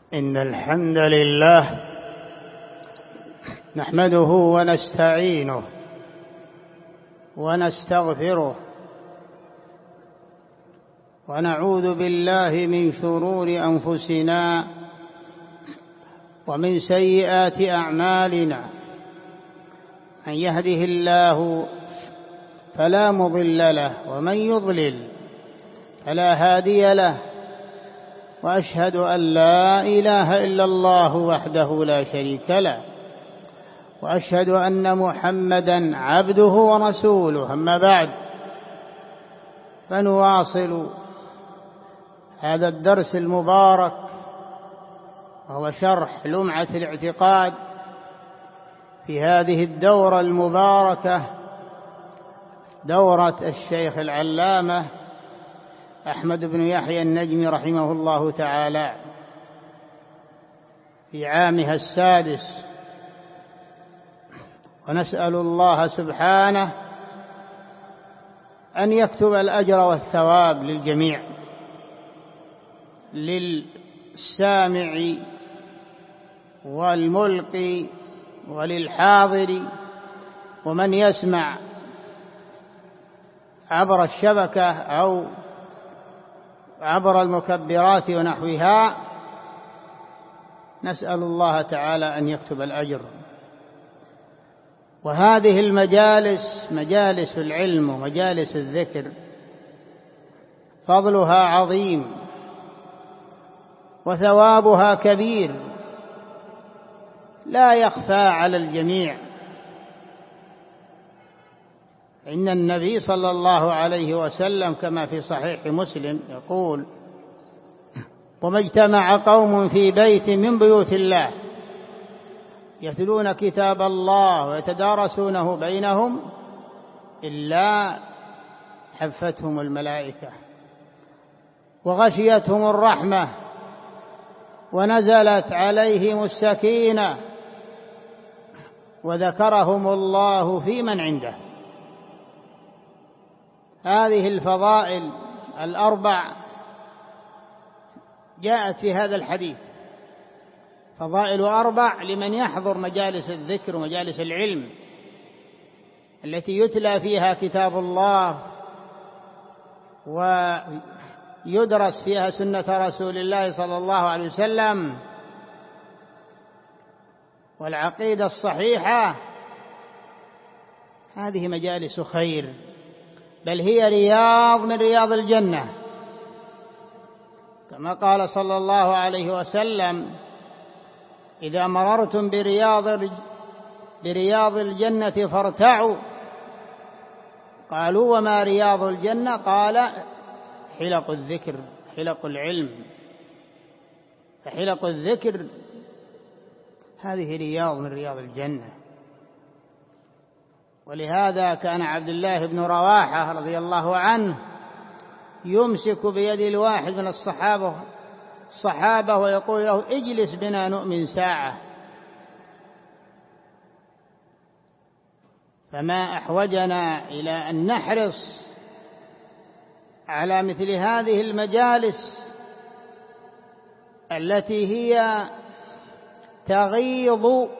إن الحمد لله نحمده ونستعينه ونستغفره ونعوذ بالله من شرور أنفسنا ومن سيئات أعمالنا. من يهده الله فلا مضل له ومن يضلل فلا هادي له، وأشهد أن لا إله إلا الله وحده لا شريك له، وأشهد أن محمدًا عبده ورسوله. أما بعد، فنواصل هذا الدرس المبارك وهو شرح لمعة الاعتقاد في هذه الدورة المباركة، دورة الشيخ العلامة أحمد بن يحيى النجمي رحمه الله تعالى في عامها السادس. ونسأل الله سبحانه أن يكتب الأجر والثواب للجميع، للسامع والملقي وللحاضر ومن يسمع عبر الشبكة أو عبر المكبرات ونحوها. نسأل الله تعالى أن يكتب الأجر. وهذه المجالس مجالس العلم ومجالس الذكر فضلها عظيم وثوابها كبير لا يخفى على الجميع. إن النبي صلى الله عليه وسلم كما في صحيح مسلم يقول: وما اجتمع قوم في بيت من بيوت الله يتلون كتاب الله ويتدارسونه بينهم إلا حفتهم الملائكة وغشيتهم الرحمة ونزلت عليهم السكينة وذكرهم الله في من عنده. هذه الفضائل الأربع جاءت في هذا الحديث، فضائل أربع لمن يحضر مجالس الذكر ومجالس العلم التي يتلى فيها كتاب الله ويدرس فيها سنة رسول الله صلى الله عليه وسلم والعقيدة الصحيحة. هذه مجالس خير، بل هي رياض من رياض الجنة، كما قال صلى الله عليه وسلم: إذا مررتم برياض الجنة فارتعوا. قالوا: وما رياض الجنة؟ قال: حلق الذكر، حلق العلم. فحلق الذكر هذه رياض من رياض الجنة. ولهذا كان عبد الله بن رواحة رضي الله عنه يمسك بيد الواحد من الصحابة ويقول له: اجلس بنا نؤمن ساعة. فما أحوجنا إلى أن نحرص على مثل هذه المجالس التي هي تغيظ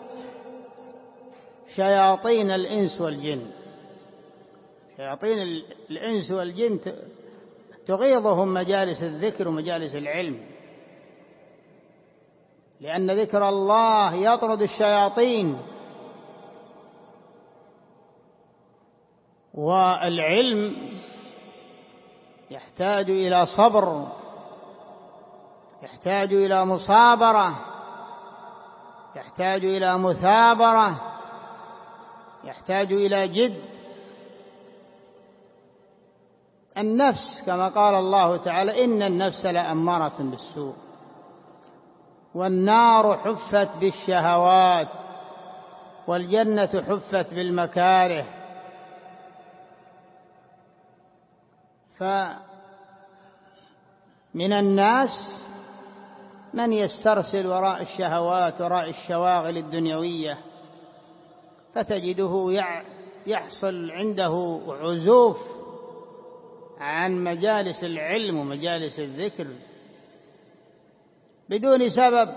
شياطين الإنس والجن. شياطين الإنس والجن تغيظهم مجالس الذكر ومجالس العلم، لأن ذكر الله يطرد الشياطين، والعلم يحتاج إلى صبر، يحتاج إلى مصابرة، يحتاج إلى مثابرة، يحتاج إلى جد. النفس كما قال الله تعالى: إن النفس لأمارة بالسوء، والنار حفت بالشهوات، والجنة حفت بالمكاره. فمن الناس من يسترسل وراء الشهوات وراء الشواغل الدنيوية، فتجده يحصل عنده عزوف عن مجالس العلم ومجالس الذكر، بدون سبب،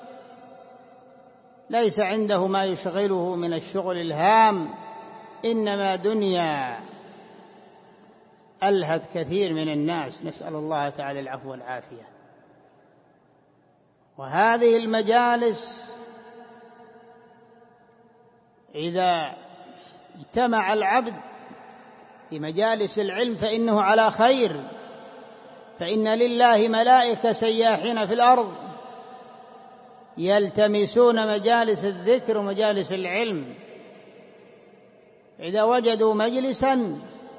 ليس عنده ما يشغله من الشغل الهام، إنما دنيا ألهت كثير من الناس، نسأل الله تعالى العفو والعافية. وهذه المجالس إذا اجتمع العبد في مجالس العلم فإنه على خير، فإن لله ملائكة سياحين في الأرض يلتمسون مجالس الذكر ومجالس العلم، إذا وجدوا مجلسا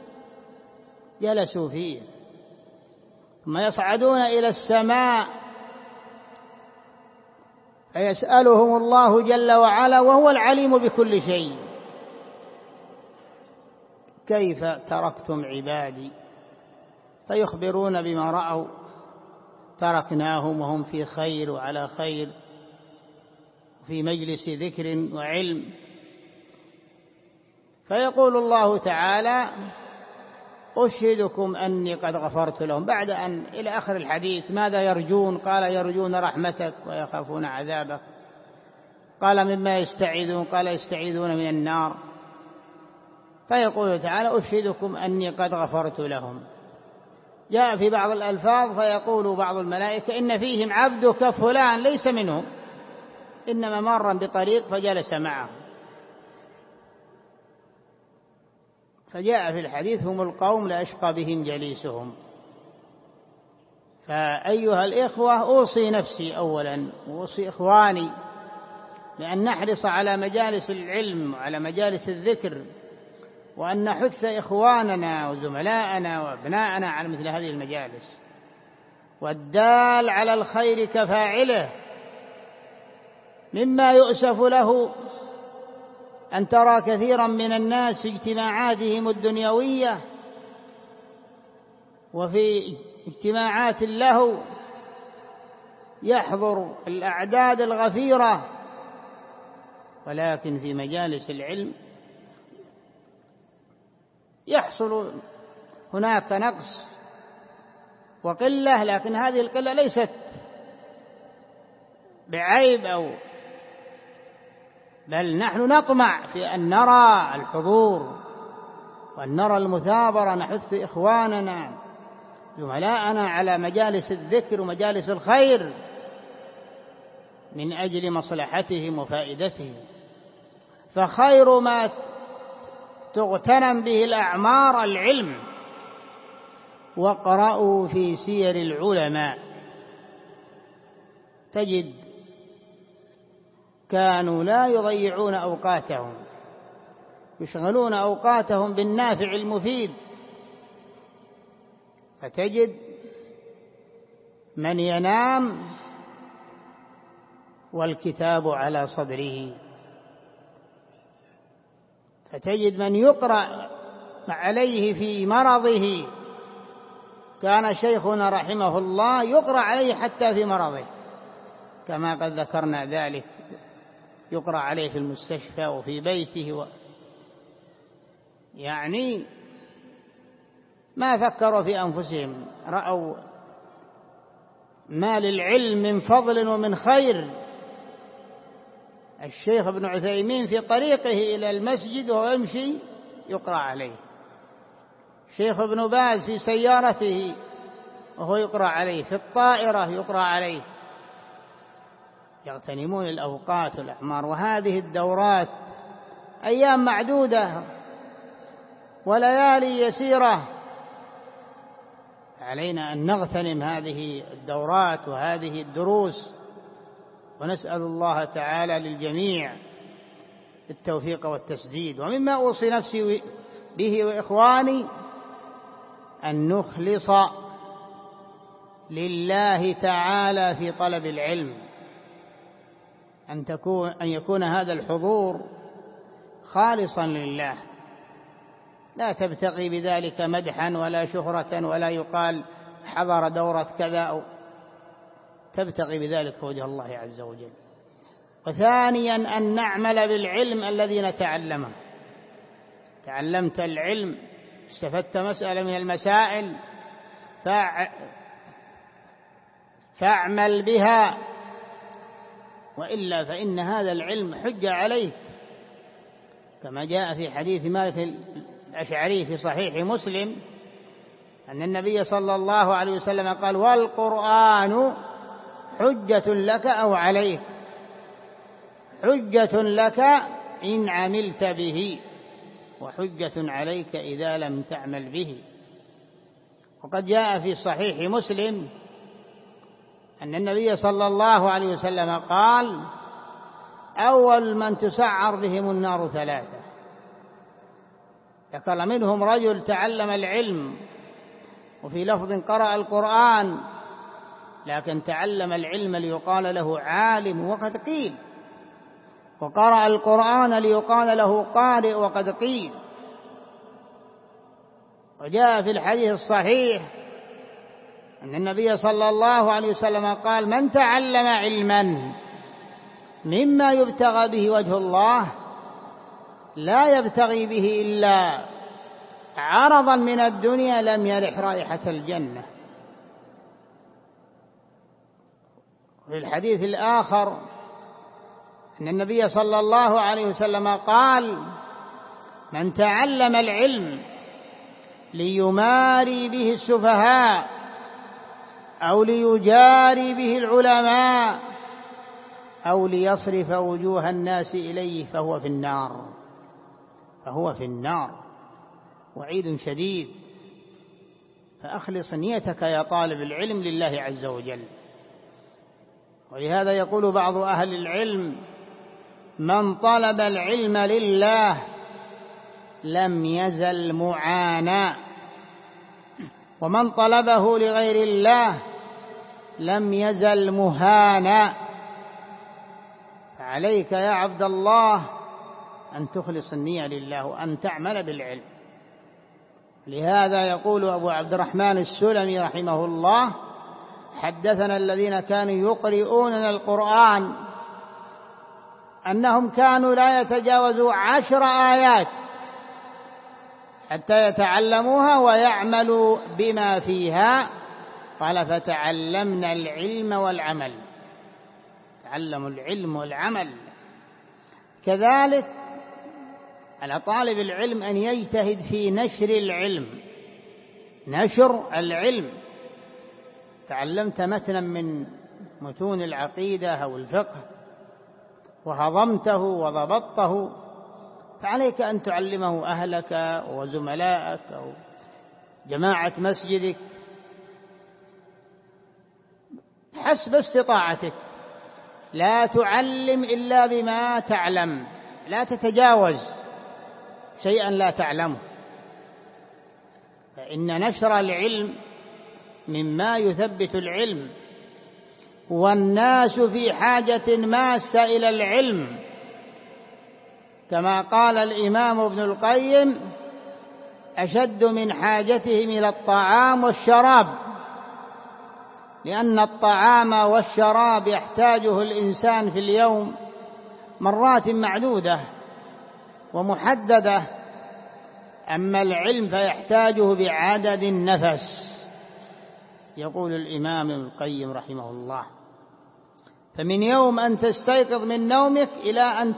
جلسوا فيه، ثم يصعدون إلى السماء فيسألهم الله جل وعلا وهو العليم بكل شيء: كيف تركتم عبادي؟ فيخبرون بما رأوا: تركناهم وهم في خير وعلى خير، في مجلس ذكر وعلم. فيقول الله تعالى: أشهدكم أني قد غفرت لهم، بعد أن إلى آخر الحديث. ماذا يرجون؟ قال: يرجون رحمتك ويخافون عذابك. قال: مما يستعيذون؟ قال: يستعيذون من النار. فيقول تعالى: أشهدكم أني قد غفرت لهم. جاء في بعض الألفاظ: فيقول بعض الملائكة: إن فيهم عبدك فلان ليس منهم، إنما مر بطريق فجلس معه. فجاء في الحديث: هم القوم لا يشقى بهم جليسهم. فأيها الإخوة، أوصي نفسي أولا وأوصي إخواني بأن نحرص على مجالس العلم وعلى مجالس الذكر، وأن نحث إخواننا وزملاءنا وأبناءنا على مثل هذه المجالس. والدال على الخير كفاعله. مما يؤسف له أن ترى كثيرا من الناس في اجتماعاتهم الدنيوية وفي اجتماعات اللهو يحضر الأعداد الغفيرة، ولكن في مجالس العلم يحصل هناك نقص وقلة، لكن هذه القلة ليست بعيب بل نحن نطمع في أن نرى الحضور وأن نرى المثابرة، نحث إخواننا زملاءنا على مجالس الذكر ومجالس الخير من أجل مصلحتهم وفائدتهم. فخير ما تغتنم به الأعمار العلم. واقرأوا في سير العلماء، تجد كانوا لا يضيعون أوقاتهم، يشغلون أوقاتهم بالنافع المفيد. فتجد من ينام والكتاب على صدره، فتجد من يقرأ عليه في مرضه. كان شيخنا رحمه الله يقرأ عليه حتى في مرضه، كما قد ذكرنا ذلك، يقرأ عليه في المستشفى وفي بيته يعني ما فكروا في أنفسهم، رأوا ما للعلم من فضل ومن خير. الشيخ ابن عثيمين في طريقه إلى المسجد وهو يمشي يقرأ عليه، الشيخ ابن باز في سيارته وهو يقرأ عليه، في الطائرة يقرأ عليه. يغتنمون الأوقات والأعمار. وهذه الدورات أيام معدودة وليالي يسيرة، علينا أن نغتنم هذه الدورات وهذه الدروس، ونسأل الله تعالى للجميع التوفيق والتسديد. ومما أوصي نفسي به وإخواني أن نخلص لله تعالى في طلب العلم، أن يكون هذا الحضور خالصا لله، لا تبتغي بذلك مدحا ولا شهرة ولا يقال حضر دورة كذا، تبتغي بذلك وجه الله عز وجل. وثانيا أن نعمل بالعلم الذي نتعلمه. تعلمت العلم، استفدت مسألة من المسائل، فاعمل بها، وإلا فإن هذا العلم حجة عليك، كما جاء في حديث مالك الأشعري في صحيح مسلم أن النبي صلى الله عليه وسلم قال: والقرآن حجة لك أو عليك، حجة لك إن عملت به، وحجة عليك إذا لم تعمل به. وقد جاء في صحيح مسلم أن النبي صلى الله عليه وسلم قال: أول من تسعر بهم النار 3، ذكر منهم رجل تعلم العلم، وفي لفظ قرأ القرآن، لكن تعلم العلم ليقال له عالم وقد قيل، وقرأ القرآن ليقال له قارئ وقد قيل. وجاء في الحديث الصحيح أن النبي صلى الله عليه وسلم قال: من تعلم علما مما يبتغى به وجه الله لا يبتغي به إلا عرضا من الدنيا لم يرح رائحة الجنة. في الحديث الآخر أن النبي صلى الله عليه وسلم قال: من تعلم العلم ليماري به السفهاء أو ليجاري به العلماء أو ليصرف وجوه الناس إليه فهو في النار، فهو في النار. وعيد شديد. فأخلص نيتك يا طالب العلم لله عز وجل. ولهذا يقول بعض أهل العلم: من طلب العلم لله لم يزل معانا، ومن طلبه لغير الله لم يزل مهانا. فعليك يا عبد الله أن تخلص النية لله وأن تعمل بالعلم. لهذا يقول أبو عبد الرحمن السلمي رحمه الله: حدثنا الذين كانوا يقرؤوننا القرآن أنهم كانوا لا يتجاوزوا 10 آيات حتى يتعلموها ويعملوا بما فيها. قال: فتعلمنا العلم والعمل. تعلموا العلم والعمل. كذلك على طالب العلم أن يجتهد في نشر العلم، نشر العلم. تعلمت متنا من متون العقيدة أو الفقه وهضمته وضبطته، فعليك أن تعلمه أهلك وزملائك أو جماعة مسجدك حسب استطاعتك. لا تعلم إلا بما تعلم، لا تتجاوز شيئا لا تعلمه، فإن نشر العلم مما يثبت العلم، والناس في حاجة ماسة إلى العلم، كما قال الإمام ابن القيم: أشد من حاجتهم إلى الطعام والشراب، لأن الطعام والشراب يحتاجه الإنسان في اليوم مرات معدودة ومحددة، أما العلم فيحتاجه بعدد النفس. يقول الإمام ابن القيم رحمه الله: فمن يوم أن تستيقظ من نومك إلى أن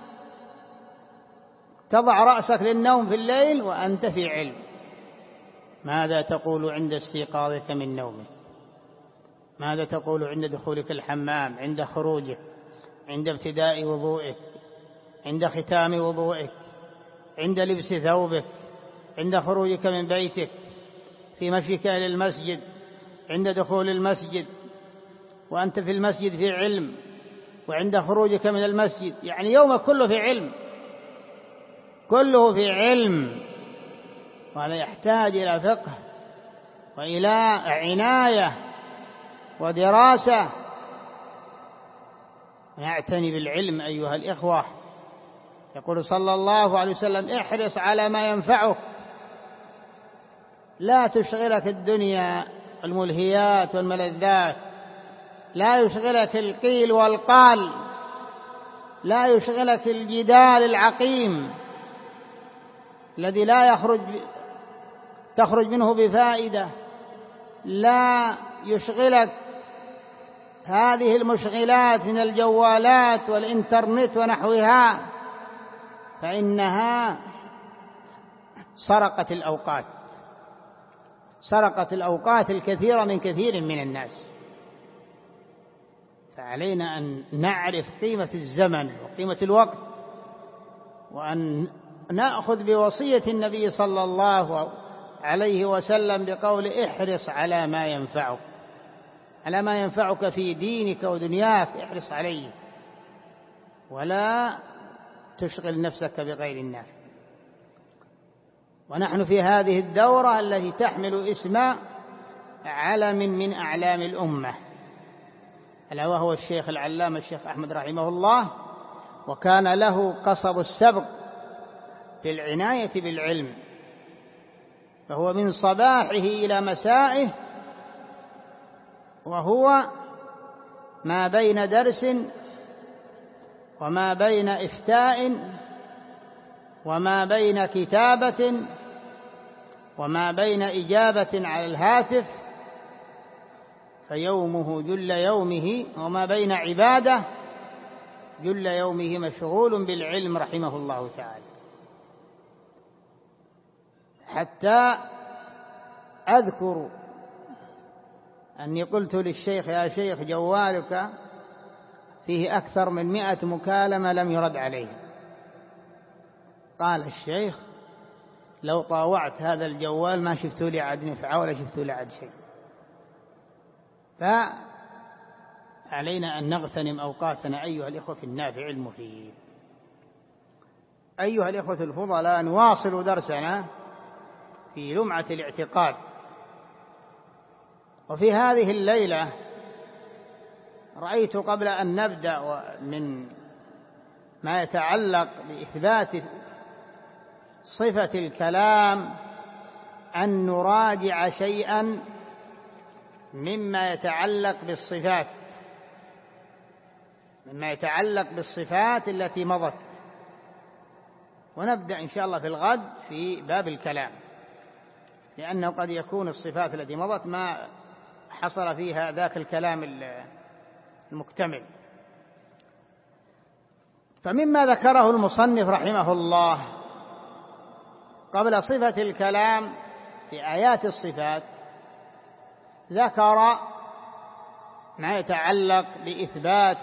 تضع رأسك للنوم في الليل وأنت في علم. ماذا تقول عند استيقاظك من نومك؟ ماذا تقول عند دخولك الحمام، عند خروجك، عند ابتداء وضوئك، عند ختام وضوئك، عند لبس ثوبك، عند خروجك من بيتك، في مشيك إلى المسجد، عند دخول المسجد، وأنت في المسجد في علم، وعند خروجك من المسجد، يعني يومك كله في علم، كله في علم. وهذا يحتاج إلى فقه وإلى عناية ودراسة. نعتني بالعلم أيها الإخوة. يقول صلى الله عليه وسلم: احرص على ما ينفعك، لا تشغلك الدنيا الملهيات والملذات، لا يشغلك القيل والقال، لا يشغلك الجدال العقيم الذي لا تخرج منه بفائدة، لا يشغلك هذه المشغلات من الجوالات والإنترنت ونحوها فإنها سرقت الأوقات الكثيرة من كثير من الناس. فعلينا أن نعرف قيمة الزمن وقيمة الوقت، وأن نأخذ بوصية النبي صلى الله عليه وسلم بقول احرص على ما ينفعك في دينك ودنياك، احرص عليه ولا تشغل نفسك بغير الناس. ونحن في هذه الدورة التي تحمل اسم علم من أعلام الأمة، ألا وهو الشيخ العلامة الشيخ أحمد رحمه الله، وكان له قصب السبق في العناية بالعلم، فهو من صباحه إلى مسائه وهو ما بين درس وما بين إفتاء وما بين كتابة وما بين إجابة على الهاتف، فيومه جل يومه وما بين عبادة جل يومه مشغول بالعلم رحمه الله تعالى. حتى أذكر أني قلت للشيخ يا شيخ جوالك فيه أكثر من 100 مكالمة لم يرد عليه. قال الشيخ لو طاوعت هذا الجوال ما شفتوا لي عاد نفعه ولا شفتوا لي عاد شيء. فعلينا أن نغتنم أوقاتنا أيها الإخوة في النافع المفيد. أيها الإخوة الفضلاء، نواصل درسنا في لمعة الاعتقاد. وفي هذه الليلة رأيت قبل أن نبدأ من ما يتعلق بإثبات صفة الكلام أن نراجع شيئا مما يتعلق بالصفات التي مضت، ونبدأ إن شاء الله في الغد في باب الكلام، لأنه قد يكون الصفات التي مضت ما حصل فيها ذاك الكلام المكتمل. فمما ذكره المصنف رحمه الله قبل صفة الكلام في آيات الصفات، ذكر ما يتعلق بإثبات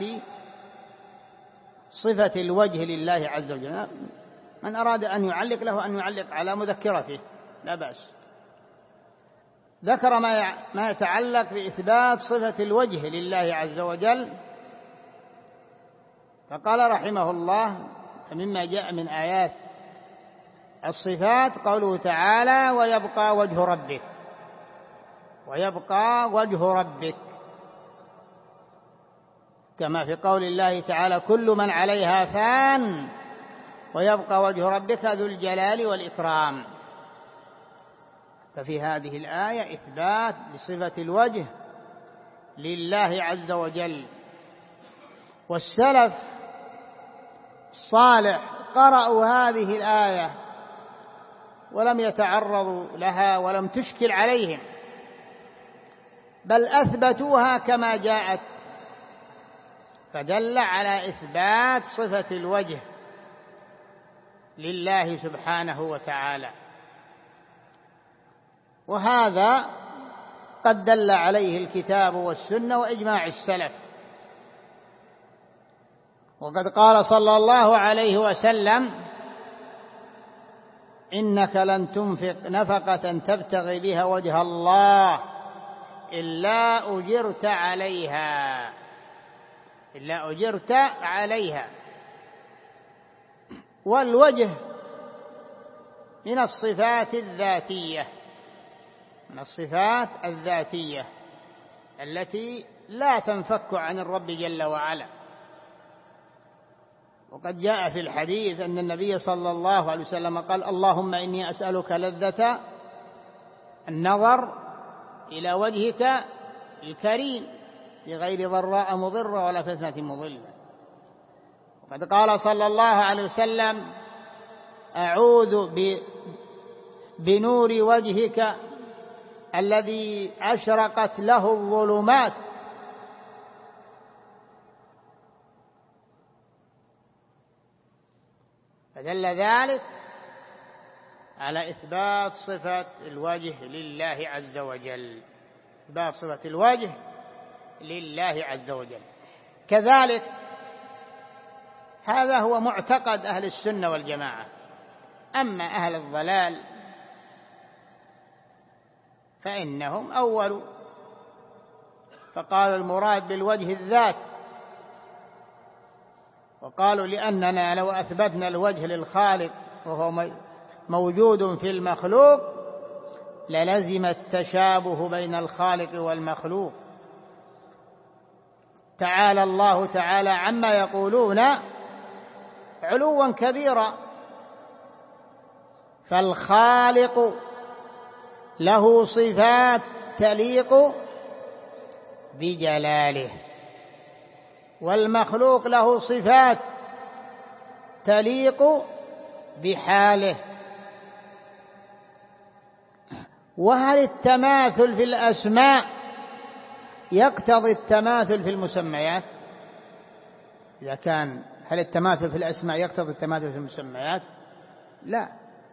صفة الوجه لله عز وجل. من أراد أن يعلق له أن يعلق على مذكرته لا بأس. ذكر ما يتعلق بإثبات صفة الوجه لله عز وجل، فقال رحمه الله مما جاء من آيات الصفات قوله تعالى ويبقى وجه ربك، كما في قول الله تعالى كل من عليها فان ويبقى وجه ربك ذو الجلال والإكرام. ففي هذه الآية إثبات لصفة الوجه لله عز وجل. والسلف الصالح قرأوا هذه الآية ولم يتعرضوا لها ولم تشكل عليهم، بل أثبتوها كما جاءت، فدل على إثبات صفة الوجه لله سبحانه وتعالى. وهذا قد دل عليه الكتاب والسنة وإجماع السلف. وقد قال صلى الله عليه وسلم إنك لن تنفق نفقة تبتغي بها وجه الله إلا أجرت عليها. والوجه من الصفات الذاتية التي لا تنفك عن الرب جل وعلا. وقد جاء في الحديث أن النبي صلى الله عليه وسلم قال اللهم إني أسألك لذة النظر إلى وجهك الكريم بغير ضراء مضرة ولا فتنة مضلة. وقد قال صلى الله عليه وسلم أعوذ بنور وجهك الذي أشرقت له الظلمات فدل ذلك على إثبات صفة الوجه لله عز وجل، إثبات صفة الوجه لله عز وجل. كذلك هذا هو معتقد أهل السنة والجماعة. أما أهل الضلال فإنهم أولوا فقالوا المراد بالوجه الذات، وقالوا لأننا لو أثبتنا الوجه للخالق وهو موجود في المخلوق للزم التشابه بين الخالق والمخلوق. تعالى الله تعالى عما يقولون علوا كبيرا. فالخالق له صفات تليق بجلاله، والمخلوق له صفات تليق بحاله. وهل التماثل في الأسماء يقتضي التماثل في المسميات؟ إذا كان هل التماثل في الأسماء يقتضي التماثل في المسميات؟ لا،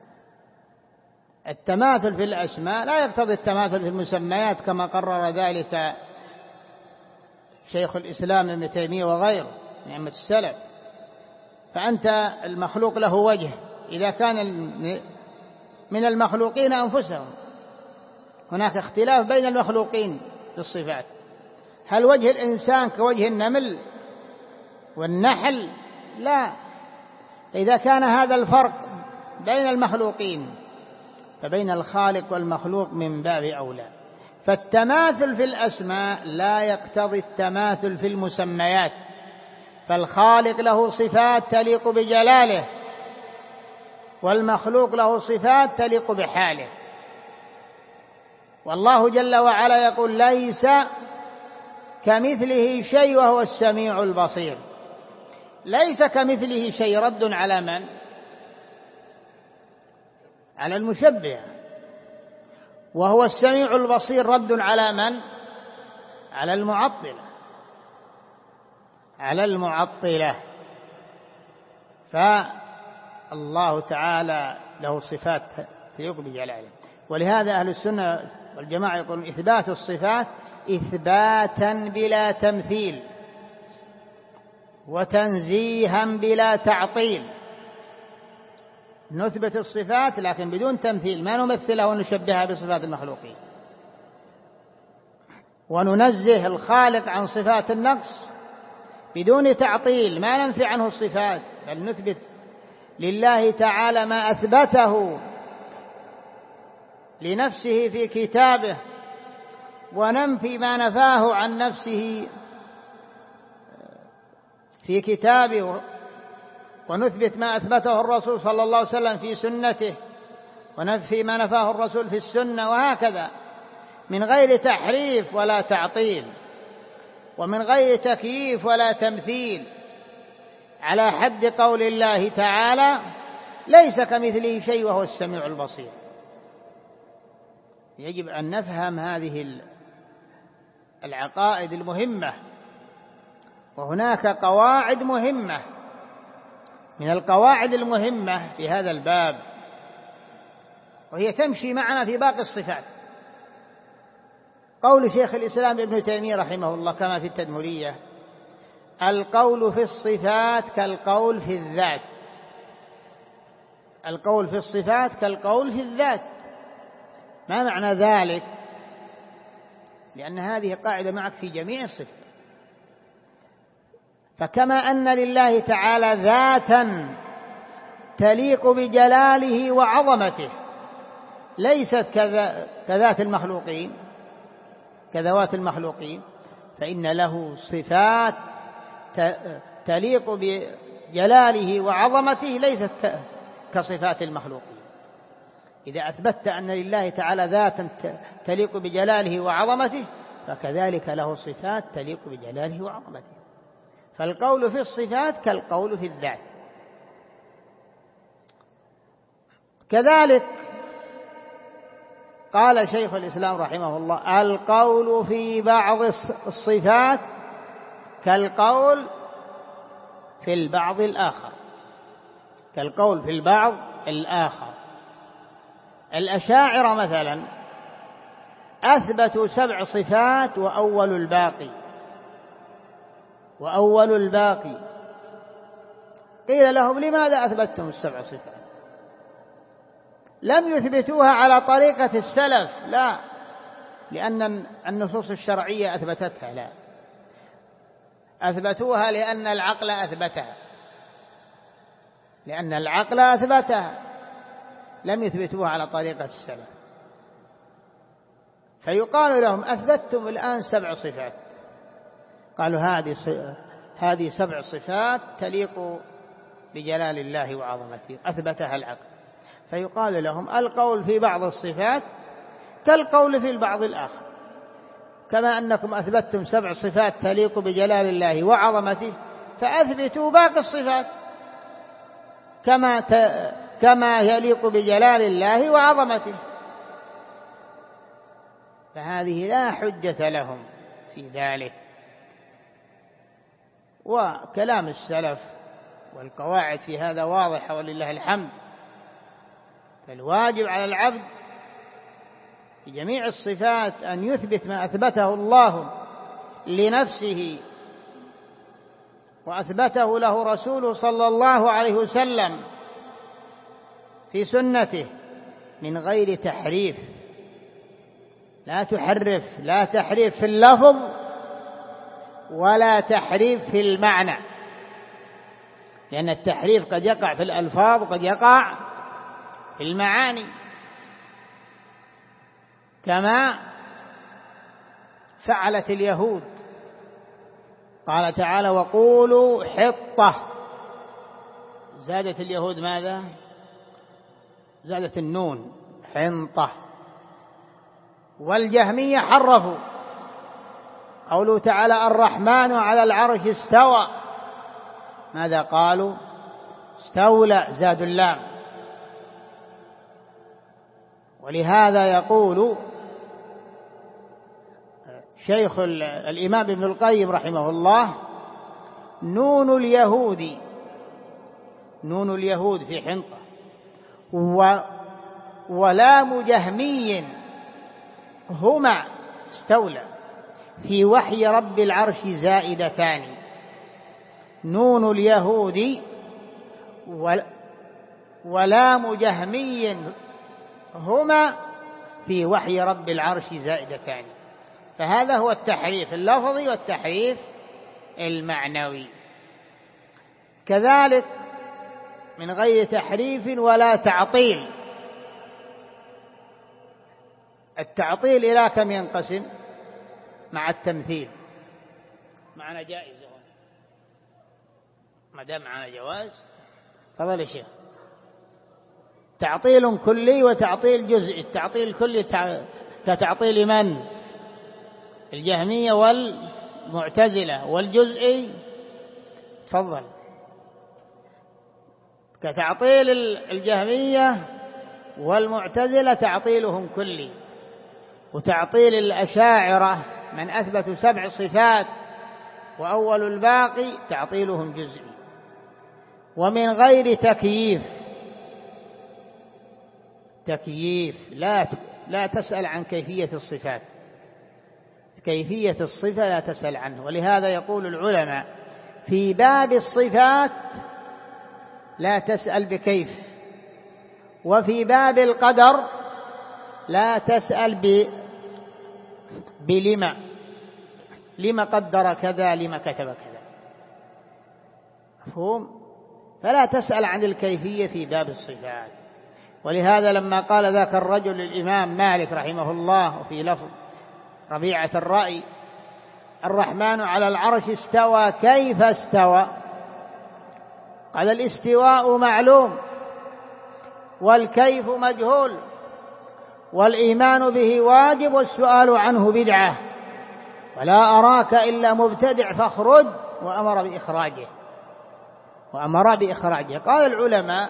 التماثل في الأسماء لا يقتضي التماثل في المسميات، كما قرر ذلك شيخ الإسلام ابن تيمية وغيره من أئمة السلف. فأنت المخلوق له وجه إذا كان من المخلوقين أنفسهم. هناك اختلاف بين المخلوقين في الصفات، هل وجه الإنسان كوجه النمل والنحل؟ لا. إذا كان هذا الفرق بين المخلوقين فبين الخالق والمخلوق من باب أولى. فالتماثل في الأسماء لا يقتضي التماثل في المسميات، فالخالق له صفات تليق بجلاله والمخلوق له صفات تليق بحاله. والله جل وعلا يقول ليس كمثله شيء وهو السميع البصير. ليس كمثله شيء رد على من؟ على المشبه. وهو السميع البصير رد على من؟ على المعطلة. على المعطلة. فالله تعالى له صفات تليق بجلاله. ولهذا أهل السنة والجماعة يقولون إثبات الصفات إثباتا بلا تمثيل وتنزيها بلا تعطيل. نثبت الصفات لكن بدون تمثيل، ما نمثلها ونشبهها بصفات المخلوقين، وننزه الخالق عن صفات النقص بدون تعطيل، ما ننفي عنه الصفات، بل نثبت لله تعالى ما أثبته لنفسه في كتابه، وننفي ما نفاه عن نفسه في كتابه، ونثبت ما أثبته الرسول صلى الله عليه وسلم في سنته، وننفي ما نفاه الرسول في السنة، وهكذا من غير تحريف ولا تعطيل، ومن غير تكييف ولا تمثيل، على حد قول الله تعالى ليس كمثله شيء وهو السميع البصير. يجب أن نفهم هذه العقائد المهمة. وهناك قواعد مهمة من القواعد المهمة في هذا الباب، وهي تمشي معنا في باقي الصفات. قول شيخ الإسلام ابن تيمية رحمه الله كما في التدمرية: القول في الصفات كالقول في الذات. القول في الصفات كالقول في الذات. ما معنى ذلك؟ لأن هذه قاعدة معك في جميع الصفات. فكما أن لله تعالى ذاتا تليق بجلاله وعظمته ليست كذات المخلوقين كذوات المخلوقين، فإن له صفات تليق بجلاله وعظمته ليست كصفات المخلوقين. إذا أثبتت أن لله تعالى ذاتا تليق بجلاله وعظمته فكذلك له صفات تليق بجلاله وعظمته. فالقول في الصفات كالقول في الذات. كذلك قال شيخ الإسلام رحمه الله: القول في بعض الصفات كالقول في البعض الآخر. كالقول في البعض الآخر. الأشاعرة مثلا أثبتوا 7 صفات وأول الباقي. قيل لهم لماذا أثبتتم 7 صفات؟ لم يثبتوها على طريقة السلف، لا، لأن النصوص الشرعية أثبتتها، لا، أثبتوها لأن العقل أثبتها، لم يثبتوها على طريقة السلف. فيقال لهم أثبتتم الآن 7 صفات، قالوا هذه 7 صفات تليق بجلال الله وعظمته، أثبتها العقل. فيقال لهم القول في بعض الصفات كالقول في البعض الآخر، كما أنكم أثبتتم 7 صفات تليق بجلال الله وعظمته، فأثبتوا باقي الصفات كما يليق بجلال الله وعظمته. فهذه لا حجة لهم في ذلك. وكلام السلف والقواعد في هذا واضحة ولله الحمد. فالواجب على العبد في جميع الصفات أن يثبت ما أثبته الله لنفسه وأثبته له رسوله صلى الله عليه وسلم في سنته من غير تحريف. لا تحرف، لا تحريف في اللفظ ولا تحريف في المعنى، لأن التحريف قد يقع في الألفاظ وقد يقع في المعاني، كما فعلت اليهود. قال تعالى وقولوا حطة، زادت اليهود ماذا؟ زادت النون حنطة. والجهمية حرفوا، قوله تعالى الرحمن على العرش استوى، ماذا قالوا؟ استولى، زادوا اللام. ولهذا يقول شيخ الإمام ابن القيم رحمه الله نون اليهود في حنطة ولام جهمي هما استولى في وحي رب العرش زائدتان. نون اليهود ولام جهمي هما في وحي رب العرش زائدتان. فهذا هو التحريف اللفظي والتحريف المعنوي. كذلك من غير تحريف ولا تعطيل. التعطيل إلى كم ينقسم؟ مع التمثيل. معنا جائزة ما دام معنا جواز. تفضل يا شيخ. تعطيل كلي وتعطيل جزئي. التعطيل الكلي كتعطيل من؟ الجهمية والمعتزلة. والجزئي تفضل كتعطيل الجهمية والمعتزلة تعطيلهم كلي. وتعطيل الأشاعرة من أثبتوا 7 صفات وأول الباقي تعطيلهم جزئي. ومن غير تكييف لا تسأل عن كيفية الصفات. كيفية الصفة لا تسأل عنه. ولهذا يقول العلماء في باب الصفات لا تسأل بكيف، وفي باب القدر لا تسأل لما قدر كذا، لما كتب كذا. مفهوم؟ فلا تسأل عن الكيفية في باب الصفات. ولهذا لما قال ذاك الرجل للإمام مالك رحمه الله وفي لفظ ربيعة الرأي الرحمن على العرش استوى، كيف استوى؟ قال الاستواء معلوم والكيف مجهول والإيمان به واجب والسؤال عنه بدعة ولا أراك إلا مبتدع فاخرج، وأمر بإخراجه. قال العلماء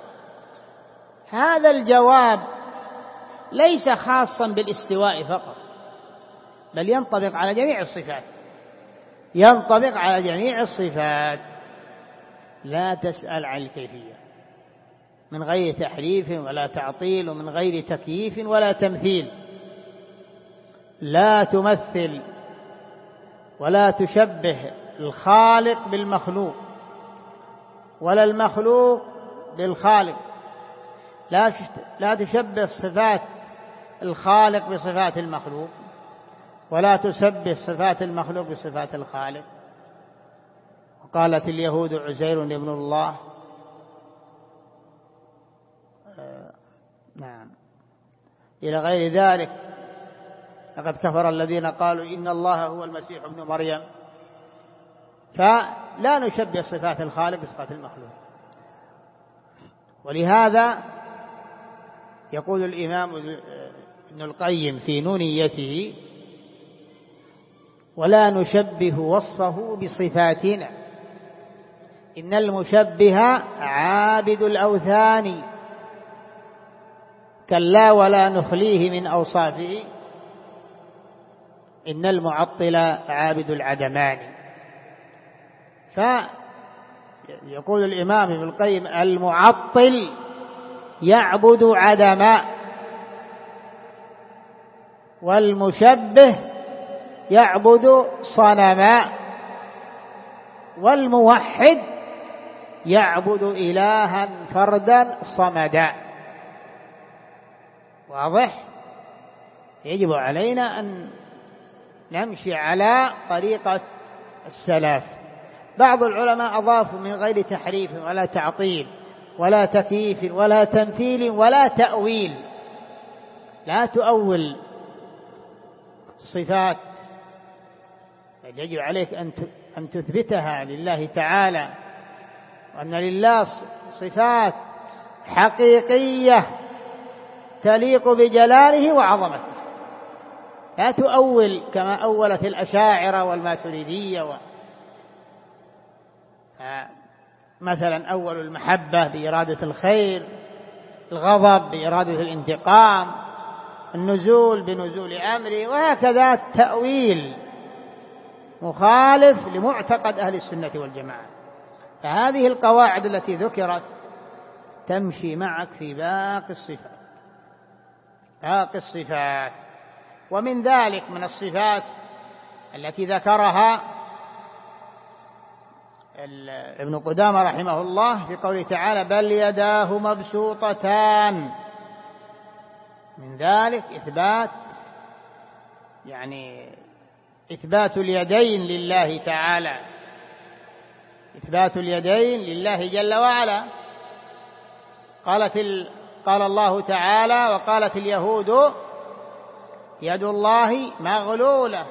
هذا الجواب ليس خاصا بالاستواء فقط، بل ينطبق على جميع الصفات. لا تسأل عن الكيفية. من غير تحريف ولا تعطيل ومن غير تكييف ولا تمثيل. لا تمثل ولا تشبه الخالق بالمخلوق ولا المخلوق بالخالق. لا تشبه صفات الخالق بصفات المخلوق ولا تشبه صفات المخلوق بصفات الخالق. وقالت اليهود عزير ابن الله، نعم، إلى غير ذلك. لقد كفر الذين قالوا إن الله هو المسيح ابن مريم. فلا نشبه صفات الخالق بصفات المخلوق. ولهذا يقول الإمام ابن القيم في نونيته: ولا نشبه وصفه بصفاتنا، إن المشبه عابد الأوثان، كلا ولا نخليه من أوصافه، إن المعطل عابد العدمان. فيقول الإمام ابن القيم: المعطل يعبد عدما، والمشبه يعبد صنما، والموحد يعبد إلها فردا صمدا. واضح؟ يجب علينا أن نمشي على طريقة السلف. بعض العلماء أضافوا من غير تحريف ولا تعطيل ولا تكييف ولا تمثيل ولا تأويل. لا تؤول صفات، يجب عليك أن تثبتها لله تعالى، وأن لله صفات حقيقية تليق بجلاله وعظمته. لا تؤول كما أولت الأشاعرة والماتريدية مثلا أول المحبة بإرادة الخير، الغضب بإرادة الانتقام، النزول بنزول أمره، وهكذا تأويل مخالف لمعتقد أهل السنة والجماعة. فهذه القواعد التي ذكرت تمشي معك في باقي الصفات. ومن ذلك من الصفات التي ذكرها ابن قدامة رحمه الله في قوله تعالى: بل يداه مبسوطتان. من ذلك إثبات اليدين لله تعالى، إثبات اليدين لله جل وعلا. قال الله تعالى: وقالت اليهود يد الله مغلولة،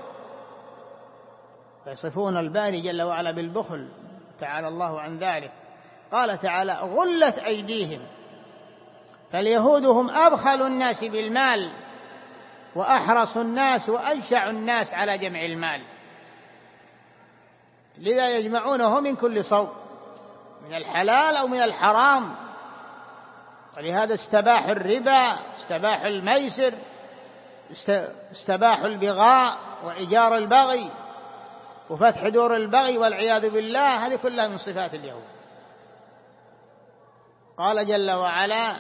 فيصفون الباري جل وعلا بالبخل، تعالى الله عن ذلك. قال تعالى: غلت أيديهم. فاليهود هم أبخل الناس بالمال وأحرص الناس وأجشع الناس على جمع المال، لذا يجمعونه من كل صوب، من الحلال أو من الحرام. ولهذا استباحوا الربا، استباحوا الميسر، استباحوا البغاء وإيجار البغي وفتح دور البغي والعياذ بالله. هذه كلها من صفات اليهود. قال جل وعلا: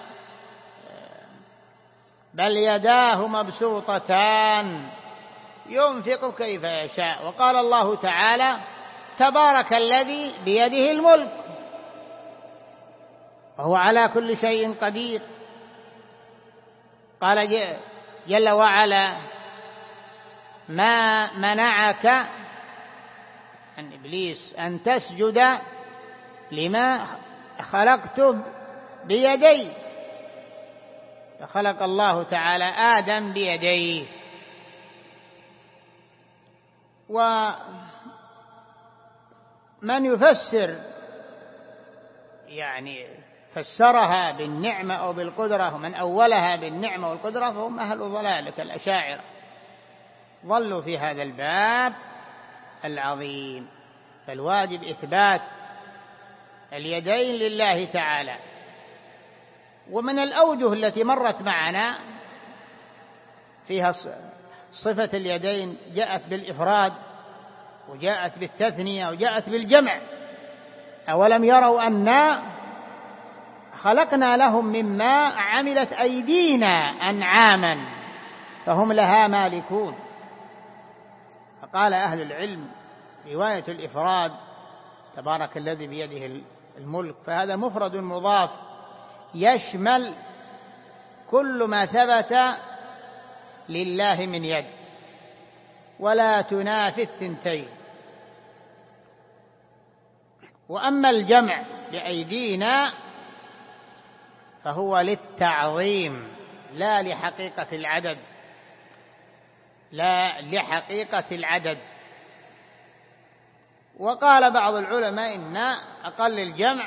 بل يداه مبسوطتان ينفق كيف يشاء. وقال الله تعالى: تبارك الذي بيده الملك وهو على كل شيء قدير. قال جل وعلا: ما منعك عن إبليس أن تسجد لما خلقت بيدي. فخلق الله تعالى آدم بيديه. ومن يفسر فسرها بالنعمة أو بالقدرة، ومن أولها بالنعمة والقدرة فهم أهل ضلال كالأشاعرة، ضلوا في هذا الباب العظيم. فالواجب إثبات اليدين لله تعالى. ومن الأوجه التي مرت معنا فيها صفة اليدين جاءت بالإفراد وجاءت بالتثنية وجاءت بالجمع. أولم يروا أنا خلقنا لهم من ماء عملت أيدينا أنعاما فهم لها مالكون. فقال أهل العلم رواية الإفراد تبارك الذي بيده الملك، فهذا مفرد مضاف يشمل كل ما ثبت لله من يد ولا تنافي الثنتين. وأما الجمع بأيدينا فهو للتعظيم لا لحقيقة العدد، لا لحقيقة العدد. وقال بعض العلماء إن أقل الجمع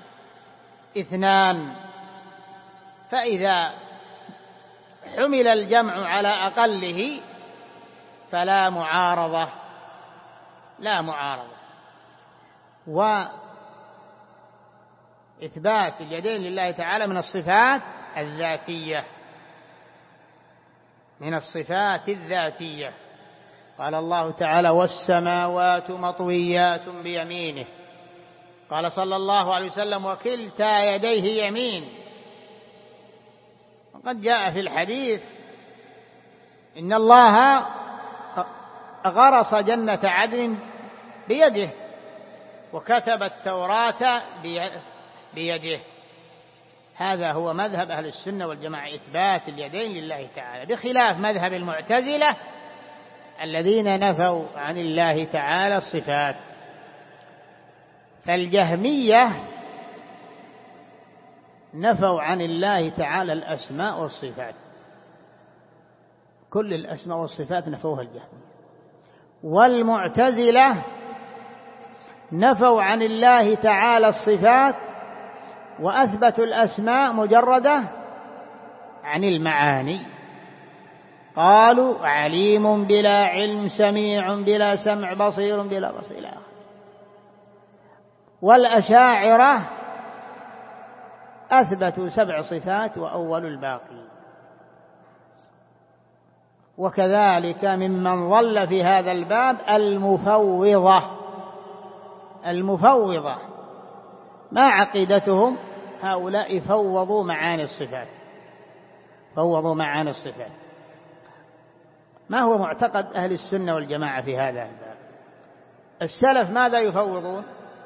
2، فإذا حمل الجمع على أقله فلا معارضة، لا معارضة. وإثبات اليدين لله تعالى من الصفات الذاتية، من الصفات الذاتية. قال الله تعالى والسماوات مطويات بيمينه. قال صلى الله عليه وسلم وكلتا يديه يمين. وقد جاء في الحديث إن الله غرس جنة عدن بيده وكتب التوراة بيده. هذا هو مذهب أهل السنة والجماعة، إثبات اليدين لله تعالى، بخلاف مذهب المعتزلة الذين نفوا عن الله تعالى الصفات. فالجهمية نفوا عن الله تعالى الأسماء والصفات، كل الأسماء والصفات نفوها الجهمية. والمعتزلة نفوا عن الله تعالى الصفات وأثبتوا الأسماء مجردة عن المعاني، قالوا عليم بلا علم، سميع بلا سمع، بصير بلا بصير إلى آخره. والأشاعرة أثبتوا 7 صفات وأول الباقي. وكذلك ممن ضل في هذا الباب المفوضة ما عقيدتهم؟ هؤلاء فوضوا معاني الصفات، فوضوا معاني الصفات. ما هو معتقد أهل السنة والجماعة في هذا الباب؟ السلف ماذا يفوضون؟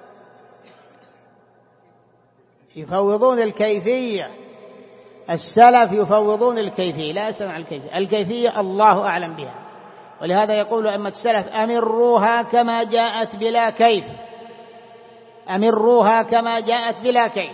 يفوضون الكيفية. السلف يفوضون الكيفية، لا يسمع الكيفية، الكيفية الله أعلم بها. ولهذا يقول أئمة السلف أمروها كما جاءت بلا كيف، أمروها كما جاءت بلا كيف.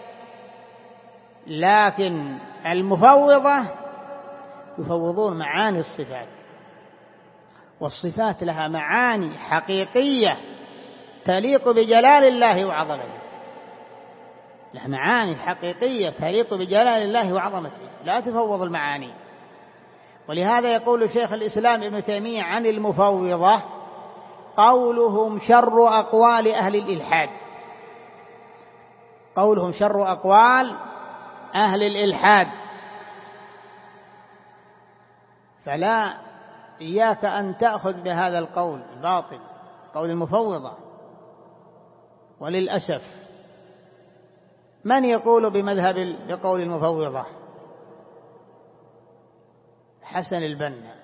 لكن المفوضة يفوضون معاني الصفات، والصفات لها معاني حقيقية تليق بجلال الله وعظمته، لها معاني حقيقية تليق بجلال الله وعظمته، لا تفوض المعاني. ولهذا يقول شيخ الإسلام ابن تيمية عن المفوضة قولهم شر أقوال أهل الإلحاد، قولهم شر أقوال أهل الإلحاد. فلا إياك أن تأخذ بهذا القول الباطل، قول المفوضة. وللأسف من يقول بقول المفوضة؟ حسن البنا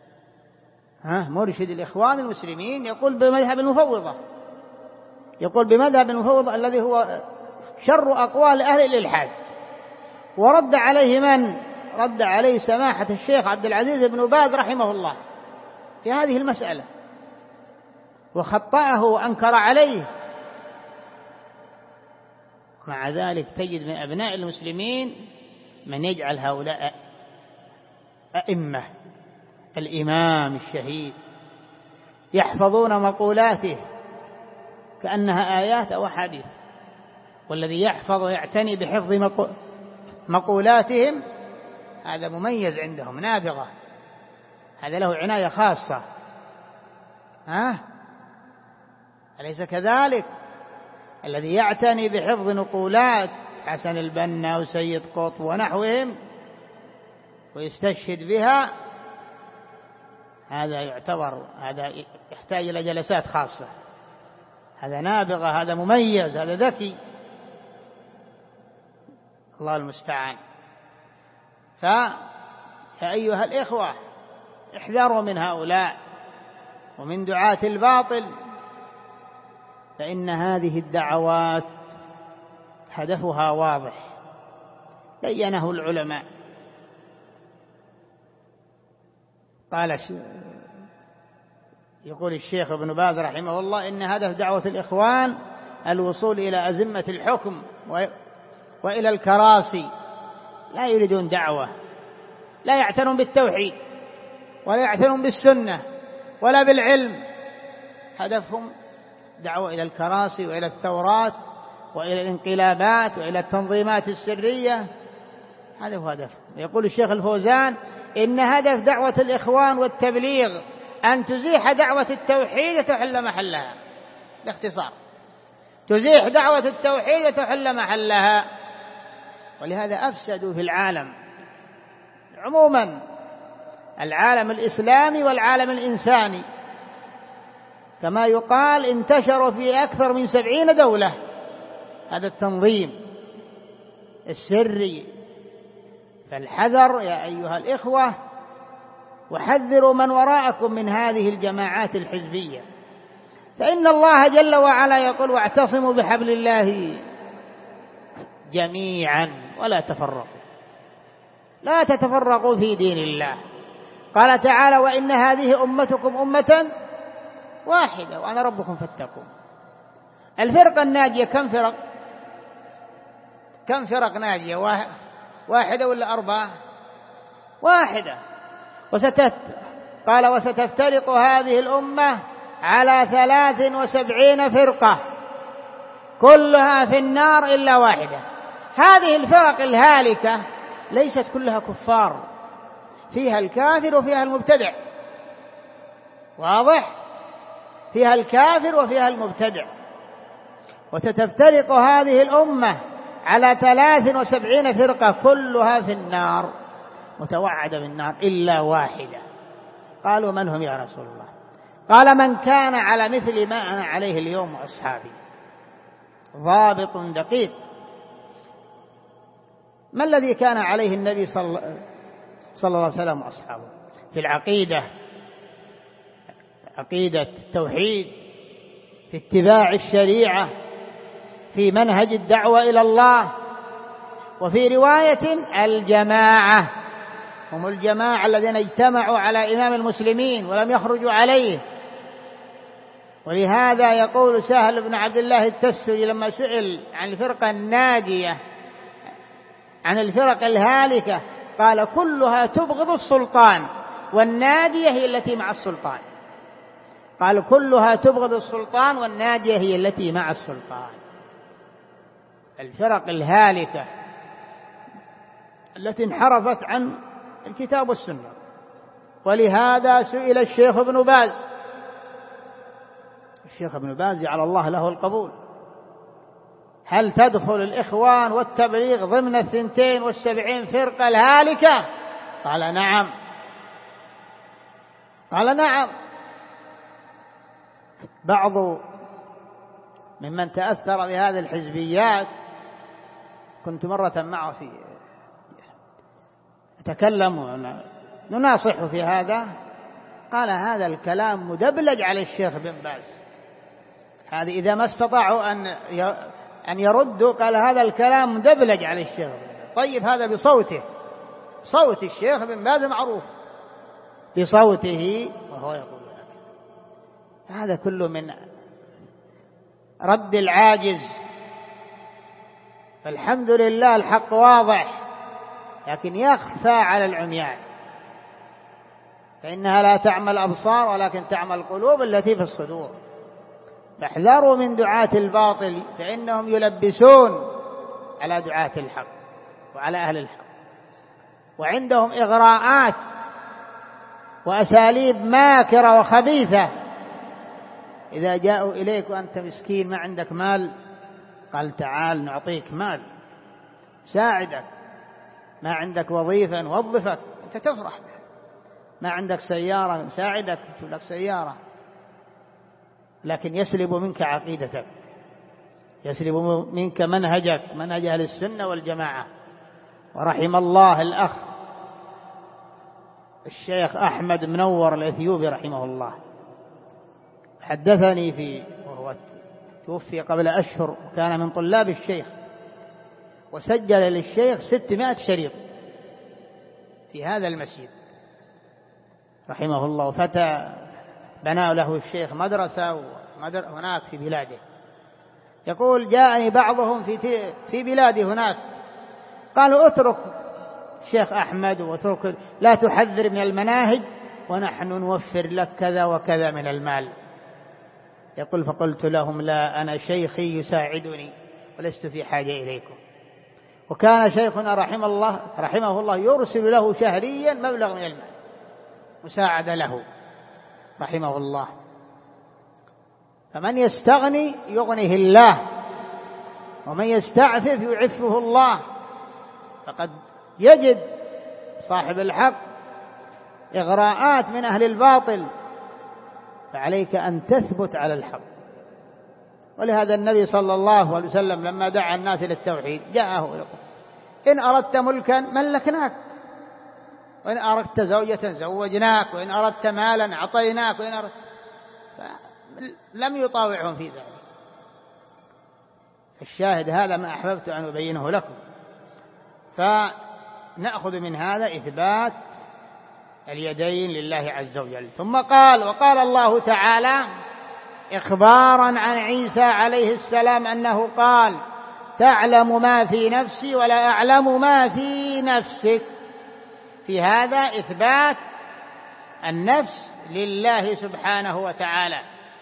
مرشد الإخوان المسلمين يقول بمذهب المفوضة، يقول بمذهب المفوضة الذي هو شر أقوال أهل الإلحاد. ورد عليه من؟ رد عليه سماحة الشيخ عبد العزيز بن باز رحمه الله في هذه المسألة، وخطأه وأنكر عليه. مع ذلك تجد من أبناء المسلمين من يجعل هؤلاء أئمة، الإمام الشهيد يحفظون مقولاته كأنها آيات أو أحاديث. والذي يحفظ ويعتني بحفظ مقولاتهم هذا مميز عندهم، نابغة، هذا له عناية خاصة. أليس كذلك؟ الذي يعتني بحفظ نقولات حسن البنا وسيد قطب ونحوهم ويستشهد بها، هذا يعتبر، هذا يحتاج إلى جلسات خاصة، هذا نابغة، هذا مميز، هذا ذكي. الله المستعان. فيا أيها الإخوة احذروا من هؤلاء ومن دعاة الباطل، فإن هذه الدعوات هدفها واضح بينه العلماء. يقول الشيخ ابن باز رحمه الله إن هدف دعوة الإخوان الوصول إلى أزمة الحكم وإلى الكراسي، لا يريدون دعوة، لا يعتنون بالتوحيد ولا يعتنون بالسنة ولا بالعلم، هدفهم دعوة إلى الكراسي وإلى الثورات وإلى الانقلابات وإلى التنظيمات السرية، هذا هو هدفهم. يقول الشيخ الفوزان إن هدف دعوة الإخوان والتبليغ أن تزيح دعوة التوحيد وتحل محلها، باختصار تزيح دعوة التوحيد وتحل محلها. ولهذا أفسدوا في العالم عموما، العالم الإسلامي والعالم الإنساني، كما يقال انتشروا في أكثر من 70 دولة. هذا التنظيم السري، فالحذر يا أيها الإخوة، وحذروا من وراءكم من هذه الجماعات الحزبية، فإن الله جل وعلا يقول واعتصموا بحبل الله جميعا ولا تفرقوا، لا تتفرقوا في دين الله. قال تعالى وإن هذه أمتكم أمة واحدة وأنا ربكم فاتقون. الفرقة الناجية كم فرق ناجية؟ واحدة ولا 4؟ واحدة. قال وستفترق هذه الأمة على 73 فرقة كلها في النار إلا واحدة. هذه الفرق الهالكة ليست كلها كفار، فيها الكافر وفيها المبتدع، واضح؟ فيها الكافر وفيها المبتدع. وستفترق هذه الأمة على 73 فرقة كلها في النار، متوعدة بالنار إلا واحدة. قالوا من هم يا رسول الله؟ قال من كان على مثل ما أنا عليه اليوم وأصحابي. ضابط دقيق. ما الذي كان عليه النبي صلى الله عليه وسلم وأصحابه في العقيدة؟ عقيدة التوحيد، في اتباع الشريعة، في منهج الدعوة إلى الله. وفي رواية الجماعة، هم الجماعة الذين اجتمعوا على إمام المسلمين ولم يخرجوا عليه. ولهذا يقول سهل بن عبد الله التستري لما سئل عن الفرقة الناجية عن الفرق الهالكة قال كلها تبغض السلطان والناجية هي التي مع السلطان. قال كلها تبغض السلطان والناجية هي التي مع السلطان. الفرق الهالكة التي انحرفت عن الكتاب والسنة. ولهذا سئل الشيخ ابن باز، الشيخ ابن باز جعل الله له القبول، هل تدخل الإخوان والتبليغ ضمن 72 فرقة الهالكة؟ قال نعم. قال نعم. بعض ممن تأثر بهذه الحزبيات كنت مرة معه في أتكلم نناصح في هذا، قال هذا الكلام مدبلج على الشيخ بن باز، هذه إذا ما استطاعوا أن يردوا قال هذا الكلام مدبلج على الشيخ بن باز. طيب هذا بصوته، صوت الشيخ بن باز معروف بصوته وهو يقول هذا كله من رد العاجز. فالحمد لله الحق واضح لكن يخفى على العميان، فإنها لا تعمى الأبصار ولكن تعمى القلوب التي في الصدور. فاحذروا من دعاة الباطل فإنهم يلبسون على دعاة الحق وعلى أهل الحق، وعندهم إغراءات وأساليب ماكرة وخبيثة. إذا جاءوا إليك وأنت مسكين ما عندك مال قال تعال نعطيك مال ساعدك، ما عندك وظيفة نوظفك، أنت تفرح. ما عندك سيارة نساعدك تجيب لك سيارة، لكن يسلب منك عقيدتك، يسلب منك منهجك، منهج أهل السنة والجماعة. ورحم الله الأخ الشيخ أحمد منور الأثيوبي رحمه الله، حدثني وهو توفي قبل أشهر، وكان من طلاب الشيخ، وسجل للشيخ 600 شريط في هذا المسجد رحمه الله، بنى له الشيخ مدرسة هناك في بلاده. يقول جاءني بعضهم في بلادي هناك قالوا اترك الشيخ أحمد واترك، لا تحذر من المناهج ونحن نوفر لك كذا وكذا من المال. يقول فقلت لهم لا، أنا شيخي يساعدني ولست في حاجة إليكم. وكان شيخنا رحمه الله يرسل له شهريا مبلغ من المال مساعدة له رحمه الله. فمن يستغني يغنيه الله، ومن يستعفف يعفه الله. فقد يجد صاحب الحق إغراءات من أهل الباطل، فعليك أن تثبت على الحق. ولهذا النبي صلى الله عليه وسلم لما دعا الناس إلى التوحيد جاءه يقول إن أردت ملكا ملكناك، وإن أردت زوجة زوجناك، وإن أردت مالا أعطيناك، لم يطاوعهم في ذلك. الشاهد هذا ما أحببت أن أبينه لكم. فنأخذ من هذا إثبات اليدين لله عز وجل. ثم وقال الله تعالى إخبارا عن عيسى عليه السلام أنه قال تعلم ما في نفسي ولا أعلم ما في نفسك. في هذا إثبات النفس لله سبحانه وتعالى،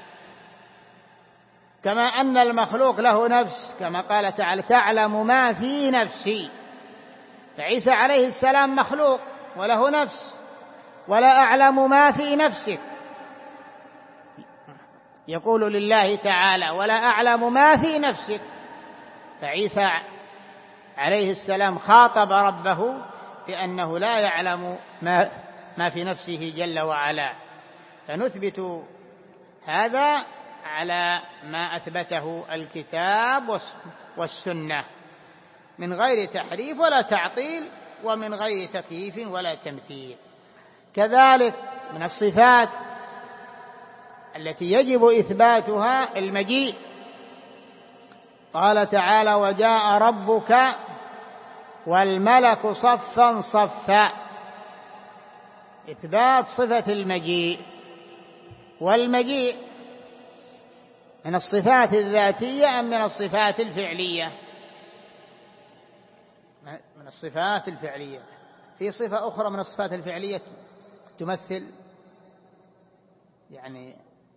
كما أن المخلوق له نفس، كما قال تعالى تعلم ما في نفسي. فعيسى عليه السلام مخلوق وله نفس، ولا أعلم ما في نفسك. يقول لله تعالى ولا أعلم ما في نفسك، فعيسى عليه السلام خاطب ربه بأنه لا يعلم ما في نفسه جل وعلا. فنثبت هذا على ما أثبته الكتاب والسنة من غير تحريف ولا تعطيل، ومن غير تكييف ولا تمثيل. كذلك من الصفات التي يجب إثباتها المجيء. قال تعالى وجاء ربك والملك صفا صفا. إثبات صفة المجيء. والمجيء من الصفات الذاتية أم من الصفات الفعلية؟ من الصفات الفعلية. في صفة أخرى من الصفات الفعلية تمثل يعني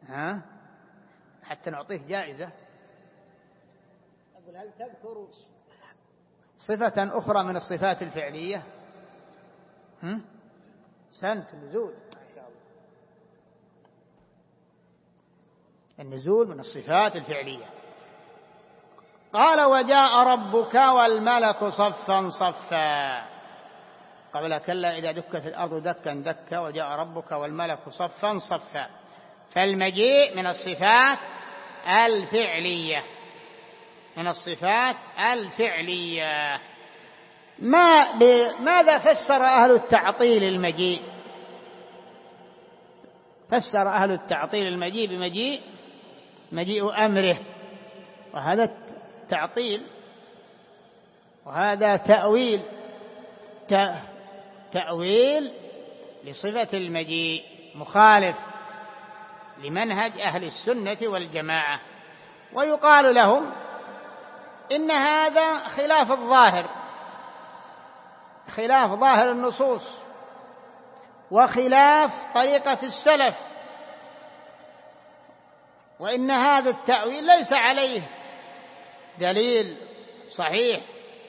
حتى نعطيك جائزة. أقول هل تذكر صفة أخرى من الصفات الفعلية؟ سنت النزول، ما شاء الله. النزول من الصفات الفعلية. قال وجاء ربك والملك صفا صفا. قبل كلا إذا دكت الأرض دكا دكا وجاء ربك والملك صفا صفا. فالمجيء من الصفات الفعلية، من الصفات الفعلية. ماذا فسر أهل التعطيل المجيء؟ فسر أهل التعطيل المجيء مجيء أمره، وهذا تعطيل وهذا تأويل لصفة المجيء، مخالف لمنهج أهل السنة والجماعة. ويقال لهم إن هذا خلاف الظاهر، خلاف ظاهر النصوص، وخلاف طريقة السلف، وإن هذا التأويل ليس عليه دليل صحيح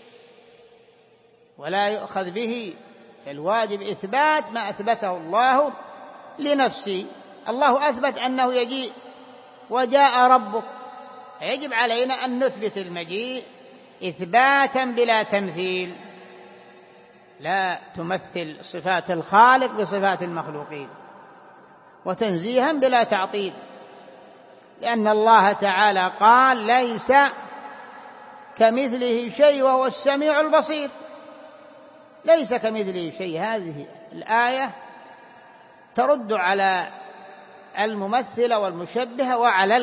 ولا يؤخذ به. فالواجب إثبات ما أثبته الله لنفسه. الله أثبت أنه يجيء وجاء ربك، فيجب علينا أن نثبت المجيء إثباتا بلا تمثيل، لا تمثل صفات الخالق بصفات المخلوقين، وتنزيها بلا تعطيل، لأن الله تعالى قال ليس كمثله شيء وهو السميع البصير. ليس كمثله شيء. هذه الآية ترد على الممثلة والمشبهة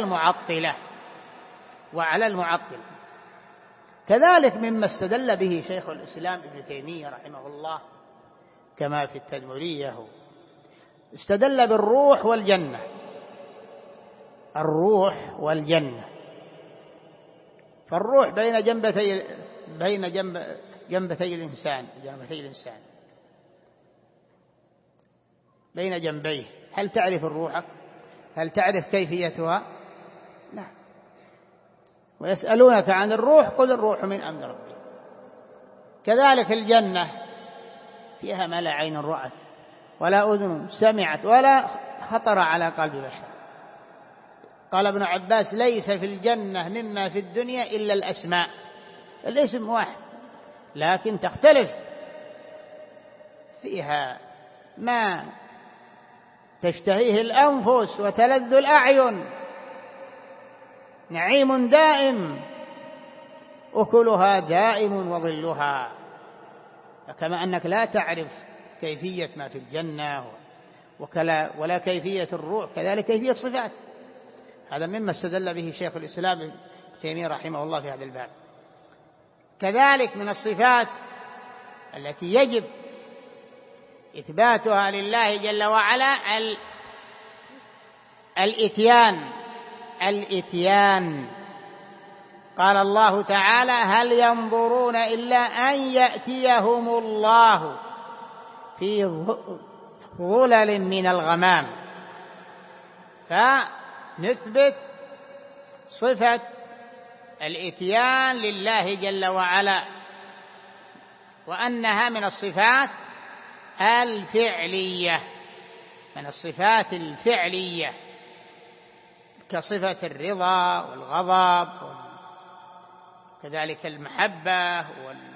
وعلى المعطلة. كذلك مما استدل به شيخ الإسلام ابن تيمية رحمه الله كما في التدمرية، استدل بالروح والجنة. الروح والجنة، فالروح بين جنبتي الإنسان بين جنبيه. هل تعرف الروح؟ هل تعرف كيفيتها؟ نعم. ويسألونك عن الروح قل الروح من أمر ربي. كذلك الجنة فيها ما لا عين رأت ولا أذن سمعت ولا خطر على قلب بشر. قال ابن عباس: ليس في الجنة مما في الدنيا إلا الأسماء، الاسم واحد لكن تختلف فيها ما تشتهيه الأنفس وتلذ الأعين، نعيم دائم أكلها دائم وظلها. فكما أنك لا تعرف كيفية ما في الجنة ولا كيفية الروح، كذلك كيفية صفات. هذا مما استدل به شيخ الإسلام ابن تيمية رحمه الله في هذا الباب. كذلك من الصفات التي يجب إثباتها لله جل وعلا الإتيان. قال الله تعالى: هل ينظرون إلا أن يأتيهم الله في ظلل من الغمام. فنثبت صفة الإتيان لله جل وعلا، وأنها من الصفات الفعلية، كصفة الرضا والغضب، كذلك المحبة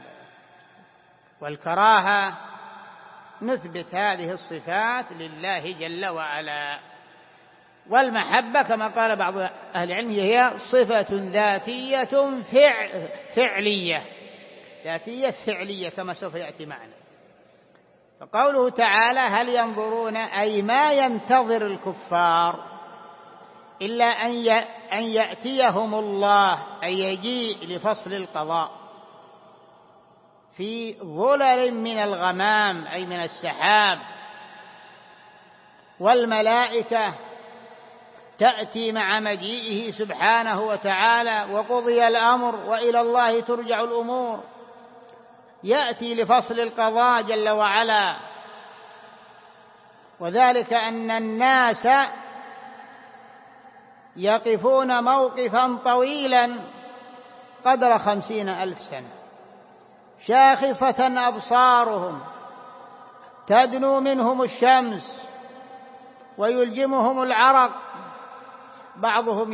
والكراهة. نثبت هذه الصفات لله جل وعلا. والمحبة كما قال بعض أهل العلم هي صفة ذاتية فعلية كما سوف يأتي معنا. فقوله تعالى: هل ينظرون، أي ما ينتظر الكفار إلا أن يأتيهم الله، أي يجيء لفصل القضاء في ظلل من الغمام، أي من السحاب، والملائكة تأتي مع مجيئه سبحانه وتعالى، وقضي الأمر وإلى الله ترجع الأمور. يأتي لفصل القضاء جل وعلا، وذلك أن الناس يقفون موقفا طويلا قدر 50,000 سنة، شاخصة أبصارهم، تدنو منهم الشمس ويلجمهم العرق، بعضهم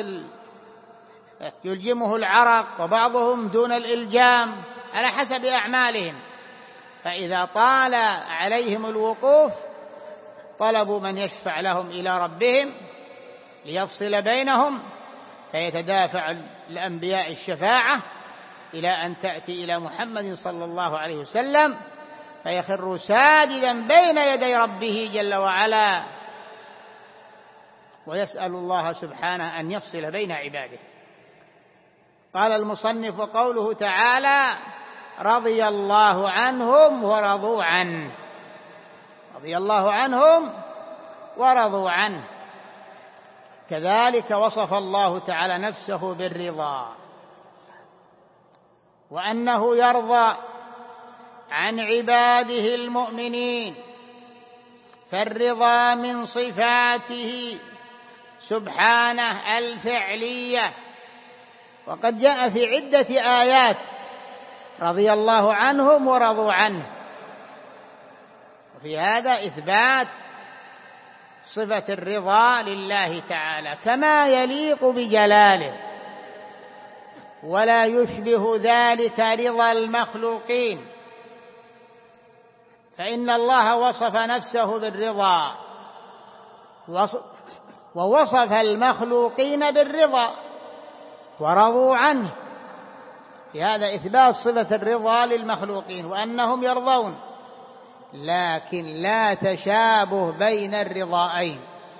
يلجمه العرق وبعضهم دون الإلجام على حسب أعمالهم. فإذا طال عليهم الوقوف طلبوا من يشفع لهم إلى ربهم ليفصل بينهم، فيتدافع الأنبياء الشفاعة إلى أن تأتي إلى محمد صلى الله عليه وسلم، فيخر ساجدا بين يدي ربه جل وعلا ويسأل الله سبحانه أن يفصل بين عباده. قال المصنف: وقوله تعالى: رضي الله عنهم ورضوا عنه. رضي الله عنهم ورضوا عنه. كذلك وصف الله تعالى نفسه بالرضا، وأنه يرضى عن عباده المؤمنين، فالرضا من صفاته سبحانه الفعلية. وقد جاء في عدة آيات رضي الله عنهم ورضوا عنه، وفي هذا إثبات صفة الرضا لله تعالى كما يليق بجلاله، ولا يشبه ذلك رضا المخلوقين، فإن الله وصف نفسه بالرضا ووصف المخلوقين بالرضا ورضوا عنه في هذا إثبات صفة الرضا للمخلوقين وأنهم يرضون، لكن لا تشابه بين الرضائين.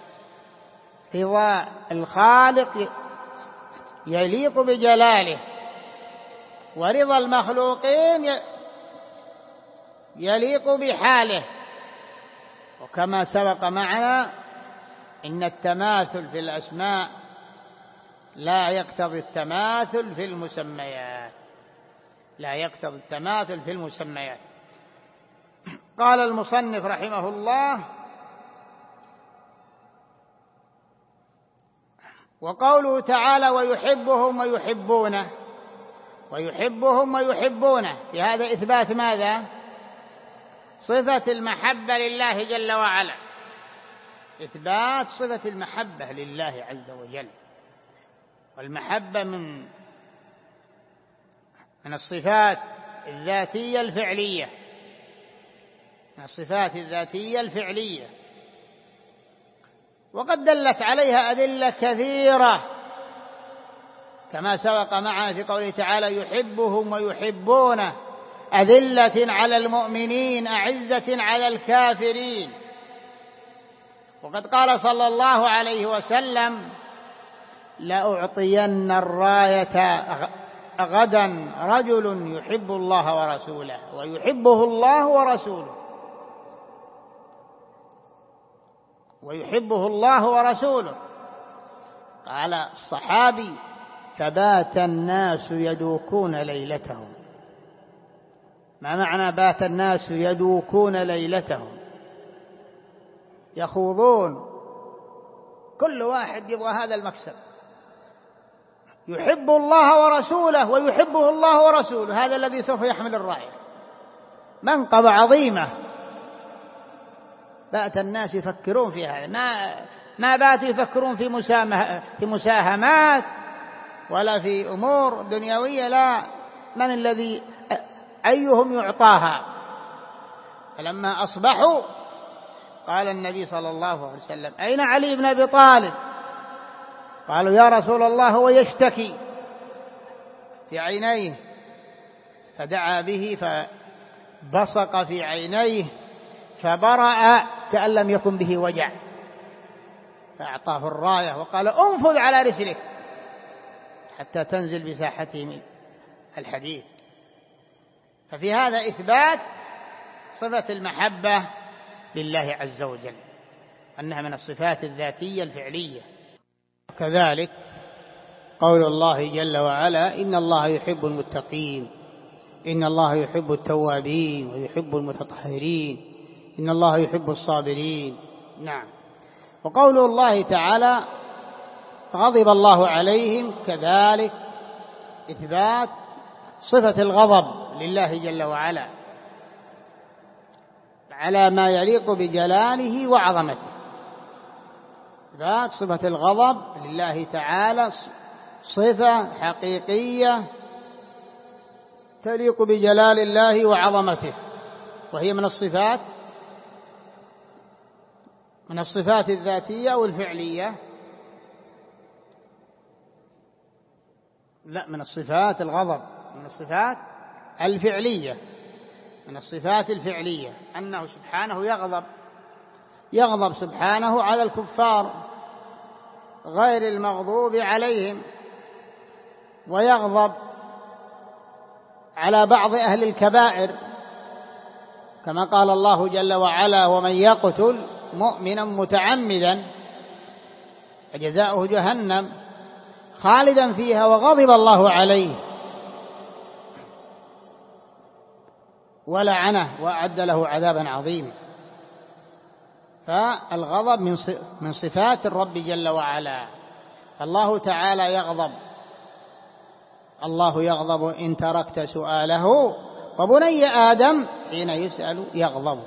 رضا الخالق يليق بجلاله، ورضا المخلوقين يليق بحاله. وكما سبق معنا إن التماثل في الأسماء لا يقتضي التماثل في المسميات، لا يقتضي التماثل في المسميات. قال المصنف رحمه الله: وقوله تعالى: ويحبهم ويحبونه، ويحبهم ويحبونه، في هذا إثبات ماذا؟ صفة المحبة لله جل وعلا، إثبات صفة المحبة لله عز وجل. والمحبة من الصفات الذاتية الفعلية، من الصفات الذاتية الفعلية، وقد دلت عليها أدلة كثيرة كما سبق معنا في قوله تعالى: يحبهم ويحبونه، أذلة على المؤمنين أعزة على الكافرين. وقد قال صلى الله عليه وسلم: لأعطين الراية غدا رجل يحب الله ورسوله ويحبه الله ورسوله، ويحبه الله ورسوله. قال الصحابي: فبات الناس يدوكون ليلتهم. ما معنى بات الناس يدوكون ليلتهم؟ يخوضون، كل واحد يبغى هذا المكسب. يحب الله ورسوله ويحبه الله ورسوله، هذا الذي سوف يحمل الراية، منقبة عظيمة. بات الناس يفكرون في هذا، ما باتوا يفكرون في مساهمات ولا في أمور دنيوية، لا، من الذي أيهم يعطاها. فلما أصبحوا قال النبي صلى الله عليه وسلم: أين علي بن أبي طالب؟ قالوا: يا رسول الله هو يشتكي في عينيه. فدعا به فبصق في عينيه فبرأ كأن لم يكن به وجع، فأعطاه الراية وقال: انفذ على رسلك حتى تنزل بساحته من الحديث. ففي هذا إثبات صفة المحبة لله عز وجل، أنها من الصفات الذاتية الفعلية. كذلك قول الله جل وعلا: إن الله يحب المتقين، إن الله يحب التوابين ويحب المتطهرين، إن الله يحب الصابرين. نعم. وقول الله تعالى: غضب الله عليهم، كذلك إثبات صفة الغضب لله جل وعلا على ما يليق بجلاله وعظمته. إثبات صفة الغضب لله تعالى صفة حقيقية تليق بجلال الله وعظمته، وهي من الصفات الذاتية والفعلية. لا، من الصفات الغضب، من الصفات الفعلية، من الصفات الفعلية أنه سبحانه يغضب سبحانه على الكفار غير المغضوب عليهم، ويغضب على بعض أهل الكبائر، كما قال الله جل وعلا: ومن يقتل مؤمنا متعمدا فجزاؤه جهنم خالدا فيها وغضب الله عليه ولعنه وأعد له عذابا عظيما. فالغضب من صفات الرب جل وعلا. الله تعالى يغضب، الله يغضب إن تركت سؤاله، وبني آدم حين يسأل يغضب.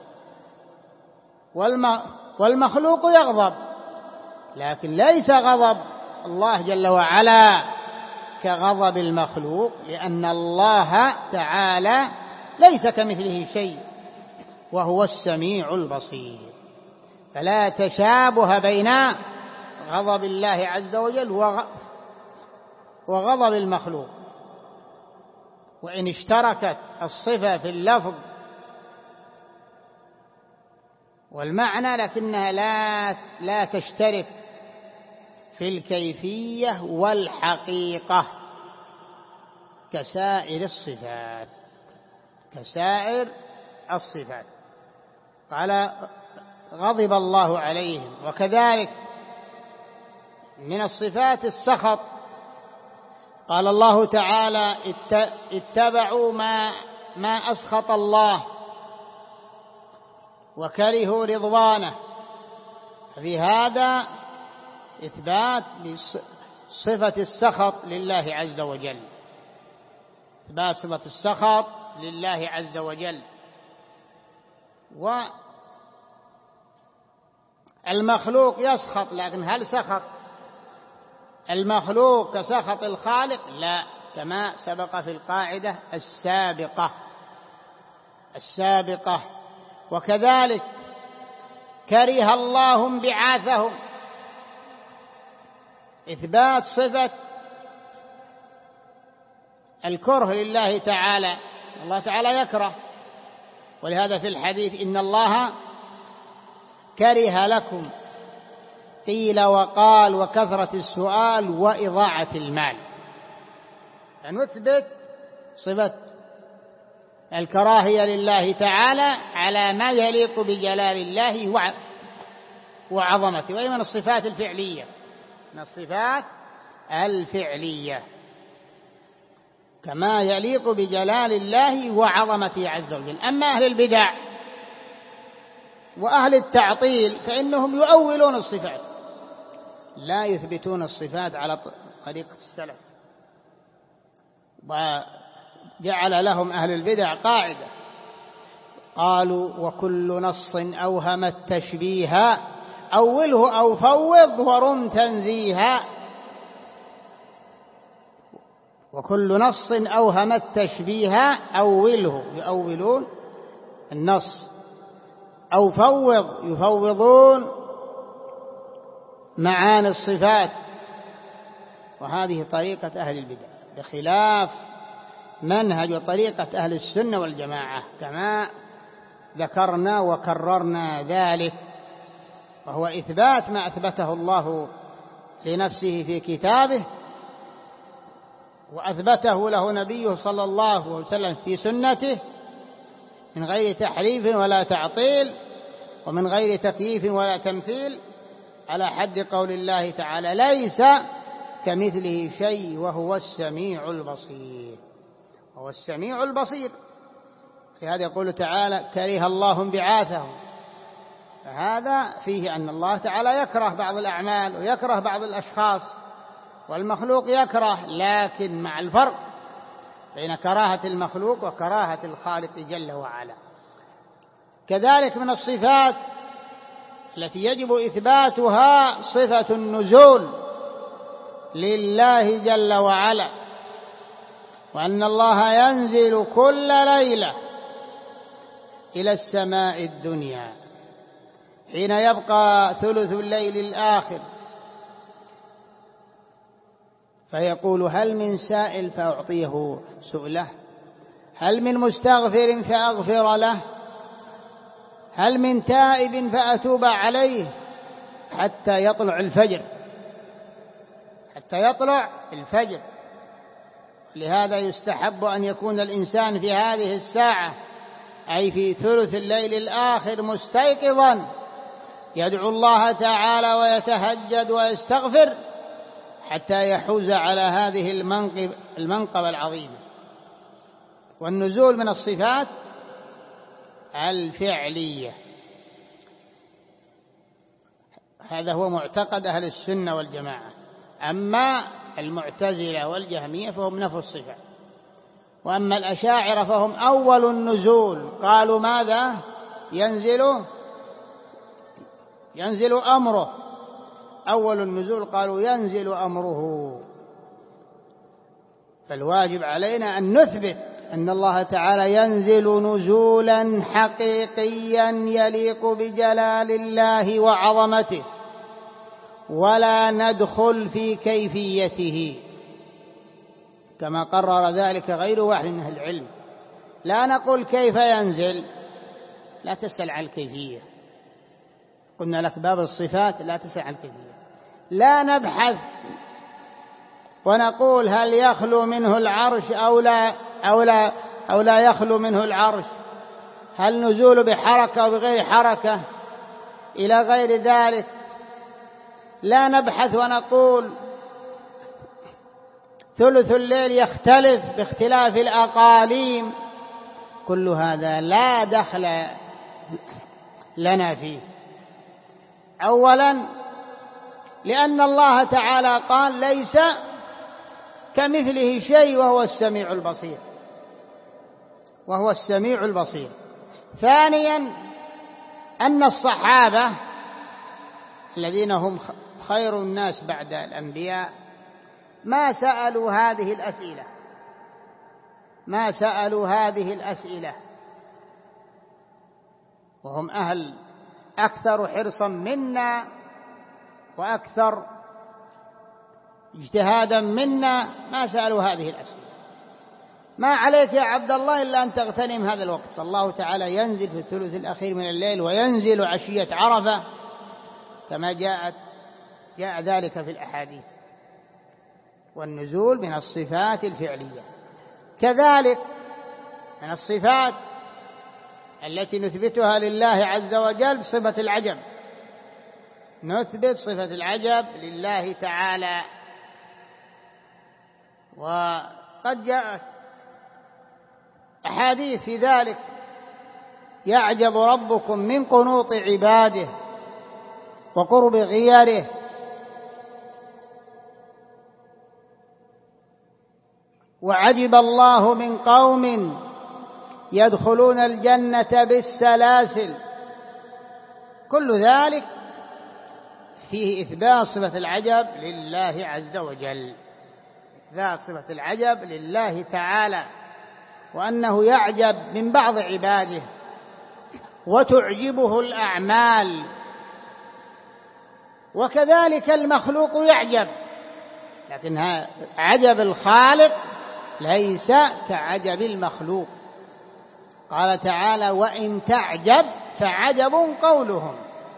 والمخلوق يغضب، لكن ليس غضب الله جل وعلا كغضب المخلوق، لأن الله تعالى ليس كمثله شيء وهو السميع البصير. فلا تشابه بين غضب الله عز وجل وغضب المخلوق. وإن اشتركت الصفة في اللفظ والمعنى لكنها لا تشترك في الكيفية والحقيقة كسائر الصفات. قال غضب الله عليهم. وكذلك من الصفات السخط، قال الله تعالى اتبعوا ما أسخط الله وكرهوا رضوانه. في هذا إثبات صفة السخط لله عز وجل، إثبات صفة السخط لله عز وجل. والمخلوق يسخط، لكن هل سخط المخلوق كسخط الخالق؟ لا، كما سبق في القاعدة السابقة. وكذلك كره الله انبعاثهم، إثبات صفة الكره لله تعالى. الله تعالى يكره، ولهذا في الحديث إن الله كره لكم قيل وقال وكثرة السؤال وإضاعة المال. فنثبت صفة الكراهية لله تعالى على ما يليق بجلال الله وعظمته. وهي من الصفات الفعلية كما يليق بجلال الله وعظمته عز وجل. أما أهل البدع وأهل التعطيل فإنهم يؤولون الصفات، لا يثبتون الصفات على طريقة السلف. وجعل لهم أهل البدع قاعدة، قالوا وكل نص أوهم التشبيه أوله أو فوض ورم تنزيها. وكل نص أوهم التشبيه أوله، يؤولون النص، أو فوض يفوضون معاني الصفات. وهذه طريقة أهل البدع بخلاف منهج وطريقة أهل السنة والجماعة كما ذكرنا وكررنا ذلك، وهو إثبات ما أثبته الله لنفسه في كتابه وأثبته له نبيه صلى الله عليه وسلم في سنته من غير تحريف ولا تعطيل ومن غير تكييف ولا تمثيل، على حد قول الله تعالى ليس كمثله شيء وهو السميع البصير. لهذا يقول تعالى كره الله انبعاثهم. فهذا فيه أن الله تعالى يكره بعض الأعمال ويكره بعض الأشخاص، والمخلوق يكره، لكن مع الفرق بين كراهة المخلوق وكراهة الخالق جل وعلا. كذلك من الصفات التي يجب إثباتها صفة النزول لله جل وعلا، وأن الله ينزل كل ليلة إلى السماء الدنيا حين يبقى ثلث الليل الآخر فيقول هل من سائل فأعطيه سؤله، هل من مستغفر فأغفر له، هل من تائب فأتوب عليه، حتى يطلع الفجر. لهذا يستحب أن يكون الإنسان في هذه الساعة أي في ثلث الليل الآخر مستيقظا يدعو الله تعالى ويتهجد ويستغفر حتى يحوز على هذه المنقبة العظيمة. والنزول من الصفات الفعلية، هذا هو معتقد أهل السنة والجماعة. أما المعتزلة والجهمية فهم نفوا الصفات، وأما الأشاعرة فهم أول النزول، قالوا ماذا؟ ينزل أمره، أول النزول قالوا ينزل أمره. فالواجب علينا أن نثبت أن الله تعالى ينزل نزولا حقيقيا يليق بجلال الله وعظمته، ولا ندخل في كيفيته. كما قرر ذلك غير واحد من أهل العلم. لا نقول كيف ينزل، لا تسأل عن الكيفية، قلنا لك باب الصفات لا تسأل عن الكيفية. لا نبحث ونقول هل يخلو منه العرش أو لا يخلو منه العرش، هل نزول بحركة أو بغير حركة إلى غير ذلك. لا نبحث ونقول ثلث الليل يختلف باختلاف الأقاليم، كل هذا لا دخل لنا فيه. أولا لأن الله تعالى قال ليس كمثله شيء وهو السميع البصير، وهو السميع البصير. ثانيا أن الصحابة الذين هم خير الناس بعد الأنبياء ما سألوا هذه الأسئلة، وهم أهل أكثر حرصا منا وأكثر اجتهادا منا، ما سألوا هذه الأسئلة. ما عليك يا عبد الله إلا أن تغتنم هذا الوقت. الله تعالى ينزل في الثلث الأخير من الليل، وينزل عشية عرفة كما جاء ذلك في الأحاديث، والنزول من الصفات الفعلية. كذلك من الصفات التي نثبتها لله عز وجل صفة العجب، نثبت صفة العجب لله تعالى. وقد جاءت أحاديث في ذلك: يعجب ربكم من قنوط عباده وقرب غيره، وعجب الله من قوم يدخلون الجنة بالسلاسل. كل ذلك فيه إثبات صفة العجب لله عز وجل، إثبات صفة العجب لله تعالى، وأنه يعجب من بعض عباده وتعجبه الأعمال. وكذلك المخلوق يعجب، لكن عجب الخالق ليس كعجب المخلوق. قال تعالى: وإن تعجب فعجب قولهم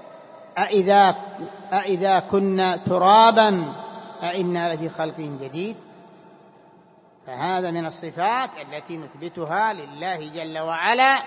أإذا كنا ترابا أإنا لفي خلق جديد. فهذا من الصفات التي نثبتها لله جل وعلا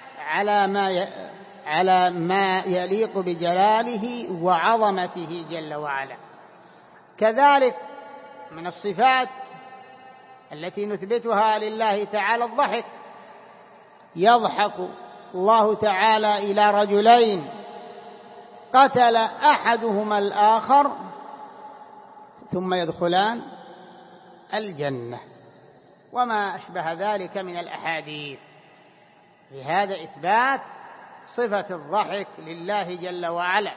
على ما يليق بجلاله وعظمته جل وعلا. كذلك من الصفات التي نثبتها لله تعالى الضحك. يضحك الله تعالى إلى رجلين قتل أحدهما الآخر ثم يدخلان الجنة، وما أشبه ذلك من الأحاديث. لهذا إثبات صفة الضحك لله جل وعلا.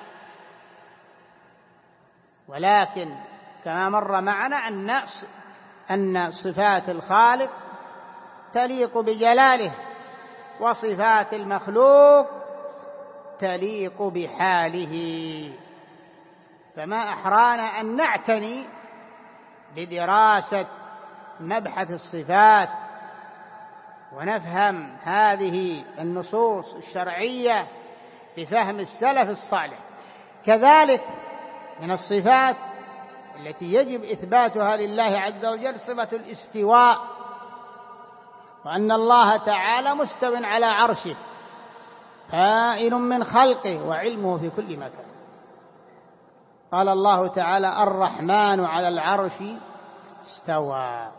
ولكن كما مر معنا أن صفات الخالق تليق بجلاله، وصفات المخلوق تليق بحاله. فما أحرانا أن نعتني بدراسة مبحث الصفات ونفهم هذه النصوص الشرعية بفهم السلف الصالح. كذلك من الصفات التي يجب إثباتها لله عز وجل صفة الاستواء، وأن الله تعالى مستو على عرشه كائن من خلقه وعلمه في كل مكان. قال الله تعالى: الرحمن على العرش استوى.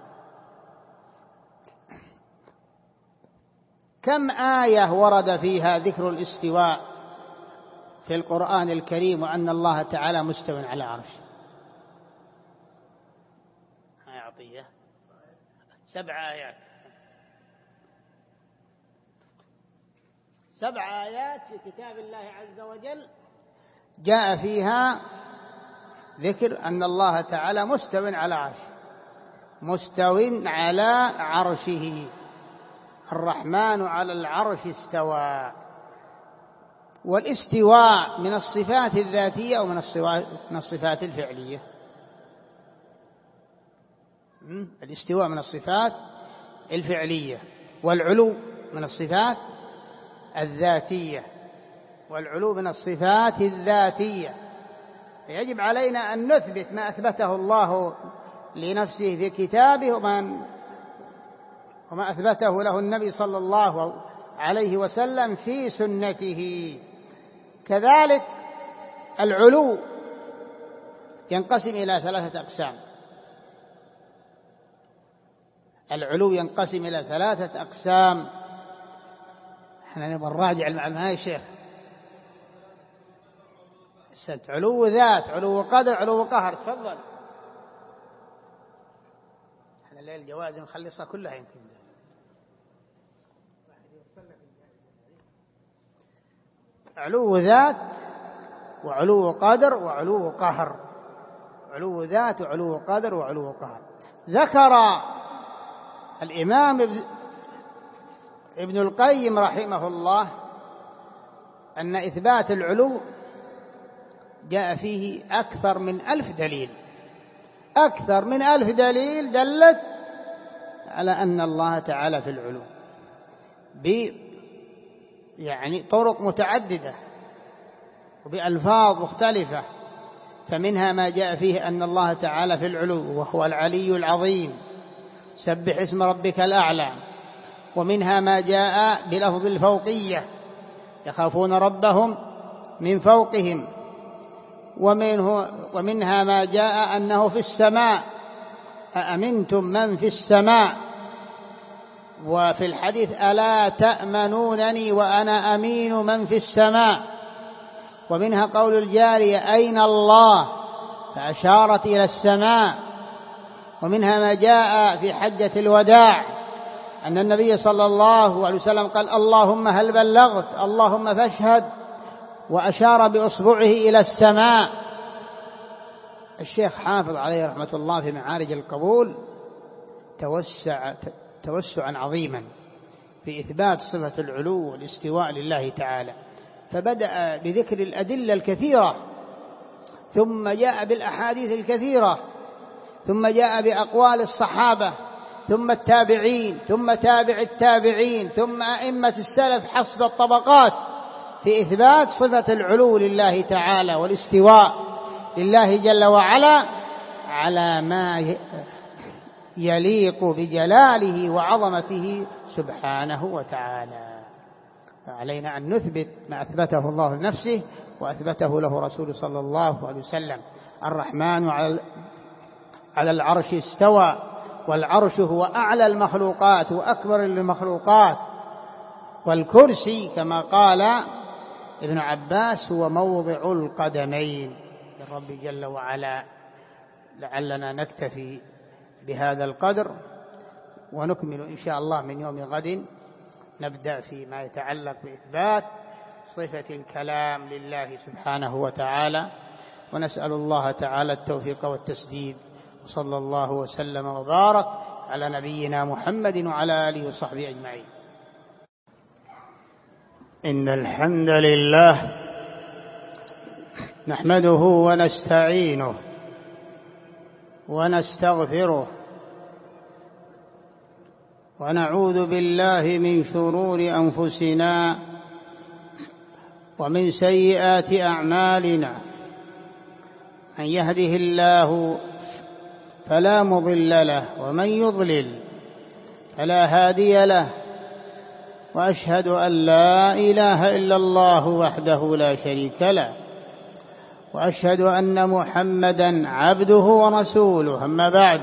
كم آية ورد فيها ذكر الاستواء في القرآن الكريم، وأن الله تعالى مستو على عرشه؟ 7 آيات. 7 آيات في كتاب الله عز وجل جاء فيها ذكر أن الله تعالى مستو على عرشه، مستو على عرشه. الرحمن على العرش استوى. والاستواء من الصفات الذاتية ومن الصفات الفعلية. الاستواء من الصفات الفعلية، والعلو من الصفات الذاتية، والعلو من الصفات الذاتية. يجب علينا أن نثبت ما أثبته الله لنفسه في كتابه وما أثبته له النبي صلى الله عليه وسلم في سنته. كذلك العلو ينقسم إلى 3 أقسام. العلو ينقسم إلى 3 أقسام. احنا نبغى نراجع المعنى يا شيخ. علو ذات، علو قدر، علو قهر. تفضل. احنا الليل الجوازم نخلصها كلها يمكن. علو ذات وعلو قدر وعلو قهر. علو ذات وعلو قدر وعلو قهر. ذكر الإمام ابن القيم رحمه الله أن إثبات العلو جاء فيه أكثر من 1000 دليل. أكثر من 1000 دليل دلت على أن الله تعالى في العلو يعني طرق متعددة وبألفاظ مختلفة. فمنها ما جاء فيه أن الله تعالى في العلو وهو العلي العظيم، سبح اسم ربك الأعلى. ومنها ما جاء بلفظ الفوقية، يخافون ربهم من فوقهم. ومنها ما جاء أنه في السماء، أأمنتم من في السماء. وفي الحديث ألا تأمنونني وأنا أمين من في السماء. ومنها قول الجارية أين الله، فأشارت إلى السماء. ومنها ما جاء في حجة الوداع أن النبي صلى الله عليه وسلم قال اللهم هل بلغت، اللهم فاشهد، وأشار بأصبعه إلى السماء. الشيخ حافظ عليه رحمة الله في معارج القبول توسعا عظيما في إثبات صفة العلو والاستواء لله تعالى. فبدأ بذكر الأدلة الكثيرة، ثم جاء بالأحاديث الكثيرة، ثم جاء بأقوال الصحابة، ثم التابعين، ثم تابع التابعين، ثم أئمة السلف حسب الطبقات في إثبات صفة العلو لله تعالى والاستواء لله جل وعلا على ما يليق بجلاله وعظمته سبحانه وتعالى. فعلينا أن نثبت ما أثبته الله لنفسه وأثبته له رسول صلى الله عليه وسلم. الرحمن على العرش استوى، والعرش هو أعلى المخلوقات وأكبر المخلوقات، والكرسي كما قال ابن عباس هو موضع القدمين للرب جل وعلا. لعلنا نكتفي بهذا القدر، ونكمل إن شاء الله من يوم غد. نبدأ فيما يتعلق بإثبات صفة الكلام لله سبحانه وتعالى، ونسأل الله تعالى التوفيق والتسديد. وصلى الله وسلم وبارك على نبينا محمد وعلى آله وصحبه أجمعين. إن الحمد لله نحمده ونستعينه ونستغفره، ونعوذ بالله من شرور أنفسنا ومن سيئات أعمالنا. من يهده الله فلا مضل له، ومن يضلل فلا هادي له. وأشهد أن لا إله إلا الله وحده لا شريك له، وأشهد أن محمدًا عبده ورسوله. أما بعد،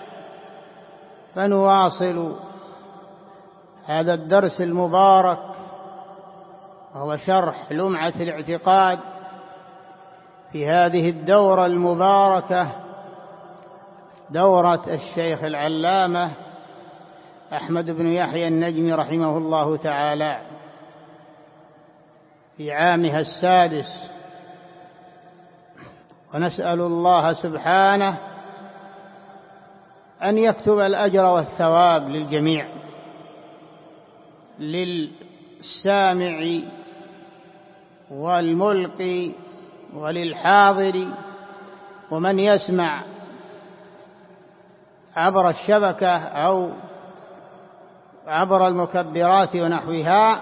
فنواصل هذا الدرس المبارك، وهو شرح لمعة الاعتقاد في هذه الدورة المباركة، دورة الشيخ العلامة أحمد بن يحيى النجمي رحمه الله تعالى في عامها السادس. ونسأل الله سبحانه أن يكتب الأجر والثواب للجميع، للسامع والملقي وللحاضر ومن يسمع عبر الشبكة أو عبر المكبرات ونحوها،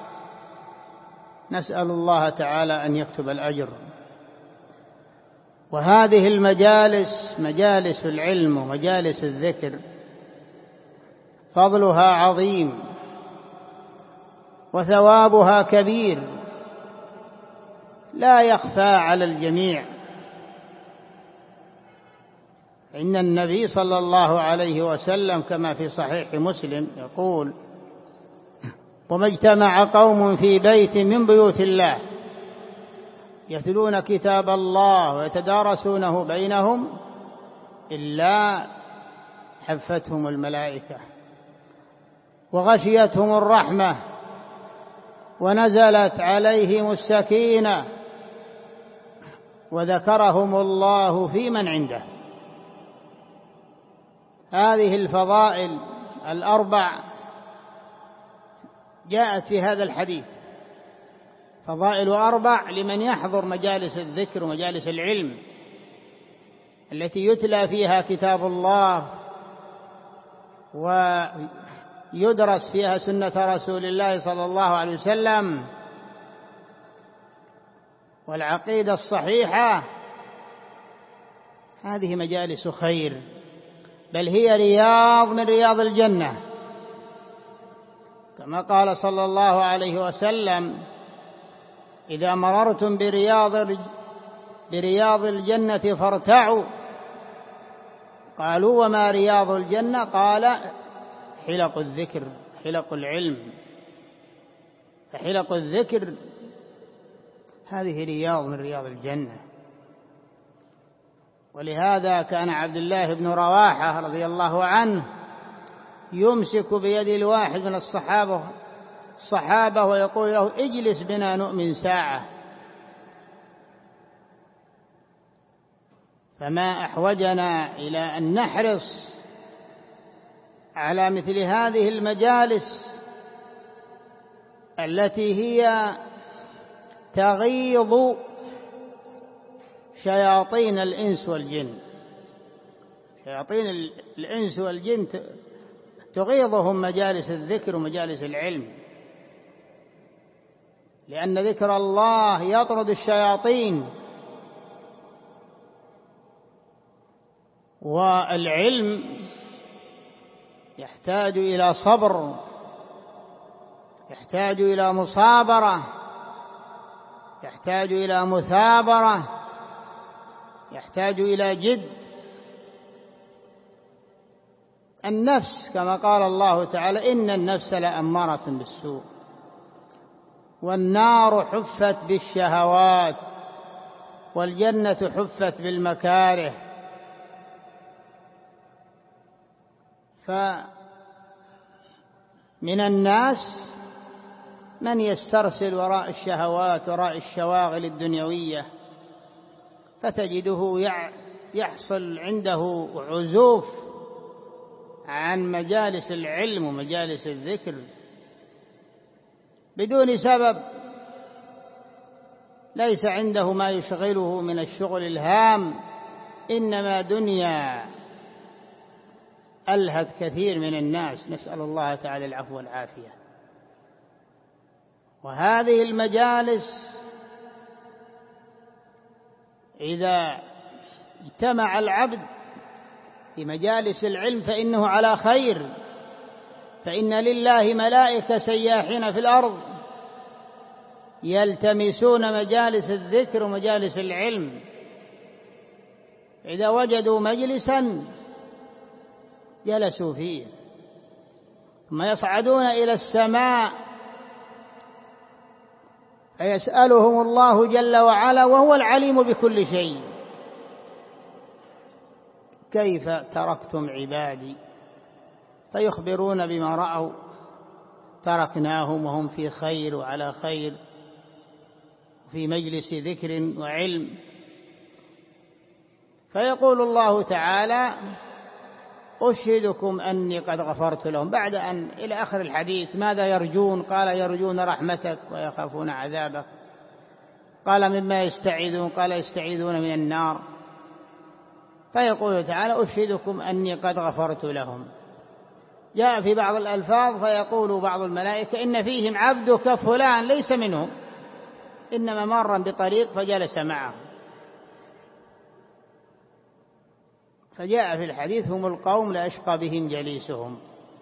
نسأل الله تعالى أن يكتب الأجر. وهذه المجالس مجالس العلم ومجالس الذكر فضلها عظيم وثوابها كبير لا يخفى على الجميع. إن النبي صلى الله عليه وسلم كما في صحيح مسلم يقول: وما اجتمع قوم في بيت من بيوت الله يتلون كتاب الله ويتدارسونه بينهم إلا حفتهم الملائكة وغشيتهم الرحمة ونزلت عليهم السكينة وذكرهم الله في من عنده. هذه الفضائل الأربع جاءت في هذا الحديث، فضائل أربع لمن يحضر مجالس الذكر ومجالس العلم التي يتلى فيها كتاب الله ويدرس فيها سنة رسول الله صلى الله عليه وسلم والعقيدة الصحيحة. هذه مجالس خير، بل هي رياض من رياض الجنة، كما قال صلى الله عليه وسلم: إذا مررتم برياض الجنة فارتعوا. قالوا: وما رياض الجنة؟ قال: حلق الذكر، حلق العلم. فحلق الذكر هذه رياض من رياض الجنة. ولهذا كان عبد الله بن رواحة رضي الله عنه يمسك بيد الواحد من الصحابة ويقول له: اجلس بنا نؤمن ساعة. فما أحوجنا إلى أن نحرص على مثل هذه المجالس التي هي تغيظ شياطين الإنس والجن. شياطين الإنس والجن تغيظهم مجالس الذكر ومجالس العلم، لأن ذكر الله يطرد الشياطين، والعلم يحتاج إلى صبر، يحتاج إلى مصابرة، يحتاج إلى مثابرة، يحتاج إلى جد. النفس كما قال الله تعالى: إن النفس لأمارة بالسوء، والنار حفت بالشهوات، والجنة حفت بالمكاره. فمن الناس من يسترسل وراء الشهوات وراء الشواغل الدنيوية، فتجده يحصل عنده عزوف عن مجالس العلم ومجالس الذكر بدون سبب، ليس عنده ما يشغله من الشغل الهام، إنما دنيا ألهت كثير من الناس، نسأل الله تعالى العفو والعافية. وهذه المجالس إذا اجتمع العبد في مجالس العلم فإنه على خير، فإن لله ملائكة سياحين في الأرض يلتمسون مجالس الذكر ومجالس العلم، إذا وجدوا مجلسا جلسوا فيه، ثم يصعدون إلى السماء فيسألهم الله جل وعلا وهو العليم بكل شيء: كيف تركتم عبادي؟ فيخبرون بما رأوا: تركناهم وهم في خير وعلى خير، في مجلس ذكر وعلم. فيقول الله تعالى: أشهدكم أني قد غفرت لهم، بعد أن إلى آخر الحديث. ماذا يرجون؟ قال: يرجون رحمتك ويخافون عذابك. قال: مما يستعيذون؟ قال: يستعيذون من النار. فيقول تعالى أشهدكم أني قد غفرت لهم. جاء في بعض الألفاظ فيقول بعض الملائكة إن فيهم عبدك فلان ليس منهم، إنما مر بطريق فجلس معه. فجاء في الحديث هم القوم لا يشقى بهم جليسهم.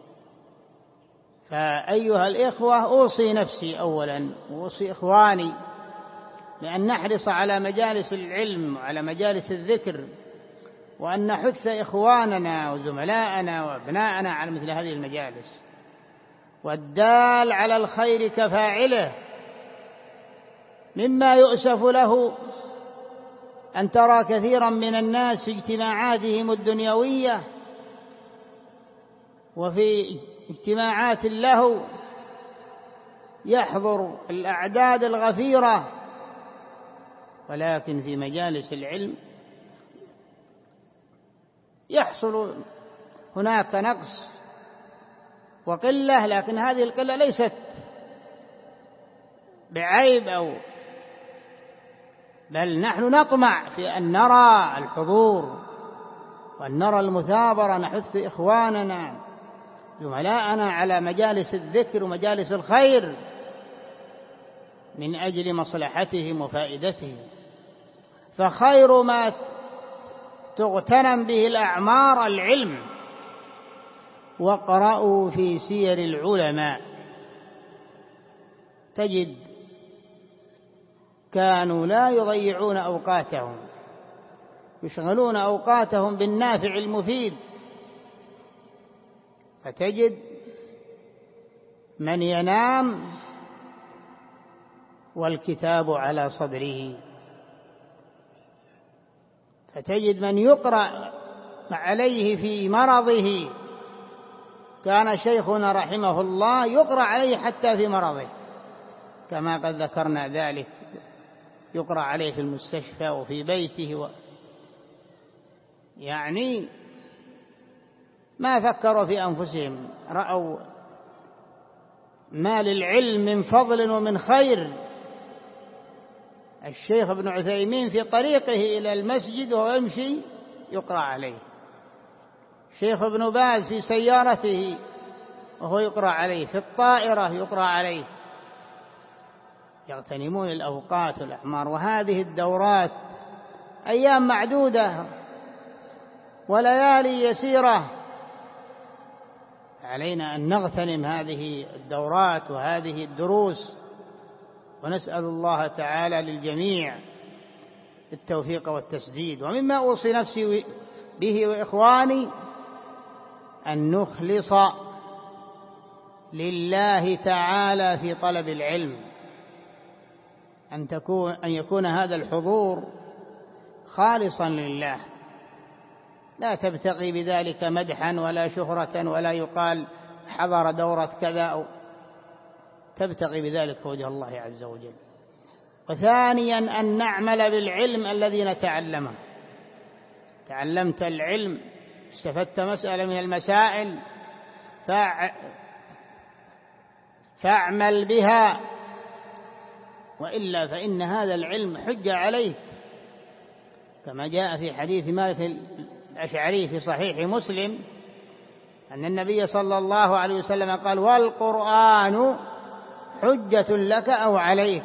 فأيها الإخوة أوصي نفسي أولا وأوصي إخواني بأن نحرص على مجالس العلم وعلى مجالس الذكر، وأن نحث إخواننا وزملاءنا وأبناءنا على مثل هذه المجالس. والدال على الخير كفاعله. مما يؤسف له أن ترى كثيرا من الناس في اجتماعاتهم الدنيوية وفي اجتماعات له يحضر الأعداد الغفيرة، ولكن في مجالس العلم يحصل هناك نقص وقلة، لكن هذه القلة ليست بعيب بل نحن نطمع في أن نرى الحضور وأن نرى المثابرة، نحث إخواننا زملاءنا على مجالس الذكر ومجالس الخير من أجل مصلحتهم وفائدتهم. فخير ما تغتنم به الأعمار العلم، واقرأوا في سير العلماء تجد كانوا لا يضيعون أوقاتهم، يشغلون أوقاتهم بالنافع المفيد. فتجد من ينام والكتاب على صدره، فتجد من يقرأ عليه في مرضه. كان شيخنا رحمه الله يقرأ عليه حتى في مرضه، كما قد ذكرنا ذلك، يقرأ عليه في المستشفى وفي بيته يعني ما فكروا في أنفسهم، رأوا ما للعلم من فضل ومن خير. الشيخ ابن عثيمين في طريقه إلى المسجد وهو يمشي يقرأ عليه، الشيخ ابن باز في سيارته وهو يقرأ عليه، في الطائرة يقرأ عليه. يغتنمون الأوقات والأعمار. وهذه الدورات أيام معدودة وليالي يسيرة، علينا أن نغتنم هذه الدورات وهذه الدروس، ونسأل الله تعالى للجميع التوفيق والتسديد. ومما أوصي نفسي به وإخواني أن نخلص لله تعالى في طلب العلم، أن يكون هذا الحضور خالصا لله، لا تبتغي بذلك مدحا ولا شهرة ولا يقال حضر دورة كذا، أو تبتغي بذلك وجه الله عز وجل. وثانيا أن نعمل بالعلم الذي نتعلمه. تعلمت العلم، استفدت مسألة من المسائل، فاعمل بها، وإلا فإن هذا العلم حجة عليك، كما جاء في حديث مالك الأشعري في صحيح مسلم أن النبي صلى الله عليه وسلم قال: والقرآن حجة لك أو عليك،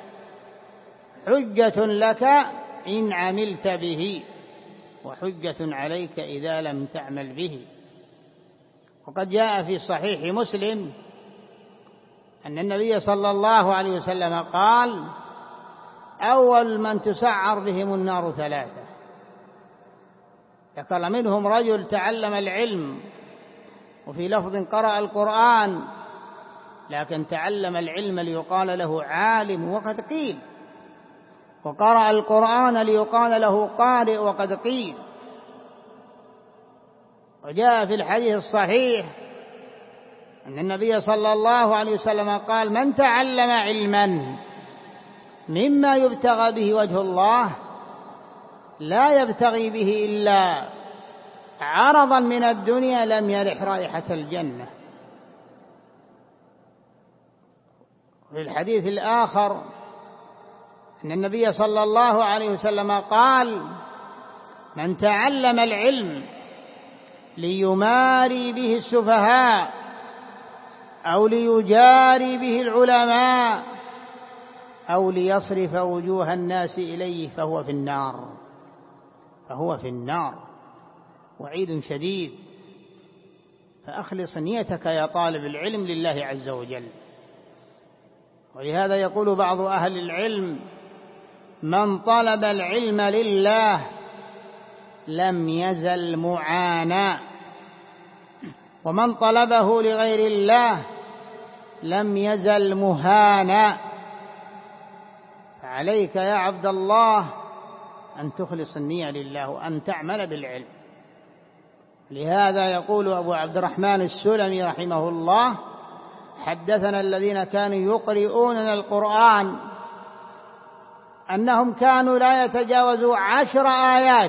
حجة لك إن عملت به، وحجة عليك إذا لم تعمل به. وقد جاء في صحيح مسلم أن النبي صلى الله عليه وسلم قال: أول من تسعر بهم النار ثلاثة. ذكر منهم رجل تعلم العلم، وفي لفظ قرأ القرآن، لكن تعلم العلم ليقال له عالم وقد قيل، وقرأ القرآن ليقال له قارئ وقد قيل. وجاء في الحديث الصحيح أن النبي صلى الله عليه وسلم قال: من تعلم علما مما يبتغى به وجه الله لا يبتغي به إلا عرضا من الدنيا لم يرح رائحة الجنة. في الحديث الآخر أن النبي صلى الله عليه وسلم قال: من تعلم العلم ليماري به السفهاء أو ليجاري به العلماء أو ليصرف وجوه الناس إليه فهو في النار، فهو في النار، وعيد شديد. فأخلص نيتك يا طالب العلم لله عز وجل. ولهذا يقول بعض أهل العلم: من طلب العلم لله لم يزل معانا، ومن طلبه لغير الله لم يزل مهانا. فعليك يا عبد الله أن تخلص النية لله وأن تعمل بالعلم. لهذا يقول أبو عبد الرحمن السلمي رحمه الله: حدثنا الذين كانوا يقرؤوننا القرآن أنهم كانوا لا يتجاوزوا 10 آيات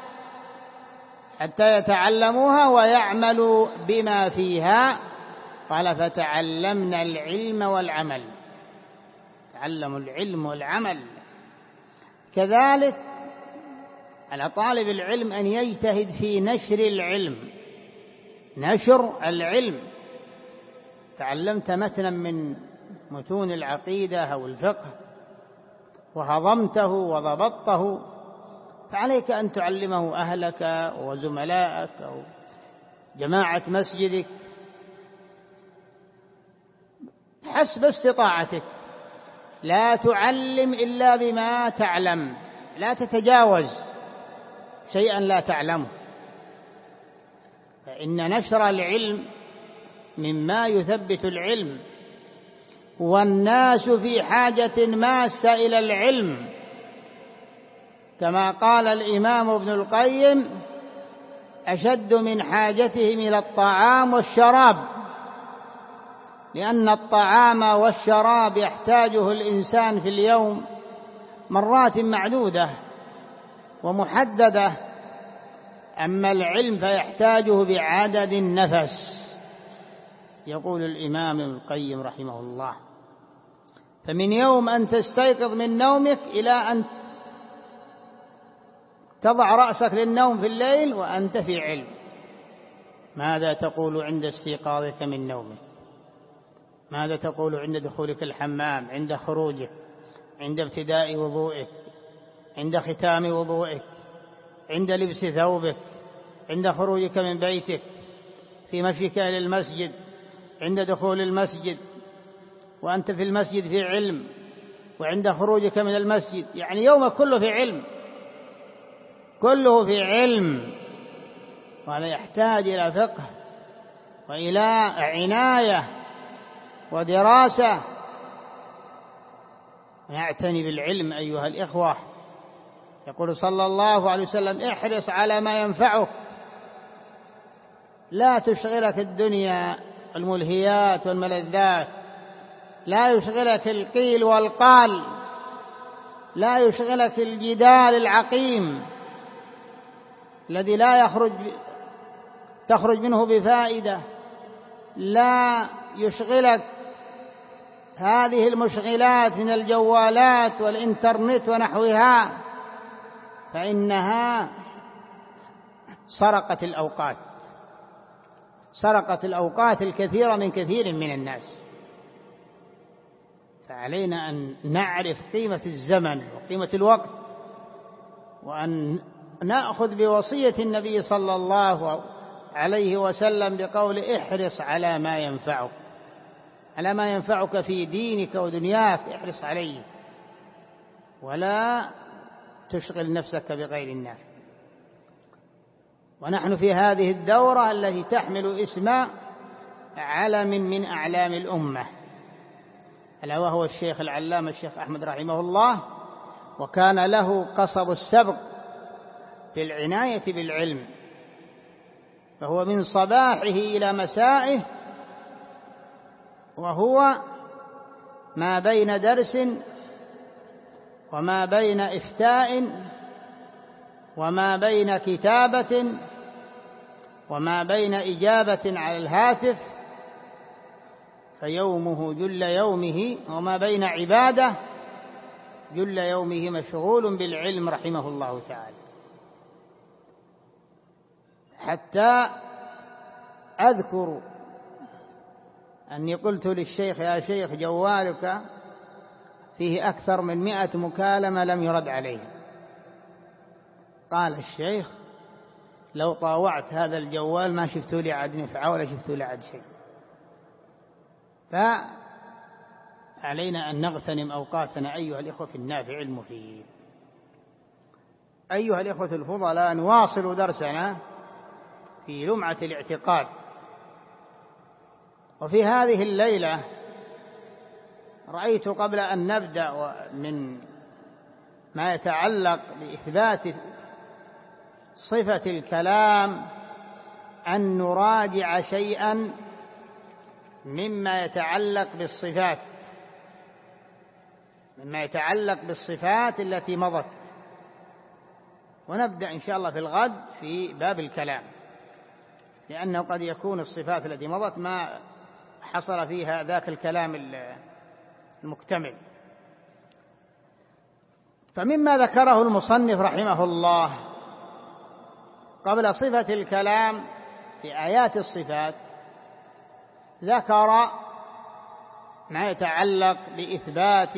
حتى يتعلموها ويعملوا بما فيها. قال: فتعلمنا العلم والعمل. تعلموا العلم والعمل. كذلك على طالب العلم أن يجتهد في نشر العلم، نشر العلم. تعلمت متنا من متون العقيدة أو الفقه وهضمته وضبطته، فعليك أن تعلمه أهلك وزملائك أو جماعة مسجدك حسب استطاعتك. لا تعلم إلا بما تعلم، لا تتجاوز شيئا لا تعلمه، فإن نشر العلم مما يثبت العلم، والناس في حاجة ماسة إلى العلم، كما قال الإمام ابن القيم: أشد من حاجتهم إلى الطعام والشراب، لأن الطعام والشراب يحتاجه الإنسان في اليوم مرات معدودة ومحددة، أما العلم فيحتاجه بعدد النفس. يقول الإمام ابن القيم رحمه الله: فمن يوم أن تستيقظ من نومك إلى أن تضع رأسك للنوم في الليل وأنت في علم. ماذا تقول عند استيقاظك من نومك؟ ماذا تقول عند دخولك الحمام، عند خروجك، عند ابتداء وضوئك، عند ختام وضوئك، عند لبس ثوبك، عند خروجك من بيتك، في مشيك إلى المسجد، عند دخول المسجد، وأنت في المسجد في علم، وعند خروجك من المسجد؟ يعني يومك كله في علم، كله في علم. وهذا يحتاج إلى فقه وإلى عناية ودراسة. نعتني بالعلم أيها الإخوة. يقول صلى الله عليه وسلم: احرص على ما ينفعك، لا تشغلك الدنيا والملهيات والملذات، لا يشغلك القيل والقال، لا يشغلك الجدال العقيم الذي لا تخرج منه بفائدة، لا يشغلك هذه المشغلات من الجوالات والإنترنت ونحوها، فإنها سرقت الأوقات الكثيرة من كثير من الناس. فعلينا أن نعرف قيمة الزمن وقيمة الوقت، وأن نأخذ بوصية النبي صلى الله عليه وسلم بقول: احرص على ما ينفعك، على ما ينفعك في دينك ودنياك، احرص عليه ولا تشغل نفسك بغير الناس. ونحن في هذه الدورة التي تحمل اسم علم من أعلام الأمة، ألا وهو الشيخ العلامة الشيخ أحمد رحمه الله، وكان له قصب السبق في العناية بالعلم، فهو من صباحه إلى مسائه وهو ما بين درس وما بين إفتاء وما بين كتابة وما بين إجابة على الهاتف، فيومه جل يومه، وما بين عبادة جل يومه مشغول بالعلم رحمه الله تعالى. حتى أذكر أني قلت للشيخ: يا شيخ، جوالك فيه أكثر من 100 مكالمة لم يرد عليه. قال الشيخ: لو طاوعت هذا الجوال ما شفتوا لي عاد نفعه ولا شفتوا لي عاد شيء. فعلينا أن نغتنم أوقاتنا أيها الإخوة في النافع المفيد. أيها الإخوة الفضلاء، نواصل درسنا في لمعة الاعتقاد. وفي هذه الليلة رأيت قبل أن نبدأ من ما يتعلق بإثبات صفة الكلام أن نراجع شيئا مما يتعلق بالصفات التي مضت، ونبدأ إن شاء الله في الغد في باب الكلام، لأنه قد يكون الصفات التي مضت ما حصل فيها ذاك الكلام المكتمل. فمما ذكره المصنف رحمه الله قبل صفة الكلام في آيات الصفات، ذكر ما يتعلق بإثبات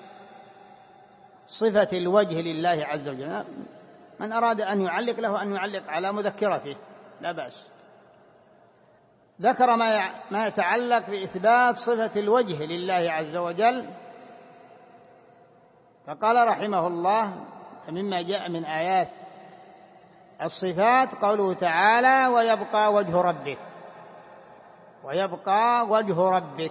صفة الوجه لله عز وجل. من أراد أن يعلق له أن يعلق على مذكرته، لا بأس. ذكر ما يتعلق بإثبات صفة الوجه لله عز وجل، فقال رحمه الله: مما جاء من آيات الصفات قوله تعالى: ويبقى وجه ربك،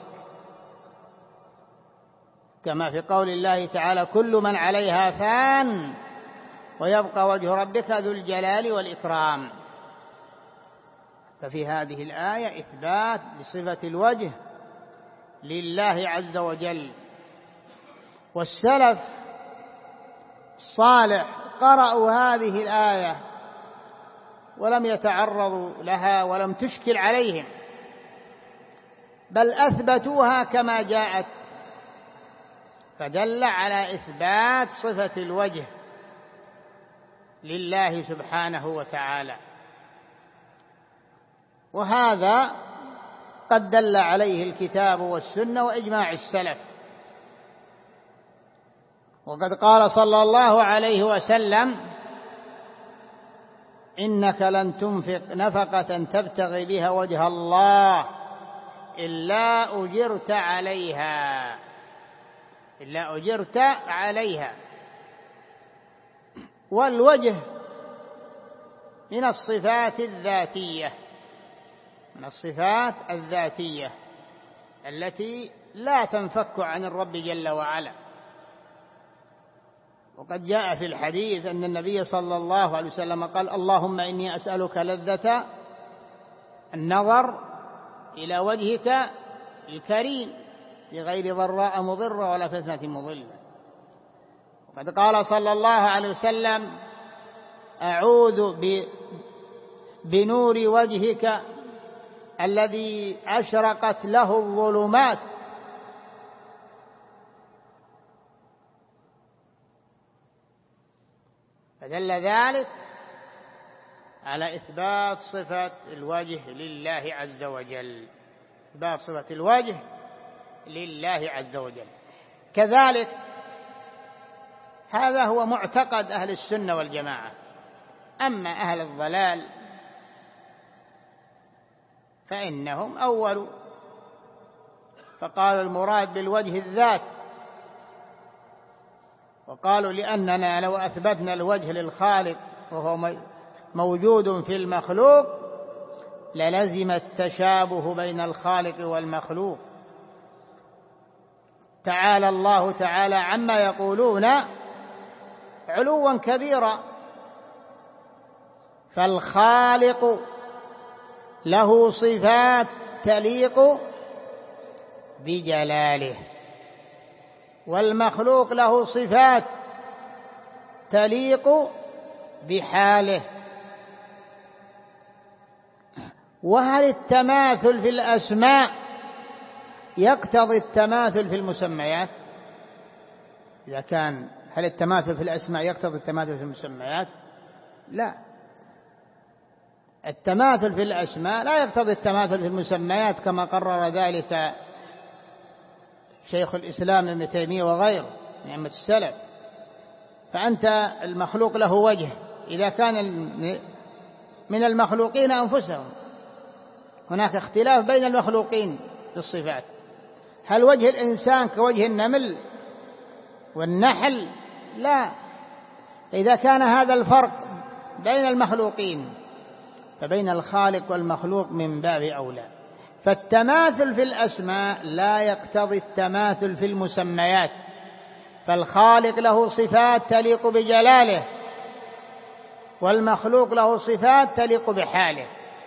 كما في قول الله تعالى: كل من عليها فان ويبقى وجه ربك ذو الجلال والإكرام. ففي هذه الآية إثبات لصفة الوجه لله عز وجل. والسلف الصالح قرأوا هذه الآية ولم يتعرضوا لها ولم تشكل عليهم، بل أثبتوها كما جاءت، فدل على إثبات صفة الوجه لله سبحانه وتعالى. وهذا قد دل عليه الكتاب والسنة وإجماع السلف. وقد قال صلى الله عليه وسلم: إنك لن تنفق نفقة تبتغي بها وجه الله إلا أجرت عليها. والوجه من الصفات الذاتية التي لا تنفك عن الرب جل وعلا. وقد جاء في الحديث أن النبي صلى الله عليه وسلم قال: اللهم إني أسألك لذة النظر إلى وجهك الكريم بغير ضراء مضرة ولا فتنة مضلة. وقد قال صلى الله عليه وسلم: أعوذ بنور وجهك الذي أشرقت له الظلمات. فدل ذلك على إثبات صفة الوجه لله عز وجل، إثبات صفة الوجه لله عز وجل. كذلك هذا هو معتقد أهل السنة والجماعة. أما أهل الضلال فإنهم أولوا فقالوا المراد بالوجه الذات، وقالوا لأننا لو أثبتنا الوجه للخالق وهو موجود في المخلوق للزم التشابه بين الخالق والمخلوق. تعالى الله تعالى عما يقولون علوا كبيرا. فالخالق له صفات تليق بجلاله، والمخلوق له صفات تليق بحاله. وهل التماثل في الأسماء يقتضي التماثل في المسميات؟ إذا كان هل التماثل في الأسماء يقتضي التماثل في المسميات؟ لا. التماثل في الأسماء لا يقتضي التماثل في المسميات كما قرر ذلك شيخ الإسلام ابن تيمية وغيره من أئمة السلف. فأنت المخلوق له وجه إذا كان من المخلوقين أنفسهم. هناك اختلاف بين المخلوقين في الصفات، هل وجه الإنسان كوجه النمل والنحل؟ لا. إذا كان هذا الفرق بين المخلوقين فبين الخالق والمخلوق من باب أولى. فالتماثل في الأسماء لا يقتضي التماثل في المسميات، فالخالق له صفات تليق بجلاله والمخلوق له صفات تليق بحاله.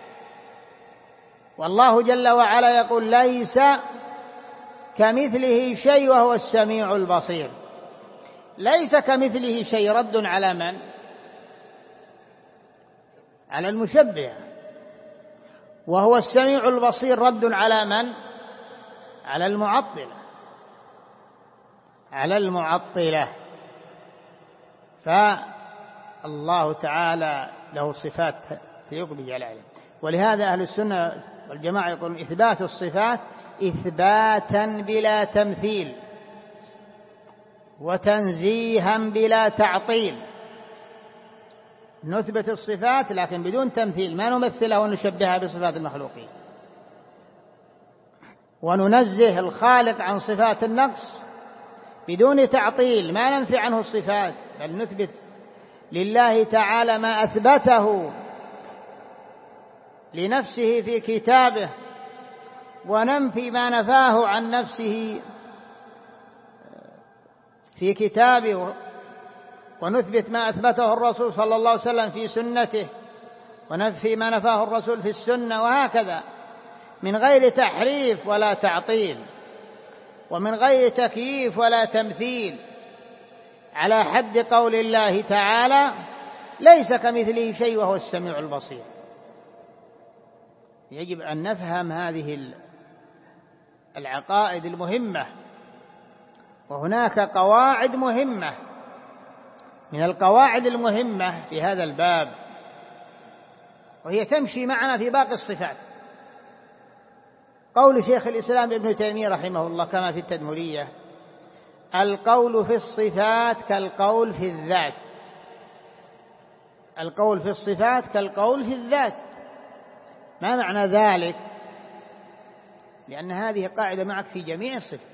والله جل وعلا يقول ليس كمثله شيء وهو السميع البصير. ليس كمثله شيء رد على من؟ على المشبهة. وهو السميع البصير رد على من؟ على المعطلة. على المعطلة. فالله تعالى له صفات تليق بجلاله. ولهذا أهل السنة والجماعة يقولون إثبات الصفات إثباتا بلا تمثيل وتنزيها بلا تعطيل. نثبت الصفات لكن بدون تمثيل، ما نمثلها ونشبهها بصفات المخلوقين، وننزه الخالق عن صفات النقص بدون تعطيل، ما ننفي عنه الصفات بل نثبت لله تعالى ما أثبته لنفسه في كتابه، وننفي ما نفاه عن نفسه في كتابه، ونثبت ما أثبته الرسول صلى الله عليه وسلم في سنته، وننفي ما نفاه الرسول في السنة، وهكذا من غير تحريف ولا تعطيل، ومن غير تكييف ولا تمثيل، على حد قول الله تعالى ليس كمثله شيء وهو السميع البصير. يجب أن نفهم هذه العقائد المهمة. وهناك قواعد مهمة من القواعد المهمة في هذا الباب، وهي تمشي معنا في باقي الصفات. قول شيخ الإسلام ابن تيمية رحمه الله كما في التدمرية: القول في الصفات كالقول في الذات. القول في الصفات كالقول في الذات. ما معنى ذلك؟ لأن هذه قاعدة معك في جميع الصفات.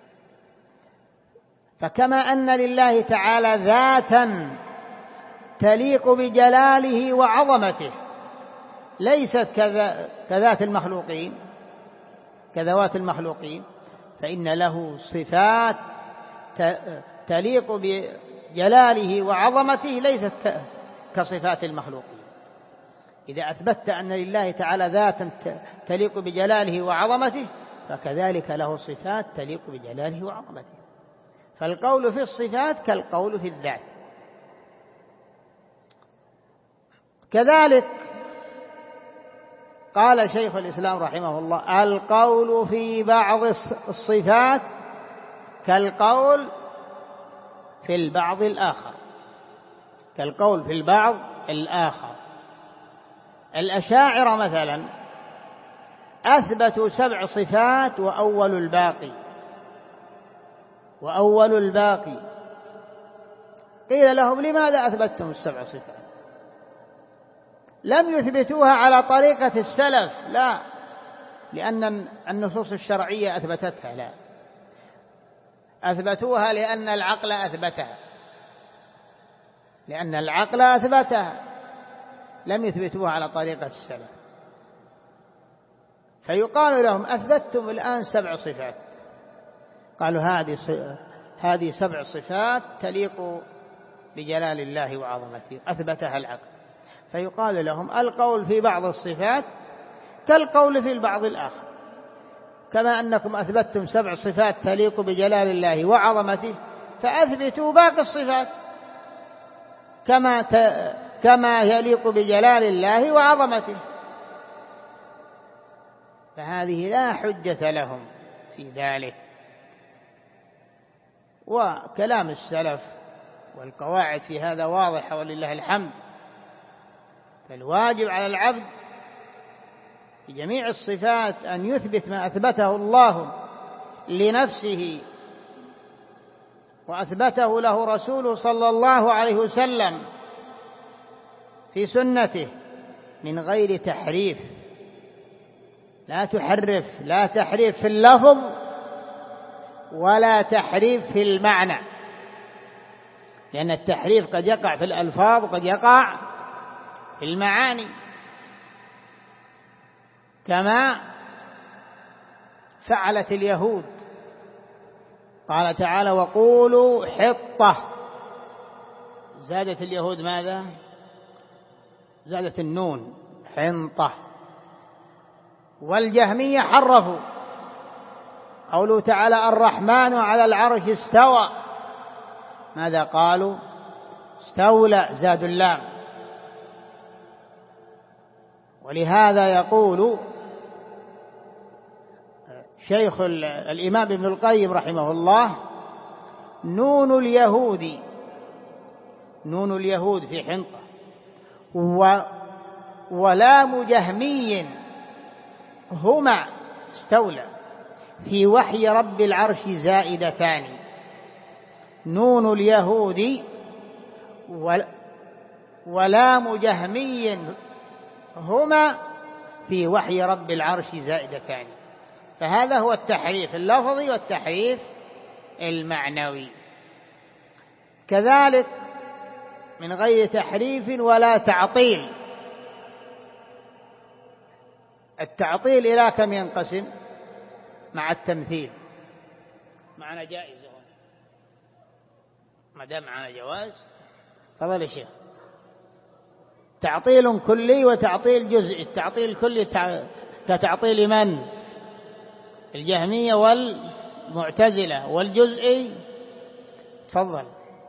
فكما أن لله تعالى ذاتا تليق بجلاله وعظمته ليست كذات المخلوقين كذوات المخلوقين، فإن له صفات تليق بجلاله وعظمته ليست كصفات المخلوقين. إذا أثبتت أن لله تعالى ذاتا تليق بجلاله وعظمته فكذلك له صفات تليق بجلاله وعظمته. فالقول في الصفات كالقول في الذات. كذلك قال شيخ الإسلام رحمه الله: القول في بعض الصفات كالقول في البعض الآخر. كالقول في البعض الآخر. الأشاعرة مثلا أثبتوا 7 صفات وأول الباقي. قيل لهم: لماذا أثبتتم 7 صفات؟ لم يثبتوها على طريقة السلف، لا، لأن النصوص الشرعية أثبتتها، لا، أثبتوها لأن العقل أثبتها، لم يثبتوها على طريقة السلف. فيقال لهم: أثبتتم الآن 7 صفات. قالوا: هذه 7 صفات تليق بجلال الله وعظمته، أثبتها العقل. فيقال لهم: القول في بعض الصفات كالقول في البعض الآخر. كما أنكم أثبتتم 7 صفات تليق بجلال الله وعظمته، فأثبتوا باقي الصفات كما يليق بجلال الله وعظمته. فهذه لا حجة لهم في ذلك. وكلام السلف والقواعد في هذا واضحة ولله الحمد. فالواجب على العبد في جميع الصفات أن يثبت ما أثبته الله لنفسه وأثبته له رسوله صلى الله عليه وسلم في سنته من غير تحريف. لا تحرف، لا تحريف في اللفظ ولا تحريف في المعنى، لأن التحريف قد يقع في الألفاظ وقد يقع في المعاني، كما فعلت اليهود. قال تعالى: وقولوا حطة. زادت اليهود ماذا؟ زادت النون حنطة. والجهمية حرفوا. قوله تعالى: الرحمن على العرش استوى. ماذا قالوا؟ استولى، زادوا اللام. ولهذا يقول شيخ الإمام ابن القيم رحمه الله: نون اليهود في حنطة ولام جهمي هما استولى في وحي رب العرش زائدتان. نون اليهود ولام جهمي هما في وحي رب العرش زائدتان. فهذا هو التحريف اللفظي والتحريف المعنوي. كذلك من غير تحريف ولا تعطيل. التعطيل إلى كم ينقسم؟ مع التمثيل. معنا جائزة ما دام معنا جواز. تفضل يا شيخ. تعطيل كلي وتعطيل جزئي. التعطيل الكلي كتعطيل من؟ الجهمية والمعتزلة. والجزئي تفضل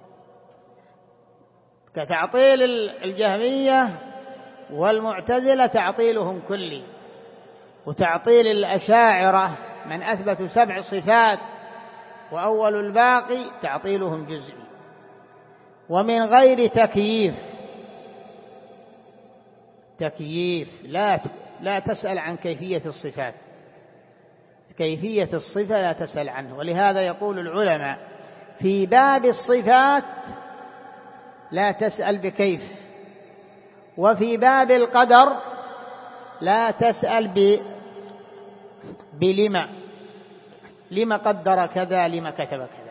كتعطيل الجهمية والمعتزلة تعطيلهم كلي. وتعطيل الأشاعرة من أثبتوا 7 صفات وأول الباقي تعطيلهم جزئي. ومن غير تكييف لا تسأل عن كيفية الصفات. كيفية الصفة لا تسأل عنه. ولهذا يقول العلماء: في باب الصفات لا تسأل بكيف، وفي باب القدر لا تسأل لما قدر كذا، لما كتب كذا.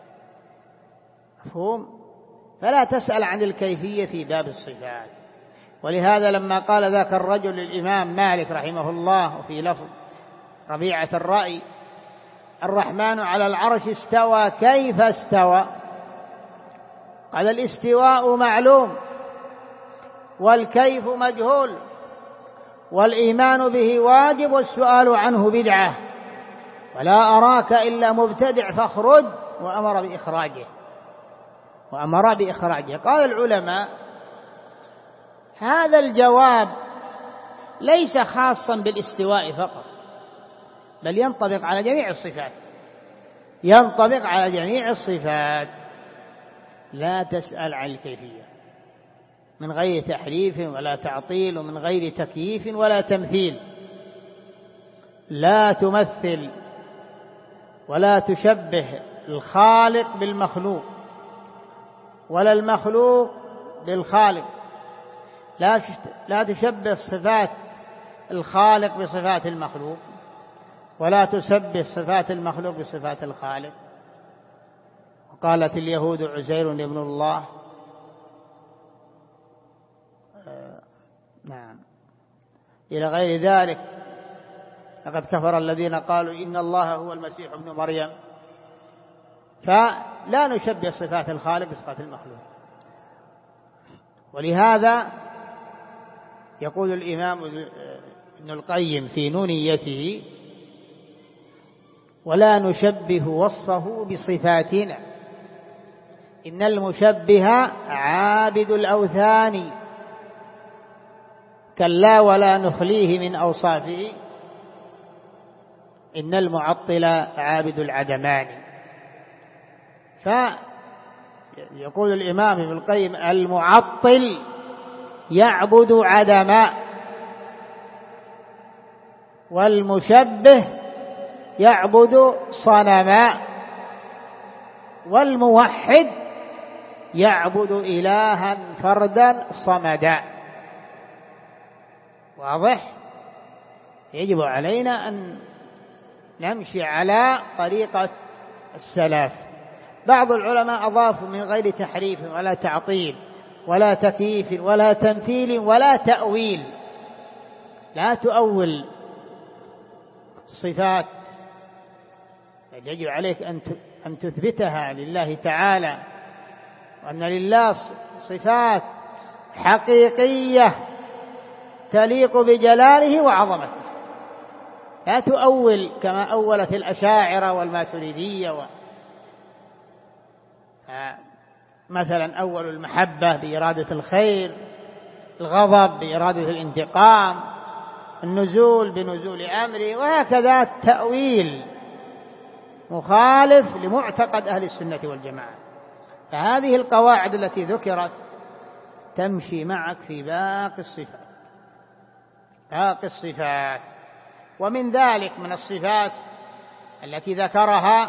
مفهوم؟ فلا تسأل عن الكيفية في باب الصفات. ولهذا لما قال ذاك الرجل للإمام مالك رحمه الله وفي لفظ ربيعة الرأي: الرحمن على العرش استوى، كيف استوى؟ قال: الاستواء معلوم والكيف مجهول والإيمان به واجب والسؤال عنه بدعة ولا أراك إلا مبتدع فاخرج، وأمر بإخراجه. قال العلماء: هذا الجواب ليس خاصا بالاستواء فقط، بل ينطبق على جميع الصفات. لا تسأل عن الكيفية من غير تحريف ولا تعطيل ومن غير تكييف ولا تمثيل. لا تمثل ولا تشبه الخالق بالمخلوق ولا المخلوق بالخالق. لا تشبه صفات الخالق بصفات المخلوق ولا تشبه صفات المخلوق بصفات الخالق. وقالت اليهود: عزير ابن الله. نعم، إلى غير ذلك. لقد كفر الذين قالوا إن الله هو المسيح ابن مريم. فلا نشبه صفات الخالق بصفات المخلوق. ولهذا يقول الإمام ابن القيم في نونيته: ولا نشبه وصفه بصفاتنا، إن المشبه عابد الأوثان، كلا ولا نخليه من أوصافه، إن المعطل عابد العدمان. فيقول الإمام ابن القيم: المعطل يعبد عدما، والمشبه يعبد صنما، والموحد يعبد إلها فردا صمدا. واضح؟ يجب علينا أن نمشي على طريقة السلف. بعض العلماء أضافوا من غير تحريف ولا تعطيل ولا تكييف ولا تمثيل ولا تأويل. لا تؤول صفات، يجب عليك أن تثبتها لله تعالى، وأن لله صفات حقيقية تليق بجلاله وعظمته. لا تؤول كما أولت الأشاعرة والماتريدية مثلا أول المحبة بإرادة الخير، الغضب بإرادة الانتقام، النزول بنزول أمره، وهكذا تأويل مخالف لمعتقد أهل السنة والجماعة. فهذه القواعد التي ذكرت تمشي معك في باقي الصفات. ومن ذلك من الصفات التي ذكرها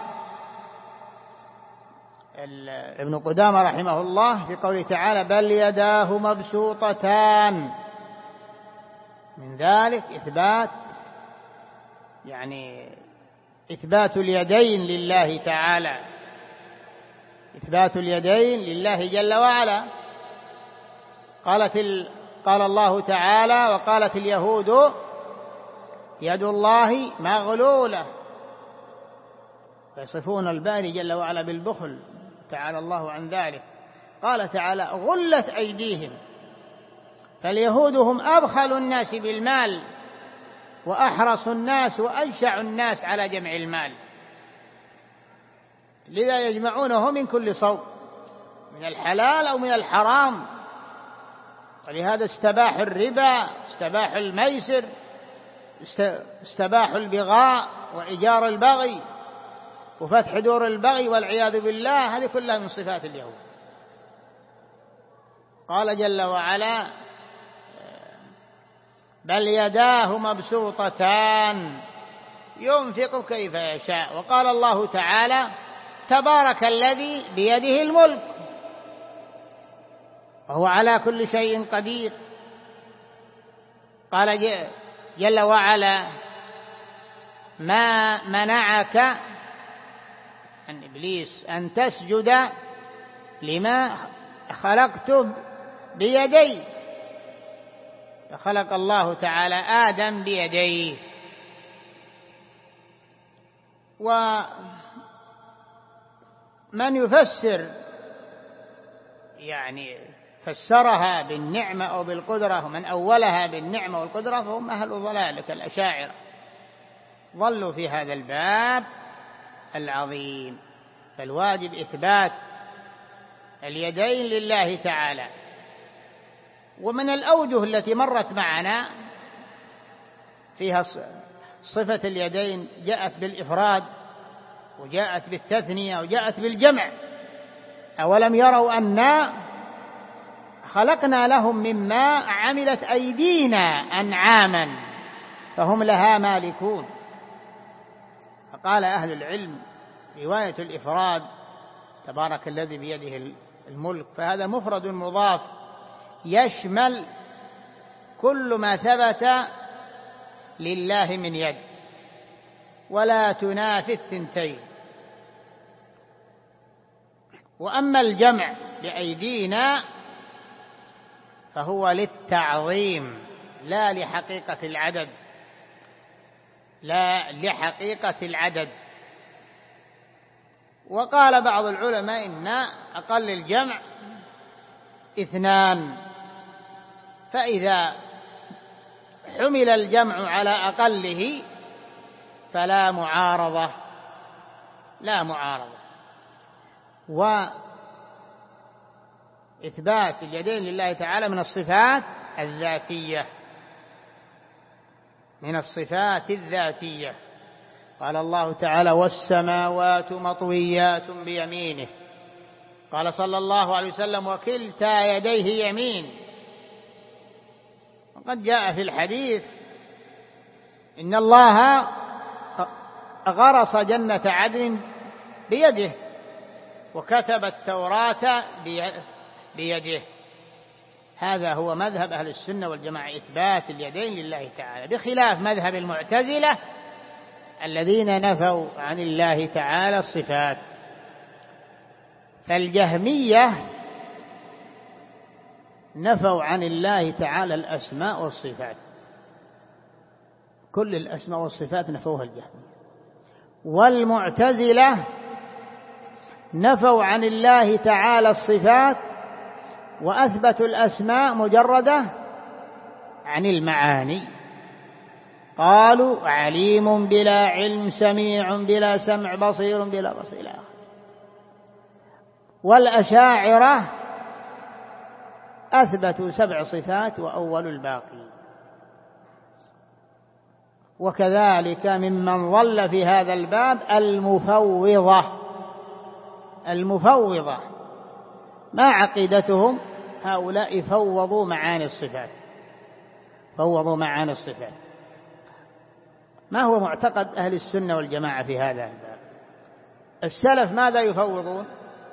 ابن قدامة رحمه الله في قوله تعالى بل يداه مبسوطتان، من ذلك إثبات اليدين لله تعالى، إثبات اليدين لله جل وعلا. قال الله تعالى وقالت اليهود يد الله مغلولة، يصفون الباري جل وعلا بالبخل، تعالى الله عن ذلك. قال تعالى غلت أيديهم، فاليهود هم أبخل الناس بالمال وأحرص الناس وأجشع الناس على جمع المال، لذا يجمعونه من كل صوب، من الحلال أو من الحرام. ولهذا استباحوا الربا، استباحوا الميسر، استباحوا البغاء وإيجار البغي وفتح دور البغي والعياذ بالله. هذه كلها من صفات اليهود. قال جل وعلا بل يداه مبسوطتان ينفق كيف يشاء. وقال الله تعالى تبارك الذي بيده الملك وهو على كل شيء قدير. قال جل وعلا ما منعك عن إبليس أن تسجد لما خلقت بيدي، فخلق الله تعالى آدم بيديه. ومن يفسر فسرها بالنعمة أو بالقدرة، ومن أولها بالنعمة والقدرة فهم أهل ضلال كالأشاعرة، ضلوا في هذا الباب العظيم. فالواجب إثبات اليدين لله تعالى. ومن الأوجه التي مرت معنا فيها صفة اليدين جاءت بالإفراد وجاءت بالتثنية وجاءت بالجمع. أولم يروا أنا خلقنا لهم مما عملت أيدينا أنعاما فهم لها مالكون. فقال أهل العلم رواية الإفراد تبارك الذي بيده الملك، فهذا مفرد مضاف يشمل كل ما ثبت لله من يد ولا تنافي الثنتين. وأما الجمع بأيدينا فهو للتعظيم لا لحقيقة العدد، لا لحقيقة العدد. وقال بعض العلماء إن أقل الجمع 2، فإذا حمل الجمع على أقله فلا معارضة، لا معارضة. وإثبات اليدين لله تعالى من الصفات الذاتية، من الصفات الذاتية. قال الله تعالى والسماوات مطويات بيمينه. قال صلى الله عليه وسلم وكلتا يديه يمين. وقد جاء في الحديث إن الله غرس جنة عدن بيده وكتب التوراة بيده. هذا هو مذهب أهل السنة والجماعة، إثبات اليدين لله تعالى، بخلاف مذهب المعتزلة الذين نفوا عن الله تعالى الصفات. فالجهمية نفوا عن الله تعالى الأسماء والصفات، كل الأسماء والصفات نفوها الجهمية. والمعتزلة نفوا عن الله تعالى الصفات وأثبتوا الأسماء مجردة عن المعاني، قالوا عليم بلا علم، سميع بلا سمع، بصير بلا بصير. والأشاعرة أثبتوا 7 صفات وأول الباقي. وكذلك ممن ضل في هذا الباب المفوضة ما عقيدتهم؟ هؤلاء فوضوا معاني الصفات. ما هو معتقد أهل السنة والجماعة في هذا الباب؟ السلف ماذا يفوضون؟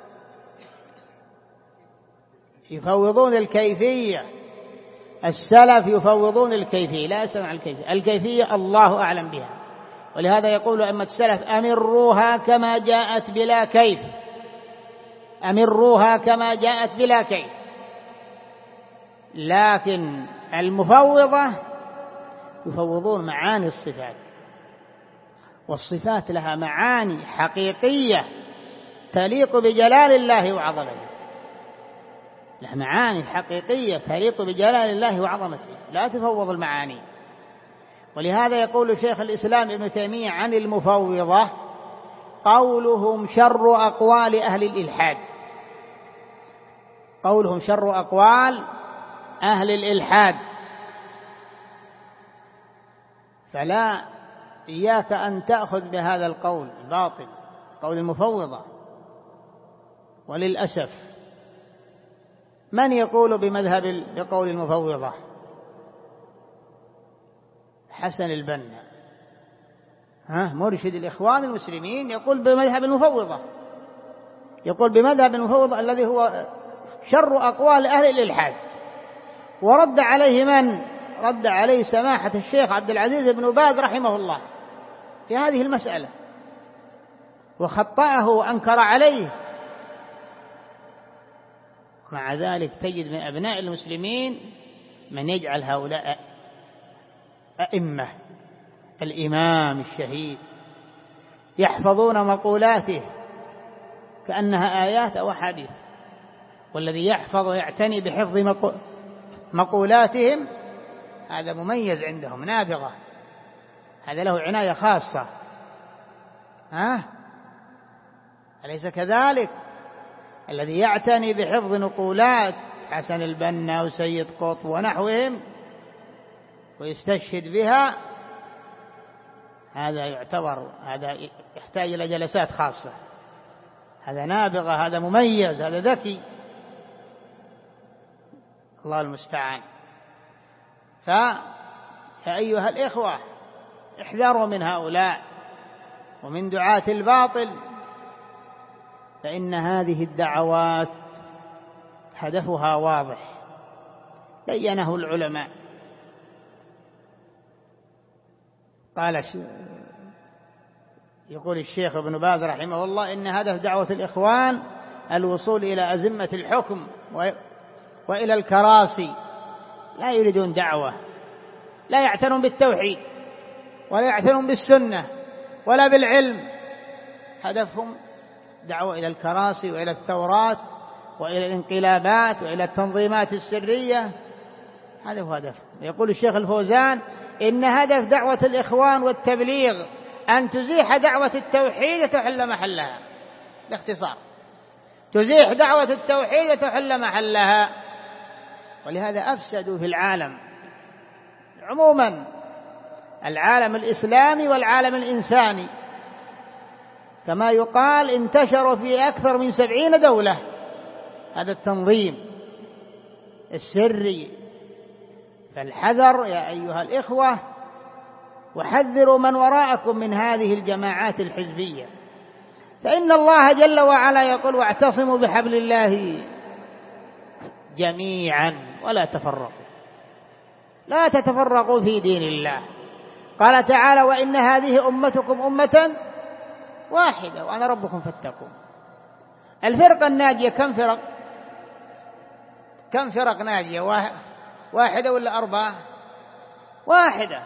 يفوضون الكيفية. السلف يفوضون الكيفية، لا يسمع الكيفية الله أعلم بها. ولهذا يقول أئمة السلف أمروها كما جاءت بلا كيف، أمروها كما جاءت بلا كيف. لكن المفوضة يفوضون معاني الصفات، والصفات لها معاني حقيقية تليق بجلال الله وعظمته، لها معاني حقيقية تليق بجلال الله وعظمته، لا تفوض المعاني. ولهذا يقول شيخ الإسلام ابن تيمية عن المفوضة قولهم شر أقوال أهل الإلحاد، قولهم شر أقوال أهل الإلحاد. فلا إياك أن تأخذ بهذا القول الباطل، قول المفوضة. وللأسف من يقول بقول المفوضة؟ حسن البنا مرشد الإخوان المسلمين يقول بمذهب المفوضة، يقول بمذهب المفوضة الذي هو شر أقوال أهل الإلحاد. ورد عليه من؟ رد عليه سماحة الشيخ عبد العزيز بن باز رحمه الله في هذه المسألة، وخطأه وأنكر عليه. مع ذلك تجد من أبناء المسلمين من يجعل هؤلاء أئمة، الإمام الشهيد يحفظون مقولاته كأنها آيات أو أحاديث. والذي يحفظ ويعتني بحفظ مقولاتهم هذا مميز عندهم، نابغة، هذا له عناية خاصة. أليس كذلك؟ الذي يعتني بحفظ نقولات حسن البنا وسيد قطب ونحوهم ويستشهد بها، هذا يحتاج إلى جلسات خاصة، هذا نابغة، هذا مميز، هذا ذكي، الله المستعان. فيا أيها الإخوة احذروا من هؤلاء ومن دعاة الباطل، فإن هذه الدعوات هدفها واضح بينه العلماء. يقول الشيخ ابن باز رحمه الله إن هدف دعوة الإخوان الوصول إلى أزمة الحكم وإلى الكراسي، لا يريدون دعوة، لا يعتنون بالتوحيد ولا يعتنون بالسنة ولا بالعلم، هدفهم دعوة إلى الكراسي وإلى الثورات وإلى الانقلابات وإلى التنظيمات السرية، هذا هو هدف. يقول الشيخ الفوزان إن هدف دعوة الإخوان والتبليغ أن تزيح دعوة التوحيد وتحل محلها، باختصار تزيح دعوة التوحيد وتحل محلها. ولهذا أفسدوا في العالم عموما، العالم الإسلامي والعالم الإنساني، كما يقال انتشروا في أكثر من 70 دولة. هذا التنظيم السري، فالحذر يا أيها الإخوة، وحذروا من وراءكم من هذه الجماعات الحزبية، فإن الله جل وعلا يقول: واعتصموا بحبل الله جميعا ولا تفرقوا، لا تتفرقوا في دين الله. قال تعالى: وإن هذه أمتكم أمة واحدة وأنا ربكم فاتقون. الفرقة الناجية كم فرق ناجية؟ واحدة ولا 4؟ واحدة.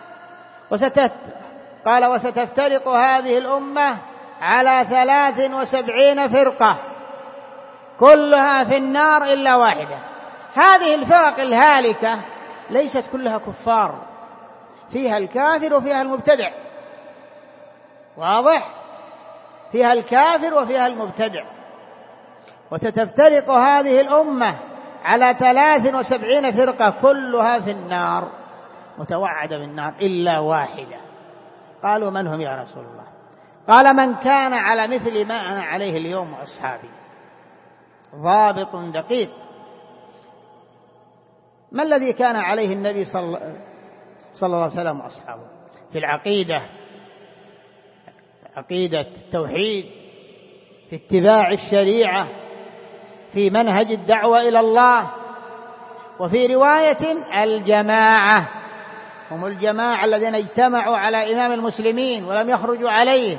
قال: وستفترق هذه الأمة على 73 فرقة كلها في النار إلا واحدة. هذه الفرق الهالكة ليست كلها كفار، فيها الكافر وفيها المبتدع، واضح؟ فيها الكافر وفيها المبتدع. وستفترق هذه الأمة على 73 فرقة كلها في النار، متوعدة بالنار إلا واحدة. قالوا: من هم يا رسول الله؟ قال: من كان على مثل ما أنا عليه اليوم وأصحابي. ضابط دقيق. ما الذي كان عليه النبي صلى الله عليه وسلم وأصحابه؟ في العقيدة، عقيدة التوحيد، في اتباع الشريعة، في منهج الدعوة إلى الله. وفي رواية: الجماعة، هم الجماعة الذين اجتمعوا على إمام المسلمين ولم يخرجوا عليه.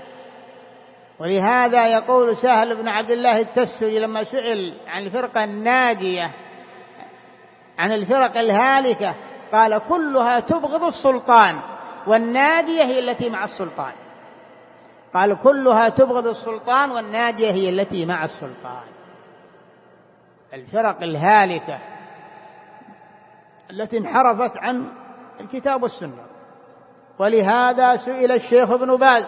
ولهذا يقول سهل بن عبد الله التستري لما سئل عن الفرقة الناجية، عن الفرق الهالكة، قال: كلها تبغض السلطان والناجية هي التي مع السلطان. قال: كلها تبغض السلطان والناجية هي التي مع السلطان. الفرق الهالكة التي انحرفت عن الكتاب والسنة. ولهذا سئل الشيخ ابن باز،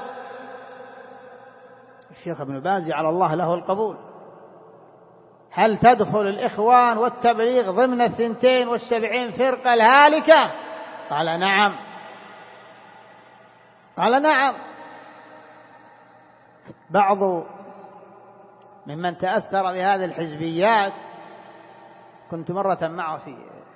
الشيخ ابن باز جعل الله له القبول: هل تدخل الإخوان والتبليغ ضمن 72 فرقة الهالكة؟ قال: نعم. قال: نعم. بعض ممن تأثر بهذه الحزبيات كنت مرة معه في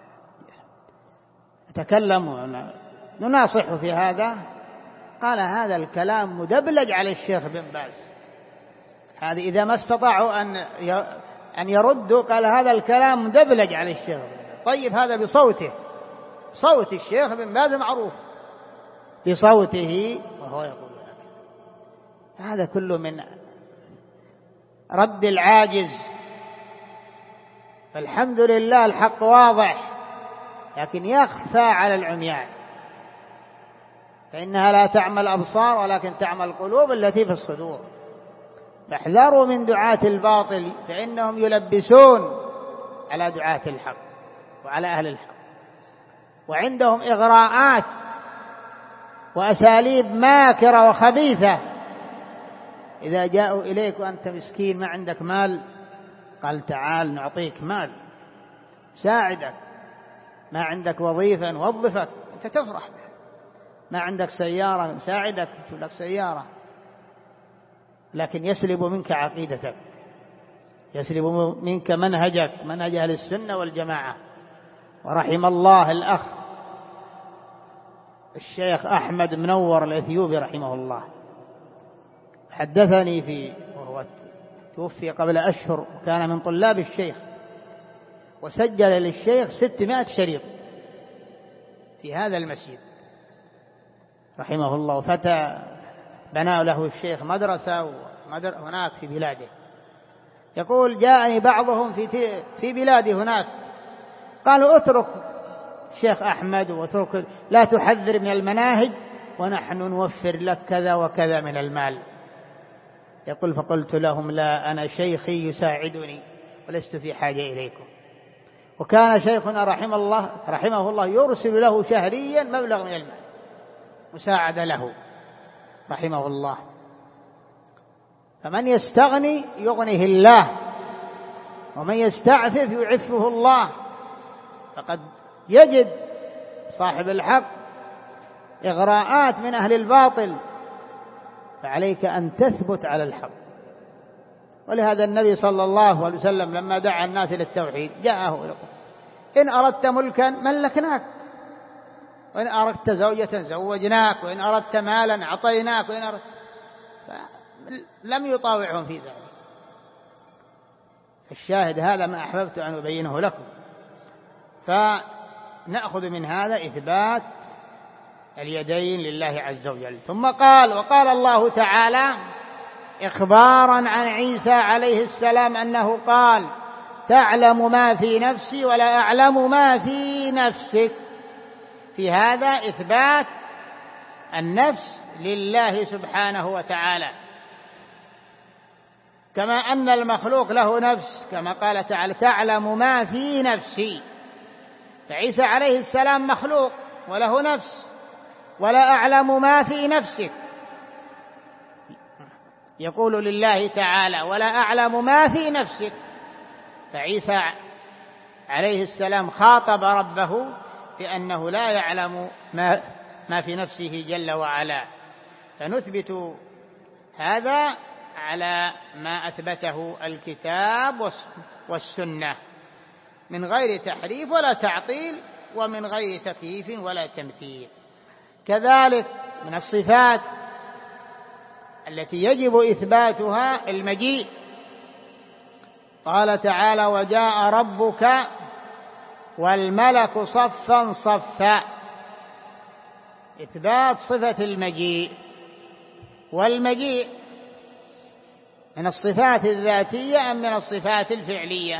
أتكلم نناصح في هذا، قال: هذا الكلام مدبلج على الشيخ بن باز، هذه إذا ما استطاعوا أن يردوا، قال: هذا الكلام مدبلج على الشيخ بن باز. طيب، هذا بصوته، صوت الشيخ بن باز معروف بصوته وهو يقول هذا كله من رد العاجز. فالحمد لله الحق واضح، لكن يخفى على العميان، فإنها لا تعمى الأبصار ولكن تعمى القلوب التي في الصدور. فاحذروا من دعاة الباطل، فإنهم يلبسون على دعاة الحق وعلى أهل الحق، وعندهم إغراءات وأساليب ماكرة وخبيثة. إذا جاءوا إليك وأنت مسكين ما عندك مال، قال: تعال نعطيك مال ساعدك. ما عندك وظيفة نوظفك، أنت تفرح. ما عندك سيارة نساعدك، تجيب لك سيارة. لكن يسلب منك عقيدتك، يسلب منك منهجك، منهج أهل السنة والجماعة. ورحم الله الأخ الشيخ أحمد منور الأثيوبي رحمه الله، حدثني وهو توفي قبل أشهر، وكان من طلاب الشيخ، وسجل للشيخ 600 شريط في هذا المسجد رحمه الله. فتى بنى له الشيخ مدرسة هناك في بلاده. يقول: جاءني بعضهم في بلادي هناك، قالوا: اترك الشيخ أحمد واترك، لا تحذر من المناهج ونحن نوفر لك كذا وكذا من المال. يقول: فقلت لهم: لا، أنا شيخي يساعدني ولست في حاجة إليكم. وكان شيخنا رحمه الله يرسل له شهريا مبلغ من المال مساعدة له رحمه الله. فمن يستغني يغنيه الله، ومن يستعفف يعفه الله. فقد يجد صاحب الحق إغراءات من أهل الباطل، فعليك أن تثبت على الحق. ولهذا النبي صلى الله عليه وسلم لما دعا الناس إلى التوحيد جاءه: إن أردت ملكا ملكناك وإن أردت زوجة زوجناك، وإن أردت مالا أعطيناك، لم يطاوعهم في ذلك. الشاهد هذا ما أحببت أن أبينه لكم. فنأخذ من هذا إثبات اليدين لله عز وجل. ثم قال: وقال الله تعالى إخبارا عن عيسى عليه السلام أنه قال: تعلم ما في نفسي ولا أعلم ما في نفسك. في هذا إثبات النفس لله سبحانه وتعالى، كما أن المخلوق له نفس، كما قال تعالى: تعلم ما في نفسي. فعيسى عليه السلام مخلوق وله نفس. ولا أعلم ما في نفسك، يقول لله تعالى: ولا أعلم ما في نفسك. فعيسى عليه السلام خاطب ربه بأنه لا يعلم ما في نفسه جل وعلا. فنثبت هذا على ما أثبته الكتاب والسنة من غير تحريف ولا تعطيل، ومن غير تكييف ولا تمثيل. كذلك من الصفات التي يجب إثباتها المجيء. قال تعالى: وجاء ربك والملك صفا صفا. إثبات صفة المجيء. والمجيء من الصفات الذاتية أم من الصفات الفعلية؟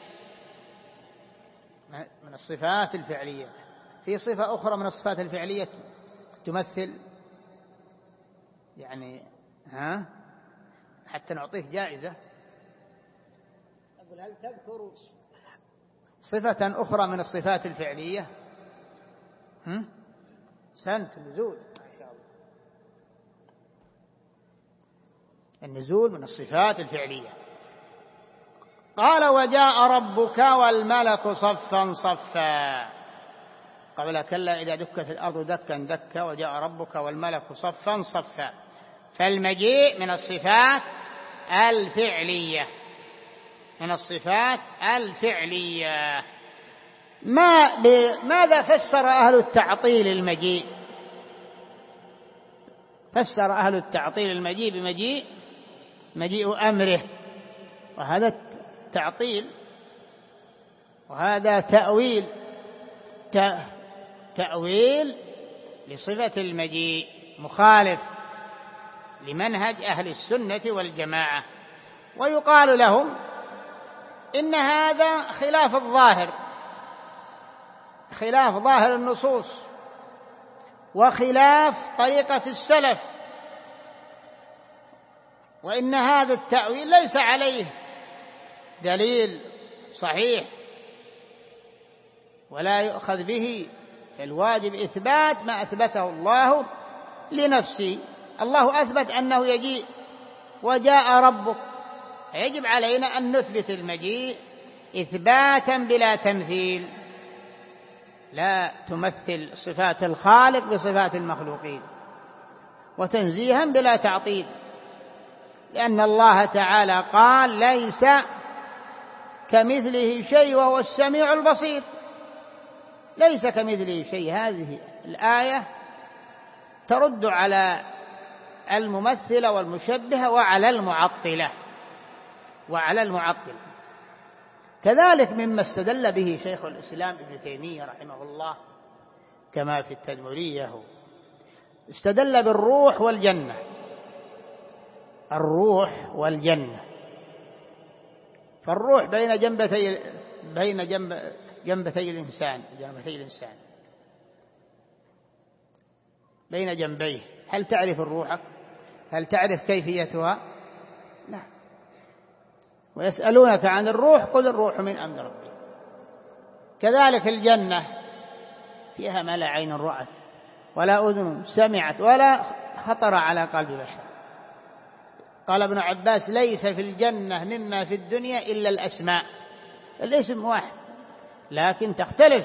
من الصفات الفعلية. في صفة أخرى من الصفات الفعلية تمثل، يعني حتى نعطيه جائزة. أقول: هل تذكر صفة أخرى من الصفات الفعلية؟ سنت النزول، ما شاء الله. النزول من الصفات الفعلية. قال: وجاء ربك والملك صفا صفا. قبل: كلا إذا دكت الأرض دكا دكا وجاء ربك والملك صفا صفا. فالمجيء من الصفات الفعلية، من الصفات الفعلية. ماذا فسر أهل التعطيل المجيء؟ فسر أهل التعطيل المجيء مجيء أمره، وهذا تعطيل وهذا تأويل لصفة المجيء، مخالف لمنهج أهل السنة والجماعة. ويقال لهم إن هذا خلاف الظاهر، خلاف ظاهر النصوص، وخلاف طريقة السلف، وإن هذا التأويل ليس عليه دليل صحيح ولا يؤخذ به. فالواجب إثبات ما أثبته الله لنفسه. الله أثبت أنه يجيء: وجاء ربك. يجب علينا أن نثبت المجيء إثباتا بلا تمثيل، لا تمثل صفات الخالق بصفات المخلوقين، وتنزيها بلا تعطيل، لأن الله تعالى قال: ليس كمثله شيء وهو السميع البصير. ليس كمثله شيء. هذه الآية ترد على الممثلة والمشبهة وعلى المعطلة. كذلك مما استدل به شيخ الإسلام ابن تيمية رحمه الله كما في التدمرية، استدل بالروح والجنة. الروح والجنة. فالروح بين جنبتي الإنسان، بين جنبيه. هل تعرف الروح؟ هل تعرف كيفيتها؟ لا. ويسألونك عن الروح قل الروح من أمر ربي. كذلك الجنة فيها ما لا عين رأت ولا أذن سمعت ولا خطر على قلب بشر. قال ابن عباس: ليس في الجنة مما في الدنيا إلا الأسماء. الاسم واحد لكن تختلف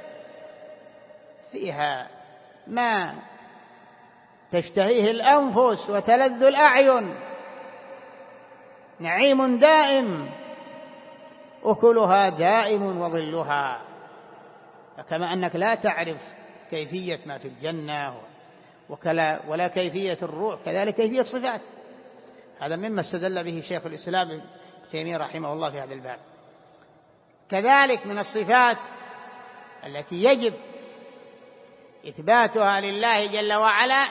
فيها ما تشتهيه الأنفس وتلذ الأعين، نعيم دائم أكلها دائم وظلها. فكما أنك لا تعرف كيفية ما في الجنة ولا كيفية الروح، كذلك كيفية صفات. هذا مما استدل به شيخ الإسلام ابن تيمية رحمه الله في هذا الباب. كذلك من الصفات التي يجب إثباتها لله جل وعلا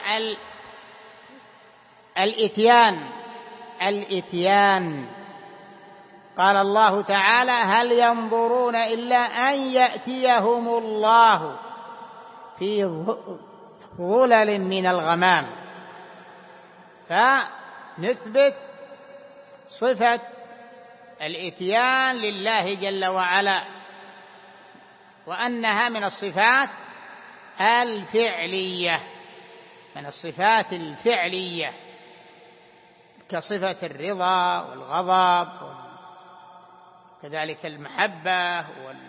الإتيان. قال الله تعالى: هل ينظرون إلا أن يأتيهم الله في ظلل من الغمام. فنثبت صفة الإتيان لله جل وعلا، وأنها من الصفات الفعلية، من الصفات الفعلية، كصفة الرضا والغضب، كذلك المحبة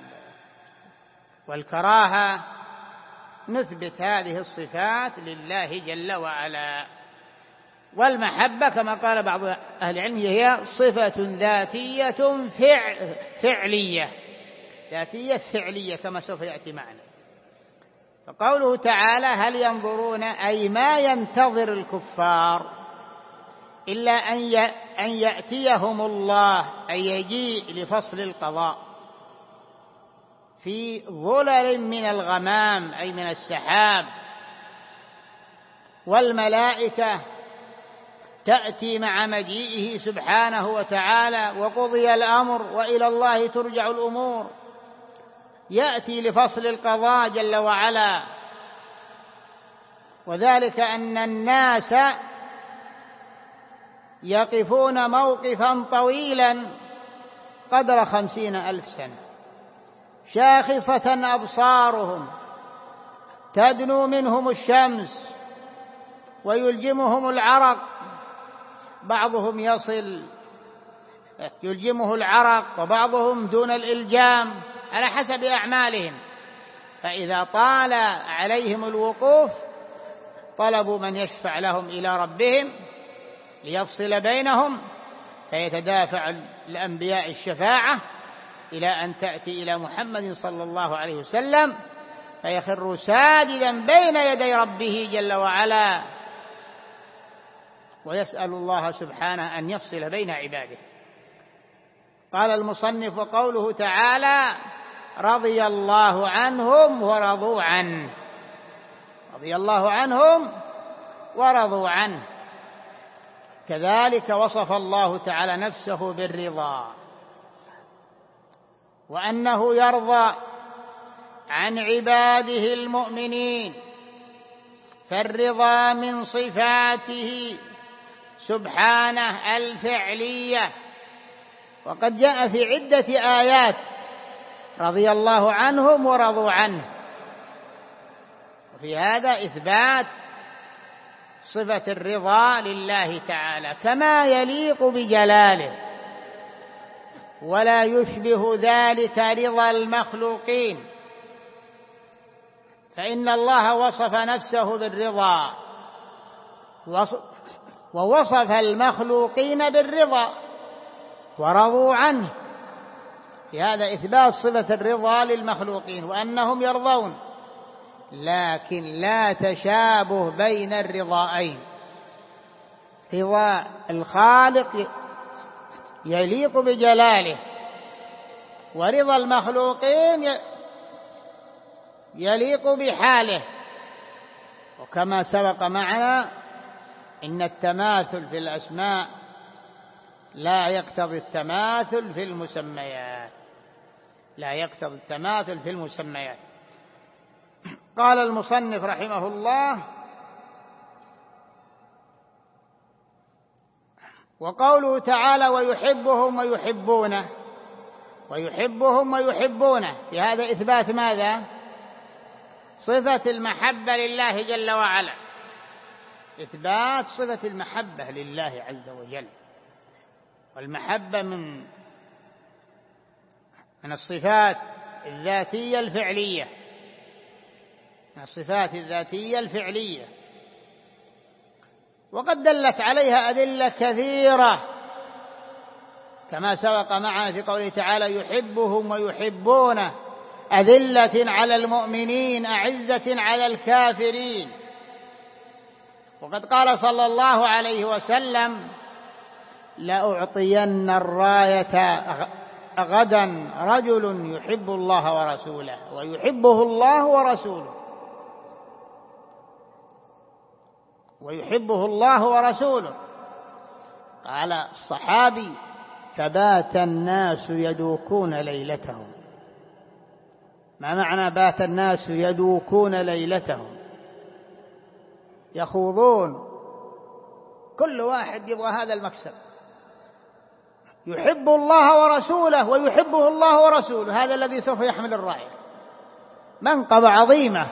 والكراهة. نثبت هذه الصفات لله جل وعلا. والمحبة كما قال بعض أهل العلم هي صفة ذاتية فعلية، ذاتية فعلية كما سوف يأتي معنا. فقوله تعالى: هل ينظرون، أي ما ينتظر الكفار إلا أن يأتيهم الله، أي يجيء لفصل القضاء في ظلل من الغمام، أي من السحاب، والملائكة تأتي مع مجيئه سبحانه وتعالى، وقضي الأمر وإلى الله ترجع الأمور. يأتي لفصل القضاء جل وعلا، وذلك أن الناس يقفون موقفا طويلا قدر 50,000 سنة، شاخصة أبصارهم، تدنو منهم الشمس ويلجمهم العرق، بعضهم يلجمه العرق وبعضهم دون الإلجام على حسب أعمالهم. فإذا طال عليهم الوقوف طلبوا من يشفع لهم إلى ربهم ليفصل بينهم، فيتدافع الأنبياء الشفاعة إلى أن تأتي إلى محمد صلى الله عليه وسلم، فيخر ساجدا بين يدي ربه جل وعلا، ويسأل الله سبحانه أن يفصل بين عباده. قال المصنف: وقوله تعالى: رضي الله عنهم ورضوا عنه. رضي الله عنهم ورضوا عنه. كذلك وصف الله تعالى نفسه بالرضا، وأنه يرضى عن عباده المؤمنين، فالرضا من صفاته سبحانه الفعلية. وقد جاء في عدة آيات رضي الله عنهم ورضوا عنه، وفي هذا إثبات صفة الرضا لله تعالى كما يليق بجلاله، ولا يشبه ذلك رضا المخلوقين، فإن الله وصف نفسه بالرضا ووصف المخلوقين بالرضا ورضوا عنه. في هذا إثبات صفة الرضا للمخلوقين وأنهم يرضون، لكن لا تشابه بين الرضائين. رضا الخالق يليق بجلاله، ورضا المخلوقين يليق بحاله. وكما سبق معنا إن التماثل في الأسماء لا يقتضي التماثل في المسميات، لا يقتضي التماثل في المسميات. قال المصنف رحمه الله: وقوله تعالى: ويحبهم ويحبونه. ويحبهم ويحبونه، في هذا إثبات ماذا؟ صفة المحبة لله جل وعلا، إثبات صفة المحبة لله عز وجل. والمحبة من الصفات الذاتية الفعلية، من الصفات الذاتية الفعلية، وقد دلت عليها أدلة كثيرة كما سبق معنا في قوله تعالى: يحبهم ويحبونه، أذلة على المؤمنين أعزة على الكافرين. وقد قال صلى الله عليه وسلم: لأعطين الراية غدا رجل يحب الله ورسوله ويحبه الله ورسوله، ويحبه الله ورسوله. قال الصحابي: فبات الناس يدوكون ليلتهم. ما معنى بات الناس يدوكون ليلتهم؟ يخوضون، كل واحد يبغى هذا المكسب. يحب الله ورسوله ويحبه الله ورسوله، هذا الذي سوف يحمل الراية. منقبة عظيمة.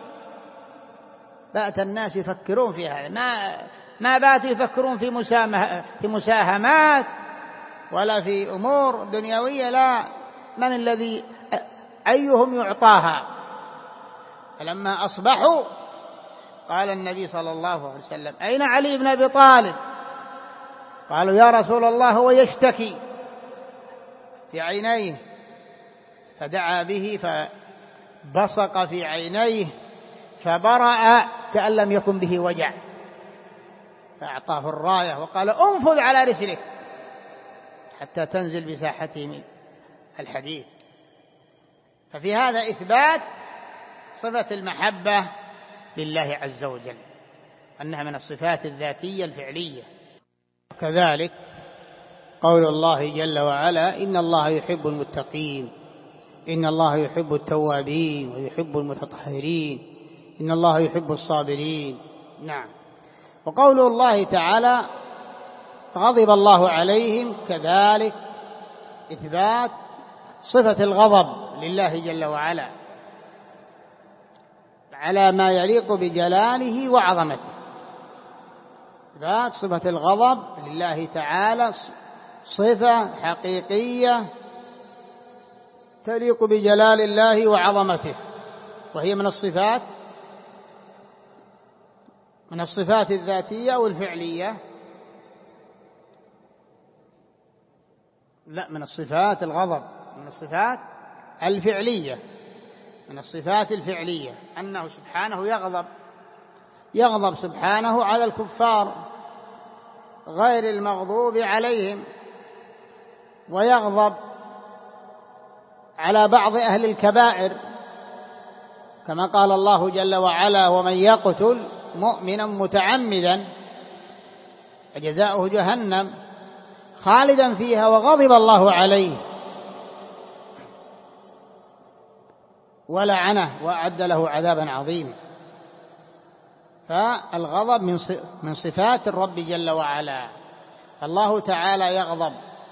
بات الناس يفكرون في هذا، ما باتوا يفكرون في مساهمات ولا في أمور دنيوية، لا، من الذي أيهم يعطاها. فلما أصبحوا قال النبي صلى الله عليه وسلم: أين علي بن أبي طالب؟ قالوا: يا رسول الله هو يشتكي في عينيه. فدعا به فبصق في عينيه فبرأ كأن لم يكن به وجع، فأعطاه الراية وقال: انفذ على رسلك حتى تنزل بساحته من الحديث. ففي هذا إثبات صفة المحبة لله عز وجل، أنها من الصفات الذاتية الفعلية. كذلك قول الله جل وعلا: إن الله يحب المتقين، إن الله يحب التوابين ويحب المتطهرين، إن الله يحب الصابرين. نعم. وقول الله تعالى: غضب الله عليهم، كذلك إثبات صفة الغضب لله جل وعلا على ما يليق بجلاله وعظمته. إثبات صفة الغضب لله تعالى صفة حقيقية تليق بجلال الله وعظمته، وهي من الصفات الذاتية والفعلية. لا، من الصفات الغضب، من الصفات الفعلية، من الصفات الفعلية أنه سبحانه يغضب سبحانه على الكفار غير المغضوب عليهم، ويغضب على بعض أهل الكبائر، كما قال الله جل وعلا: ومن يقتل مؤمنا متعمدا فجزاؤه جهنم خالدا فيها وغضب الله عليه ولعنه وأعد له عذابا عظيما. فالغضب من صفات الرب جل وعلا. الله تعالى يغضب،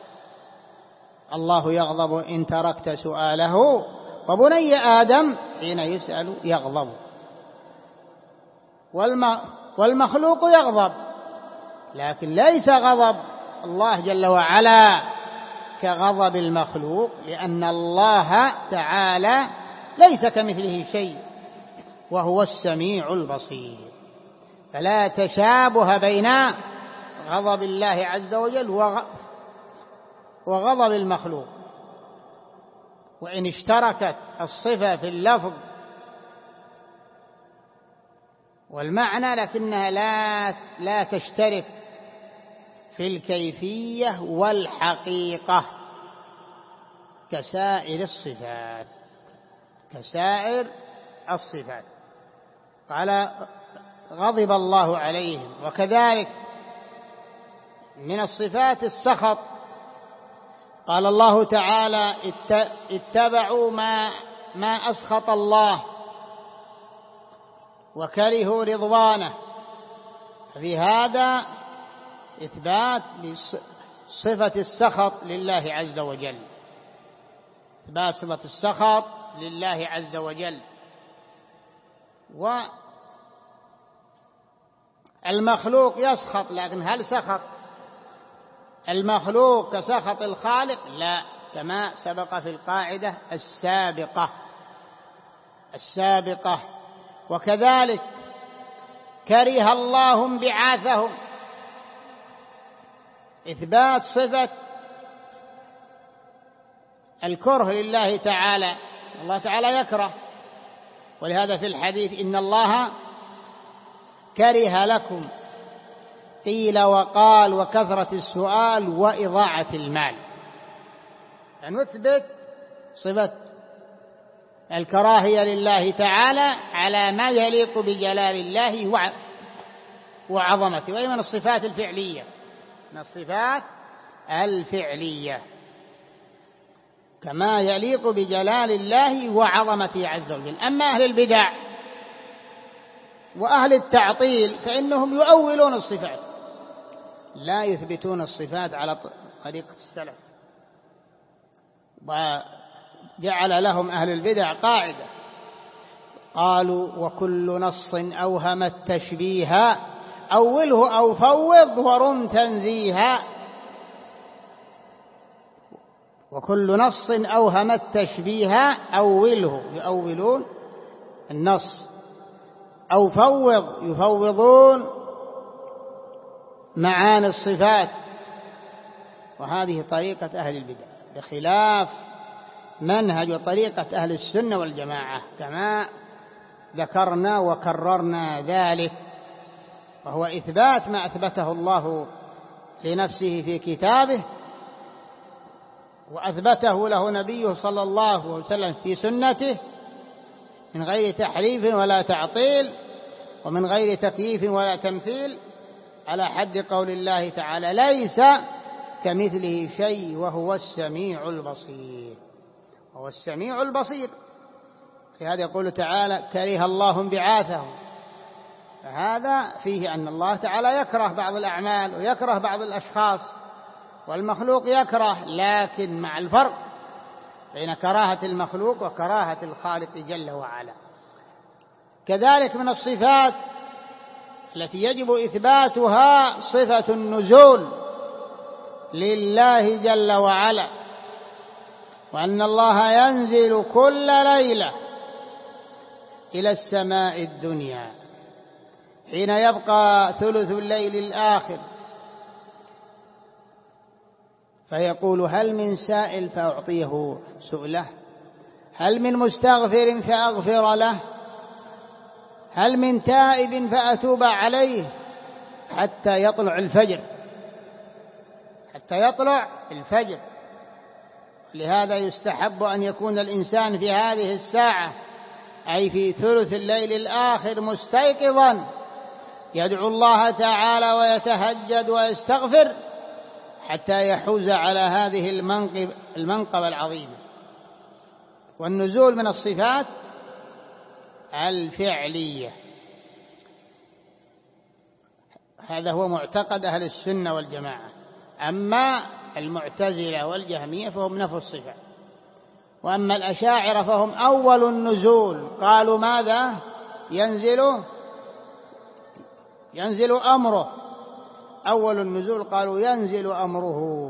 الله يغضب إن تركت سؤاله، وبني آدم حين يسأل يغضب. والمخلوق يغضب، لكن ليس غضب الله جل وعلا كغضب المخلوق، لأن الله تعالى ليس كمثله شيء وهو السميع البصير. فلا تشابه بين غضب الله عز وجل وغضب المخلوق، وإن اشتركت الصفة في اللفظ والمعنى لكنها لا تشترك في الكيفية والحقيقة كسائر الصفات. قال: غضب الله عليهم. وكذلك من الصفات السخط. قال الله تعالى: اتبعوا ما أسخط الله وكرهوا رضوانه. ففي هذا إثبات صفة السخط لله عز وجل، إثبات صفة السخط لله عز وجل. والمخلوق يسخط، لكن هل سخط المخلوق كسخط الخالق؟ لا، كما سبق في القاعدة السابقة. وكذلك كره الله انبعاثهم، إثبات صفة الكره لله تعالى الله تعالى يكره. ولهذا في الحديث إن الله كره لكم قيل وقال وكثرة السؤال وإضاعة المال. فنثبت صفة الكراهية لله تعالى على ما يليق بجلال الله وعظمته، وهي من الصفات الفعلية، من الصفات الفعلية كما يليق بجلال الله وعظمته عز وجل. أما أهل البدع وأهل التعطيل فإنهم يؤولون الصفات، لا يثبتون الصفات على طريقة السلف. وجعل لهم أهل البدع قاعدة، قالوا وكل نص أوهم التشبيه أوله أو فوض ورم تنزيها. وكل نص أوهم التشبيه أوله، يؤولون النص، أو فوض يفوضون معاني الصفات. وهذه طريقة أهل البدع بخلاف منهج وطريقة أهل السنة والجماعة كما ذكرنا وكررنا ذلك، وهو إثبات ما أثبته الله لنفسه في كتابه وأثبته له نبيه صلى الله عليه وسلم في سنته من غير تحريف ولا تعطيل ومن غير تكييف ولا تمثيل، على حد قول الله تعالى ليس كمثله شيء وهو السميع البصير. وهو السميع البصير. لهذا يقول تعالى كره الله انبعاثهم. فهذا فيه أن الله تعالى يكره بعض الأعمال ويكره بعض الأشخاص، والمخلوق يكره، لكن مع الفرق بين كراهة المخلوق وكراهة الخالق جل وعلا. كذلك من الصفات التي يجب إثباتها صفة النزول لله جل وعلا، وأن الله ينزل كل ليلة إلى السماء الدنيا حين يبقى ثلث الليل الآخر فيقول هل من سائل فأعطيه سؤله، هل من مستغفر فأغفر له، هل من تائب فأتوب عليه، حتى يطلع الفجر، حتى يطلع الفجر. لهذا يستحب أن يكون الإنسان في هذه الساعة أي في ثلث الليل الآخر مستيقظا يدعو الله تعالى ويتهجد ويستغفر حتى يحوز على هذه المنقبة العظيمة. والنزول من الصفات الفعلية، هذا هو معتقد أهل السنة والجماعة. أما المعتزلة والجهمية فهم نفوا الصفات. وأما الأشاعرة فهم أول النزول، قالوا ماذا؟ ينزل أمره. أول النزول قالوا ينزل أمره.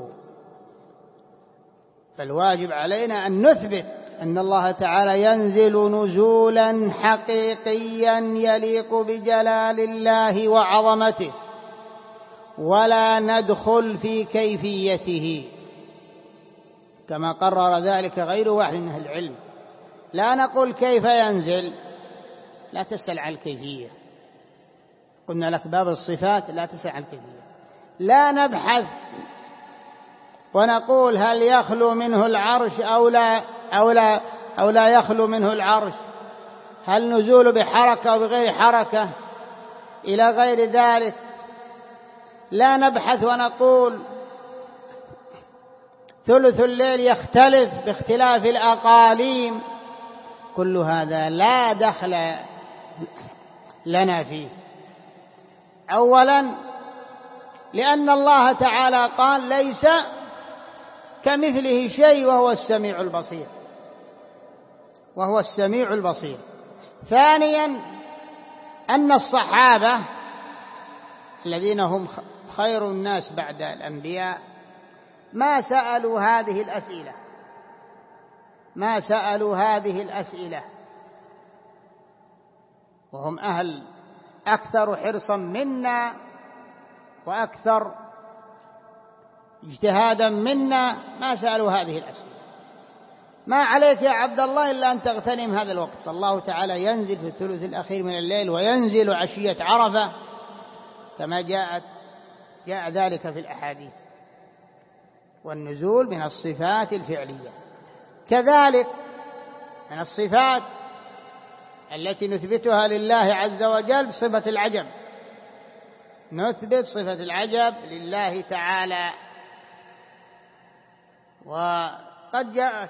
فالواجب علينا أن نثبت أن الله تعالى ينزل نزولا حقيقيا يليق بجلال الله وعظمته، ولا ندخل في كيفيته كما قرر ذلك غير واحد من أهل العلم. لا نقول كيف ينزل، لا تسأل عن الكيفية. قلنا لك باب الصفات لا تسأل عن الكيفية. لا نبحث ونقول هل يخلو منه العرش أو لا يخلو منه العرش، هل نزول بحركة أو بغير حركة إلى غير ذلك. لا نبحث ونقول ثلث الليل يختلف باختلاف الأقاليم. كل هذا لا دخل لنا فيه. أولا لأن الله تعالى قال ليس كمثله شيء وهو السميع البصير، وهو السميع البصير. ثانيا أن الصحابة الذين هم خير الناس بعد الأنبياء ما سألوا هذه الأسئلة، وهم أهل أكثر حرصا منا وأكثر اجتهادا منا، ما سألوا هذه الأسئلة. ما عليك يا عبد الله إلا أن تغتنم هذا الوقت. الله تعالى ينزل في الثلث الأخير من الليل، وينزل عشية عرفة كما جاء ذلك في الأحاديث. والنزول من الصفات الفعلية. كذلك من الصفات التي نثبتها لله عز وجل صفة العجب. نثبت صفة العجب لله تعالى، وقد جاءت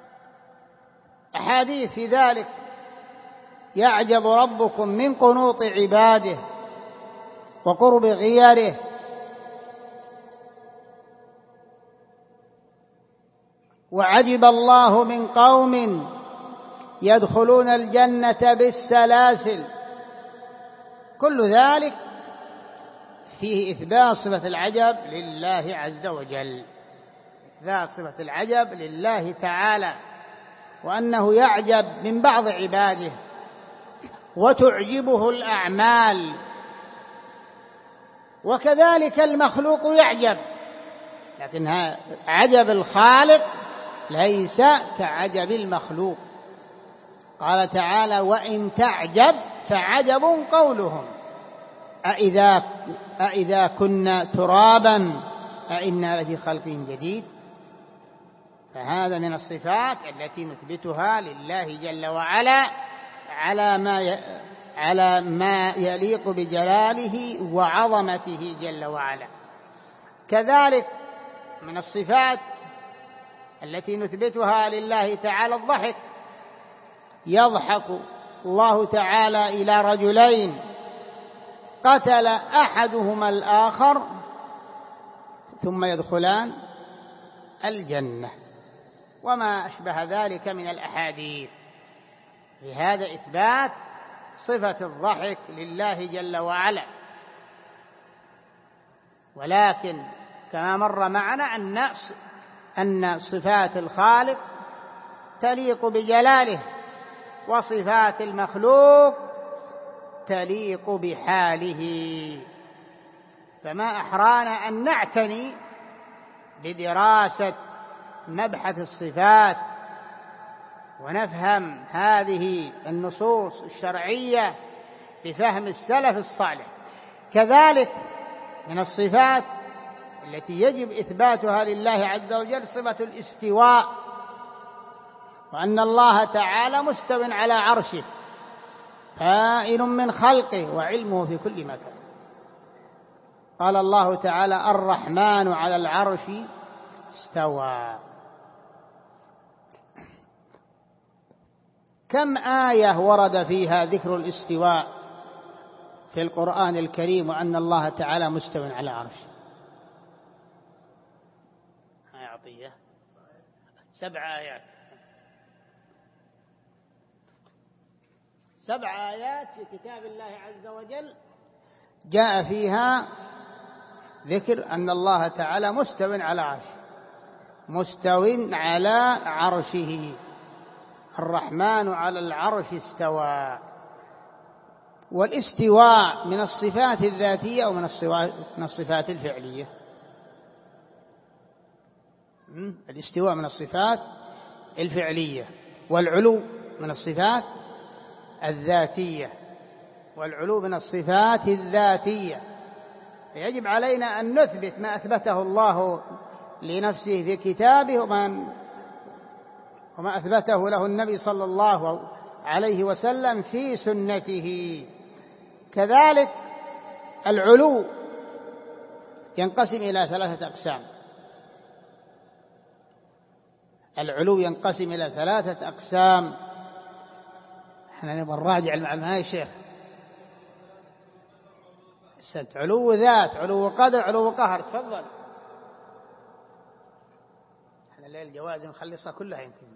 أحاديث في ذلك: يعجب ربكم من قنوط عباده وقرب غيره، وعجب الله من قوم يدخلون الجنة بالسلاسل. كل ذلك فيه إثبات صفة العجب لله عز وجل، إثبات صفة العجب لله تعالى، وأنه يعجب من بعض عباده وتعجبه الأعمال. وكذلك المخلوق يعجب، لكن عجب الخالق ليس كعجب المخلوق. قال تعالى: وإن تعجب فعجب قولهم أإذا كنا ترابا أإنا لفي خلق جديد. فهذا من الصفات التي نثبتها لله جل وعلا على ما يليق بجلاله وعظمته جل وعلا. كذلك من الصفات التي نثبتها لله تعالى الضحك. يضحك الله تعالى إلى رجلين قتل أحدهما الآخر ثم يدخلان الجنة، وما أشبه ذلك من الأحاديث. لهذا إثبات صفة الضحك لله جل وعلا. ولكن كما مر معنا أن صفات الخالق تليق بجلاله، وصفات المخلوق تليق بحاله. فما أحرانا أن نعتني بدراسة مبحث الصفات ونفهم هذه النصوص الشرعية بفهم السلف الصالح. كذلك من الصفات التي يجب إثباتها لله عز وجل صفة الاستواء، وأن الله تعالى مستو على عرشه بائن من خلقه وعلمه في كل مكان. قال الله تعالى: الرحمن على العرش استوى. كم آية ورد فيها ذكر الاستواء في القرآن الكريم، وأن الله تعالى مستو على عرشه؟ 7 آيات. 7 آيات في كتاب الله عز وجل جاء فيها ذكر أن الله تعالى مستو على عرشه، مستو على عرشه. الرحمن على العرش استوى. والاستواء من الصفات الذاتية ومن الصفات الفعلية. الاستواء من الصفات الفعلية، والعلو من الصفات الذاتية، والعلو من الصفات الذاتية. يجب علينا أن نثبت ما أثبته الله لنفسه في كتابه وما أثبته له النبي صلى الله عليه وسلم في سنته. كذلك العلو ينقسم إلى 3 أقسام. العلو ينقسم إلى 3 أقسام. احنا نبغى نراجع المعنى يا شيخ. علو ذات، علو قدر، علو قهر. تفضل. احنا الليل الجوازم نخلصها كلها يمكن.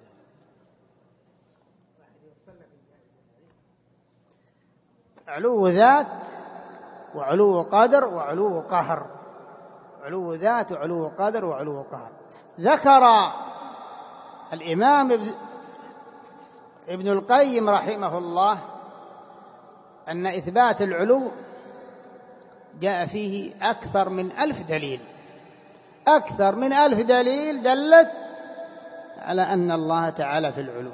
علو ذات وعلو قدر وعلو قهر. علو ذات وعلو قدر وعلو قهر. ذكر الإمام ابن القيم رحمه الله أن إثبات العلو جاء فيه أكثر من 1000 دليل. أكثر من 1000 دليل دلت على أن الله تعالى في العلو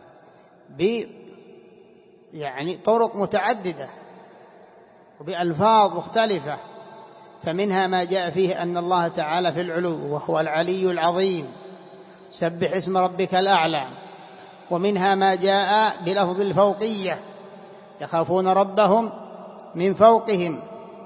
يعني طرق متعددة وبألفاظ مختلفة. فمنها ما جاء فيه أن الله تعالى في العلو وهو العلي العظيم، سبح اسم ربك الأعلى. ومنها ما جاء بلفظ الفوقية، يخافون ربهم من فوقهم.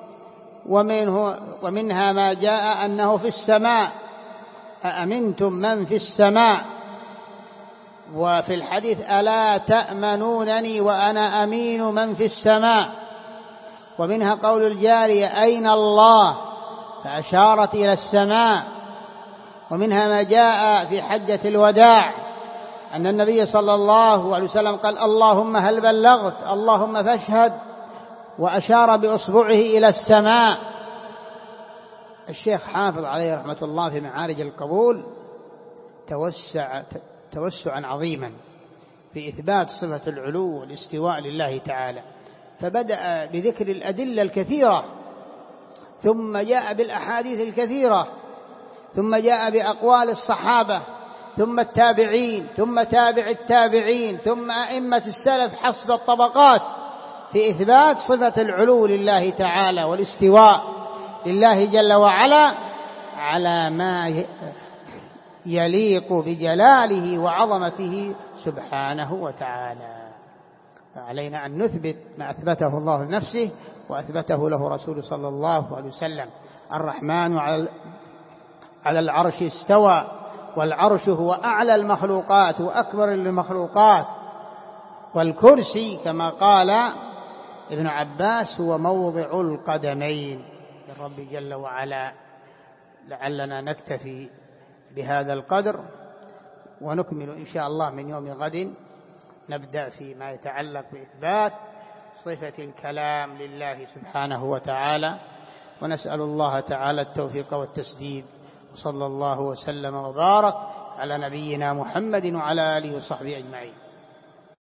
ومنها ما جاء أنه في السماء، أأمنتم من في السماء. وفي الحديث ألا تأمنونني وأنا أمين من في السماء. ومنها قول الجارية أين الله، فأشارت إلى السماء. ومنها ما جاء في حجة الوداع أن النبي صلى الله عليه وسلم قال اللهم هل بلغت، اللهم فاشهد، وأشار بأصبعه إلى السماء. الشيخ حافظ عليه رحمة الله في معارج القبول توسعا عظيما في إثبات صفة العلو والاستواء لله تعالى، فبدأ بذكر الأدلة الكثيرة، ثم جاء بالأحاديث الكثيرة، ثم جاء بأقوال الصحابة، ثم التابعين، ثم تابع التابعين، ثم أئمة السلف حسب الطبقات في إثبات صفة العلو لله تعالى والاستواء لله جل وعلا على ما يليق بجلاله وعظمته سبحانه وتعالى. فعلينا أن نثبت ما أثبته الله لنفسه وأثبته له رسول صلى الله عليه وسلم. الرحمن على العرش استوى، والعرش هو أعلى المخلوقات وأكبر المخلوقات، والكرسي كما قال ابن عباس هو موضع القدمين للرب جل وعلا. لعلنا نكتفي بهذا القدر، ونكمل إن شاء الله من يوم غد، نبدأ فيما يتعلق بإثبات صفة الكلام لله سبحانه وتعالى، ونسأل الله تعالى التوفيق والتسديد. وصلى الله وسلم وبارك على نبينا محمد وعلى آله وصحبه أجمعين.